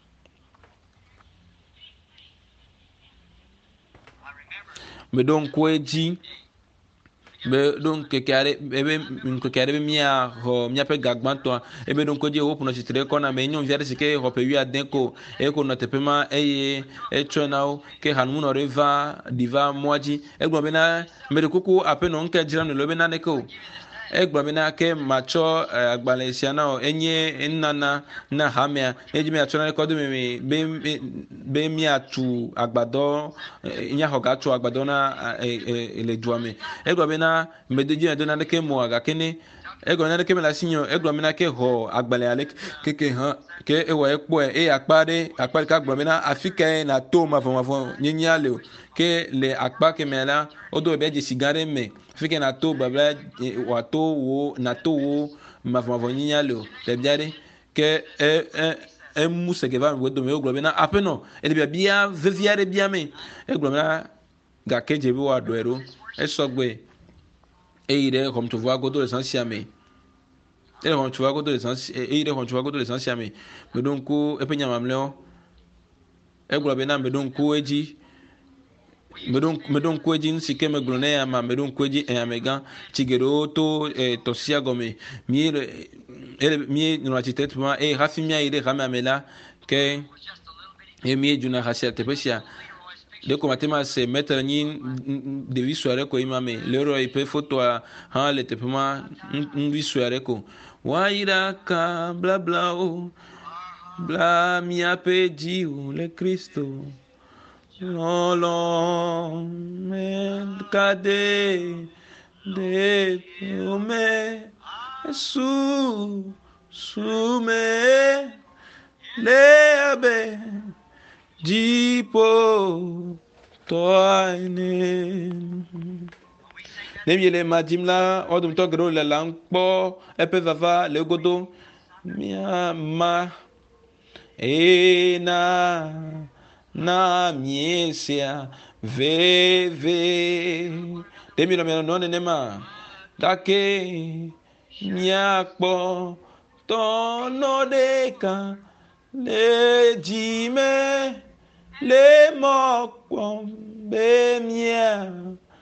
Meɖo ŋku edzi be ɖo ŋkeke aɖe ebe ŋkeke aɖe be míaxɔ míaƒe gagbãtɔa ebe ɖo ŋku edzi Hope nɔ tsitre kɔna me nyɔnuvi aɖe si ke xɔ ƒe wuiade ko eye ko nɔ teƒe ma eye etsɔe na wo ke hanumunɔ ɖe va ɖi va mɔa dzi egblɔ bena meɖe kuku aƒenɔ ŋke dzram le be naneke o egblɔ bena ke matsɔ agbalẽ sia na o enye nana na hamea edzi miatsɔ na kɔ do me be be miatu agbadɔ nyaxɔ gatso agbadɔ na le dua me egblɔ bena medo dzi medo naneke mo gake ne egblɔ naneke me le asi nyɔ egblɔ bena ke xɔ agbalẽ ale keke hã ke ewɔ ekpɔe eye akpa ɖe akpa ɖeka gblɔ bena afi kae na to mavɔmavɔ nyenya le o ke le akpa kemɛ la wodo ebe dzesi gã ɖe me fi ke na to babla wòato wo na to wo mavɔmavɔ nyenya le o le bia ɖe ke e e emu sege va me dome wogblɔ bena aƒenɔ ele bia bia vevi aɖe bia me egblɔ bena gake dze be wòaɖɔe ɖo esɔgbe eyi ɖe xɔmtsovoa godo le zã sia me eyi ɖe xɔmtsovoa godo le zã eyi ɖe xɔmtsovoa godo le zã sia me meɖo ŋku eƒe nya mamlɛwo egblɔ bena meɖo ŋku edzi meɖo ŋku edzi nusi ke megblɔ ne ya ma meɖo ŋku edzi eyamegã tsi geɖewo to tɔsisia gɔme mí mí nɔ atsitre teƒe ma eye hafi míayi ɖe hamea me la ke ye mí dzona ha sia teƒe sia ɖe ko mate ma se metre nyi ɖevi sue aɖe ko yi ma me Leroy ƒe fotoa hã le teƒe ma ŋuvi sue aɖe ko woayi ɖaka blablawo bla míaƒe dziwo le Kristo lɔlɔ mekade de ome su sume le abe dziƒo tɔane ne mi le ma dim la wo dometɔ geɖewo le la ŋkpɔ eƒe vava le godo miama ena na miesia veve ɖe mi nɔ mia nɔ nenema gake miakpɔ tɔnɔ ɖeka le dzime le mɔ kpɔm be mia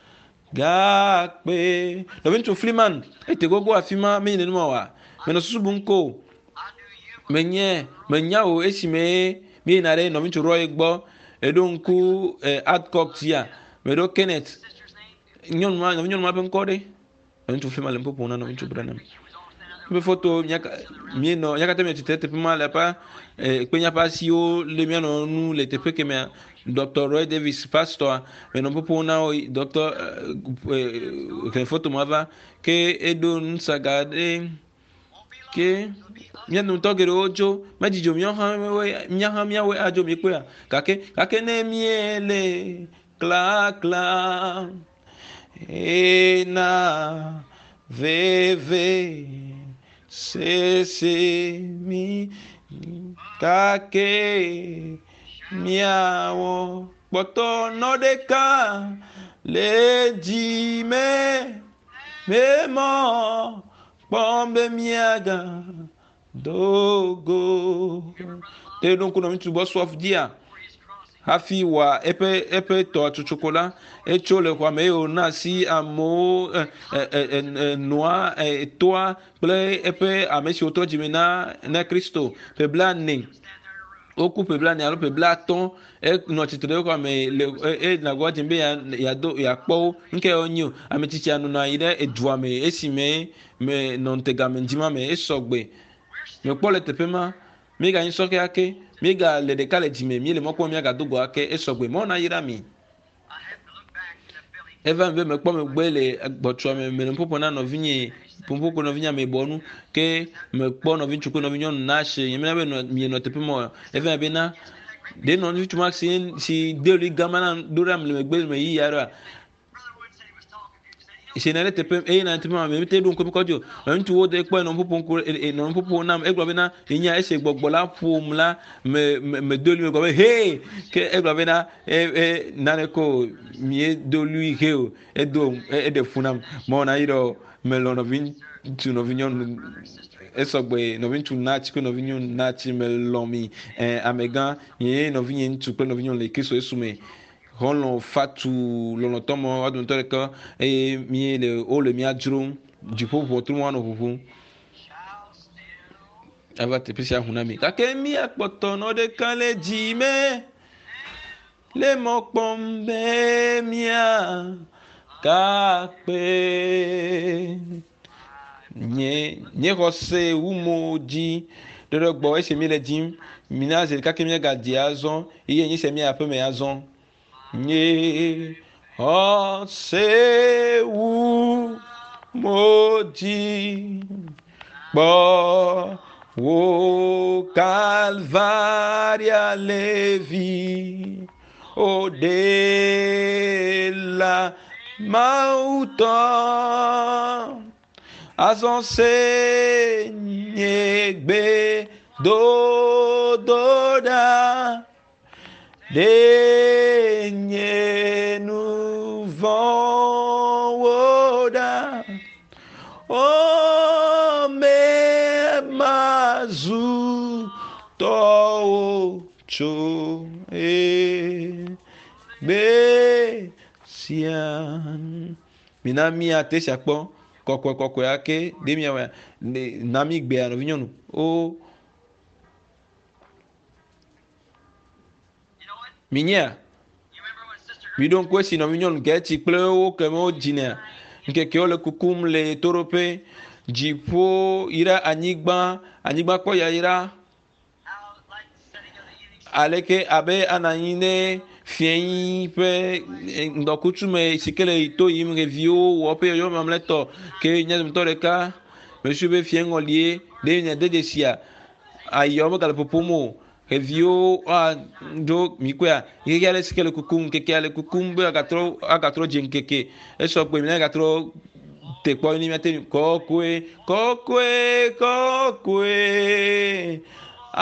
gakpe nɔvi ŋutsu Fliman ete gogo afi ma me yi nenema wa menɔ susu bum ko menye menya o esime mi yina ɖe nɔvi ŋutsu Roy gbɔ eɖo ŋku Adcock tia meɖo Kenneth nyɔnu ma nɔvi nyɔnu ma ƒe ŋkɔ ɖe nɔvi ŋutsu Fliman le ƒoƒo na nɔvi ŋutsu Branham ƒe foto mi nɔ mía katã mi tsitre teƒe ma le ƒe kpenya ƒe asiwo le mía nɔ nu le teƒe kemɛ Doctor Roy Davis pastor menɔ ƒoƒo na wo Doctor ke foto ma va ke eɖo nusaga ɖe ke mía dometɔ geɖewo dzo medzidzo mía hã mía hã míawoe adzo mi kpea gake gake ne mie le klakla ena veve sese mi gake miawɔ kpɔtɔ nɔ ɖeka le dzime memɔ kpɔm be miaga dogo te ɖo ŋku nɔ ŋutsu Bosworth dia hafi wa epe epe to tutukola echo le kwa me o na si amo eh, eh, eh, eh, noa eh, toa ple epe amesi oto jimena na Kristo pe blane oku pe blane alo pe blaton e no titre kwa me le e na gwa jimbe ya ya do ya kpo nke onyo ametichi anu na ire edua me esime me non tegame njima me esogbe me kpo le tepema mi ga yin soke ake mi ga le de kale jime mi le moko mi ga dogo ake esogbe mo na yira mi eva mbe me kpo me gbe le gbotro me me popo na no vinye popo no vinya me bonu ke me kpo no vinchu ko no vinyo na she yemi na be no mi no tepema eva be na de no vinchu max si de li gamana duram le me gbe me yi yara isenere tepe e na tepe ma me te dun ko ko jo ntu wo de pe no popo ko e no popo na e gbo be na inya e se gbogbo la pom la me me dolu me go be hey ke e gbo be na e e na ne ko mi dolu he o e do e de funam mo na iro me lo no vin tu no vinyon e so gbe no vin tu na chi ko no vinyon na chi me lo mi eh amega ye no vinyen tu ko no vinyon le kiso esume Rolon fatu lono tomo adun toreka e mi le o le mi adrum du popo tout mo no fufu ava te pisia hunami ka ke mi akpoto no de kan le jime le mo pombe mia ka pe nye nye rose umoji de gbo e se mi le jim mina ze ka ke mi ga di azon iye yin se mi ape me azon nye ose wu moji bo wo calvaria levi o de la mauta azon se nyegbe do do da denye nous voda o me mazu to cho e be sian minami ate sakpo kokko kokko yake demi wa nami gbe anu vinyonu o minya mi don kwesi no minyon geti pleo kemo jina nke ke ole kukum le torope jipo ira anyigba anyigba ko ya ira aleke abe ananyine fien pe ndokutume sikele ito yim review wo pe yo mamleto ke nyazum toreka monsieur be fien olie de nya de desia ayo mo kala popomo review a do mikwea yeke ale sikele kukum keke ale kukum be agatro agatro jinkeke eso pe mi agatro te po ni mete kokwe kokwe kokwe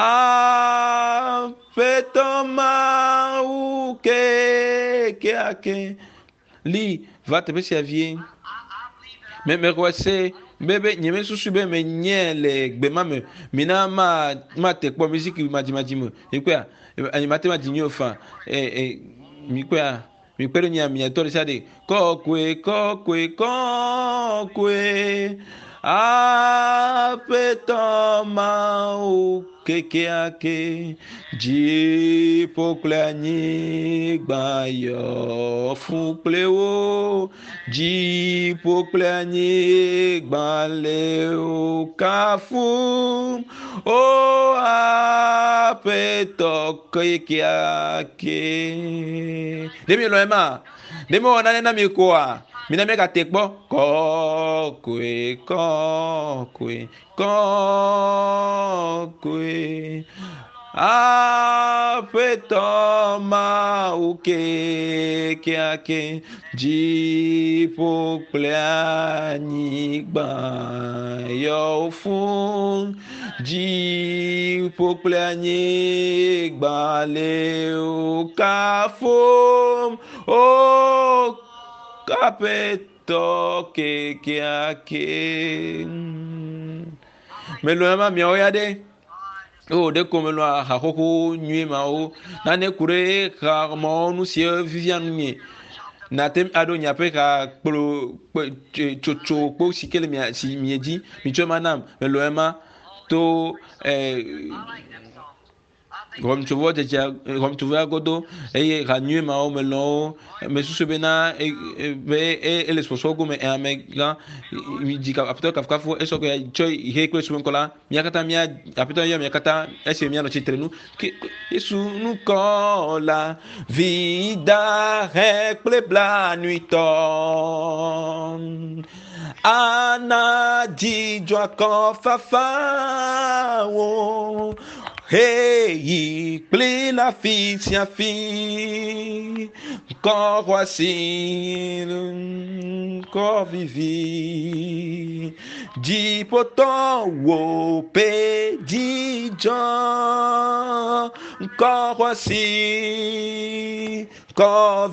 a petoma u ke ke ake li va te pesi avie me me kwese bebe nyeme susu be me nyele gbe mame mina ma ma te po musique ma di ma di mo ekwa ani mate ma di nyofa eh eh mi kwa mi kwero nya mi to sade kokwe kokwe kokwe a petoma u keke ake ji poklani gbayo fun plewo ji poklani gbale o kafu o a peto keke ake demi lo ema demi ona na mi ko a mina me ka tekpo kokwe kokwe kokwe a petoma uke ke ake jipo pleani gba yo fun jipo pleani gba le o ka fun o kapeto ke ke ake me lo ma mi oyade o de ko me lo ha ho ho nyi ma o na ne kure ka mo nu si vivian nyi na tem ado nya pe ka pro chocho po si kele mi si mieji mi choma nam me lo ema to eh Rom tu vois déjà Rom tu vois godo e ranyu ma o melo me su bena e e e le sposo go me e amega mi dika apto kaf kaf eso ko choi he ko su kola mi akata mi apto ya mi akata ese mi ano chitrenu que isso nu kola vida replebla nuiton ana di joa kofafa wo Hey, ple la fi si a fi, encore voici, encore vivi, di poton wo pe di jan, encore voici, encore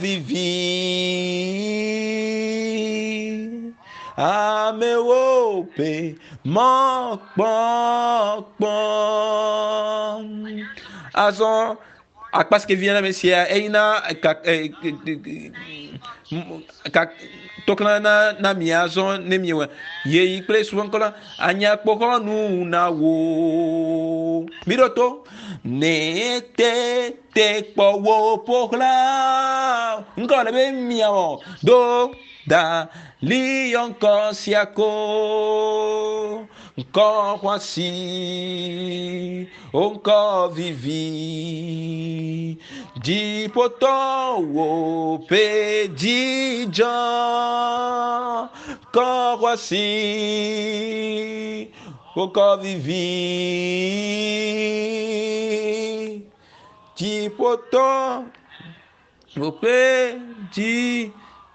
vivi. Ame wo pe mok mok mok azon ak paske viena mesia eina kak kak tokna na na mi azon ne miwa ye ikple suwan kola anya kpoko nu na wo miroto ne te te kpo wo pokla ngole be miawo do da lion siako encore voici encore vivi di poton wo pe di jan encore voici encore vivi di poton wo pe di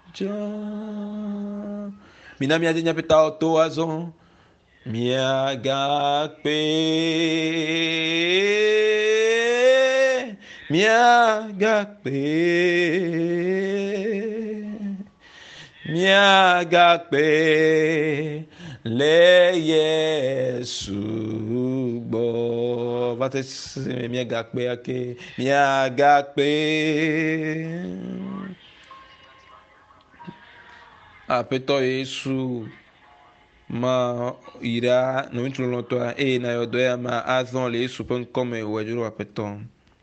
mina mi adi nyapita oto azon mi agakpe mi agakpe mi agakpe le Yesu gbo vate mi agakpe ake mi agakpe apeto Yesu ma ira no intro no to e na yo do ya ma azon le Yesu pen come wejuro apeto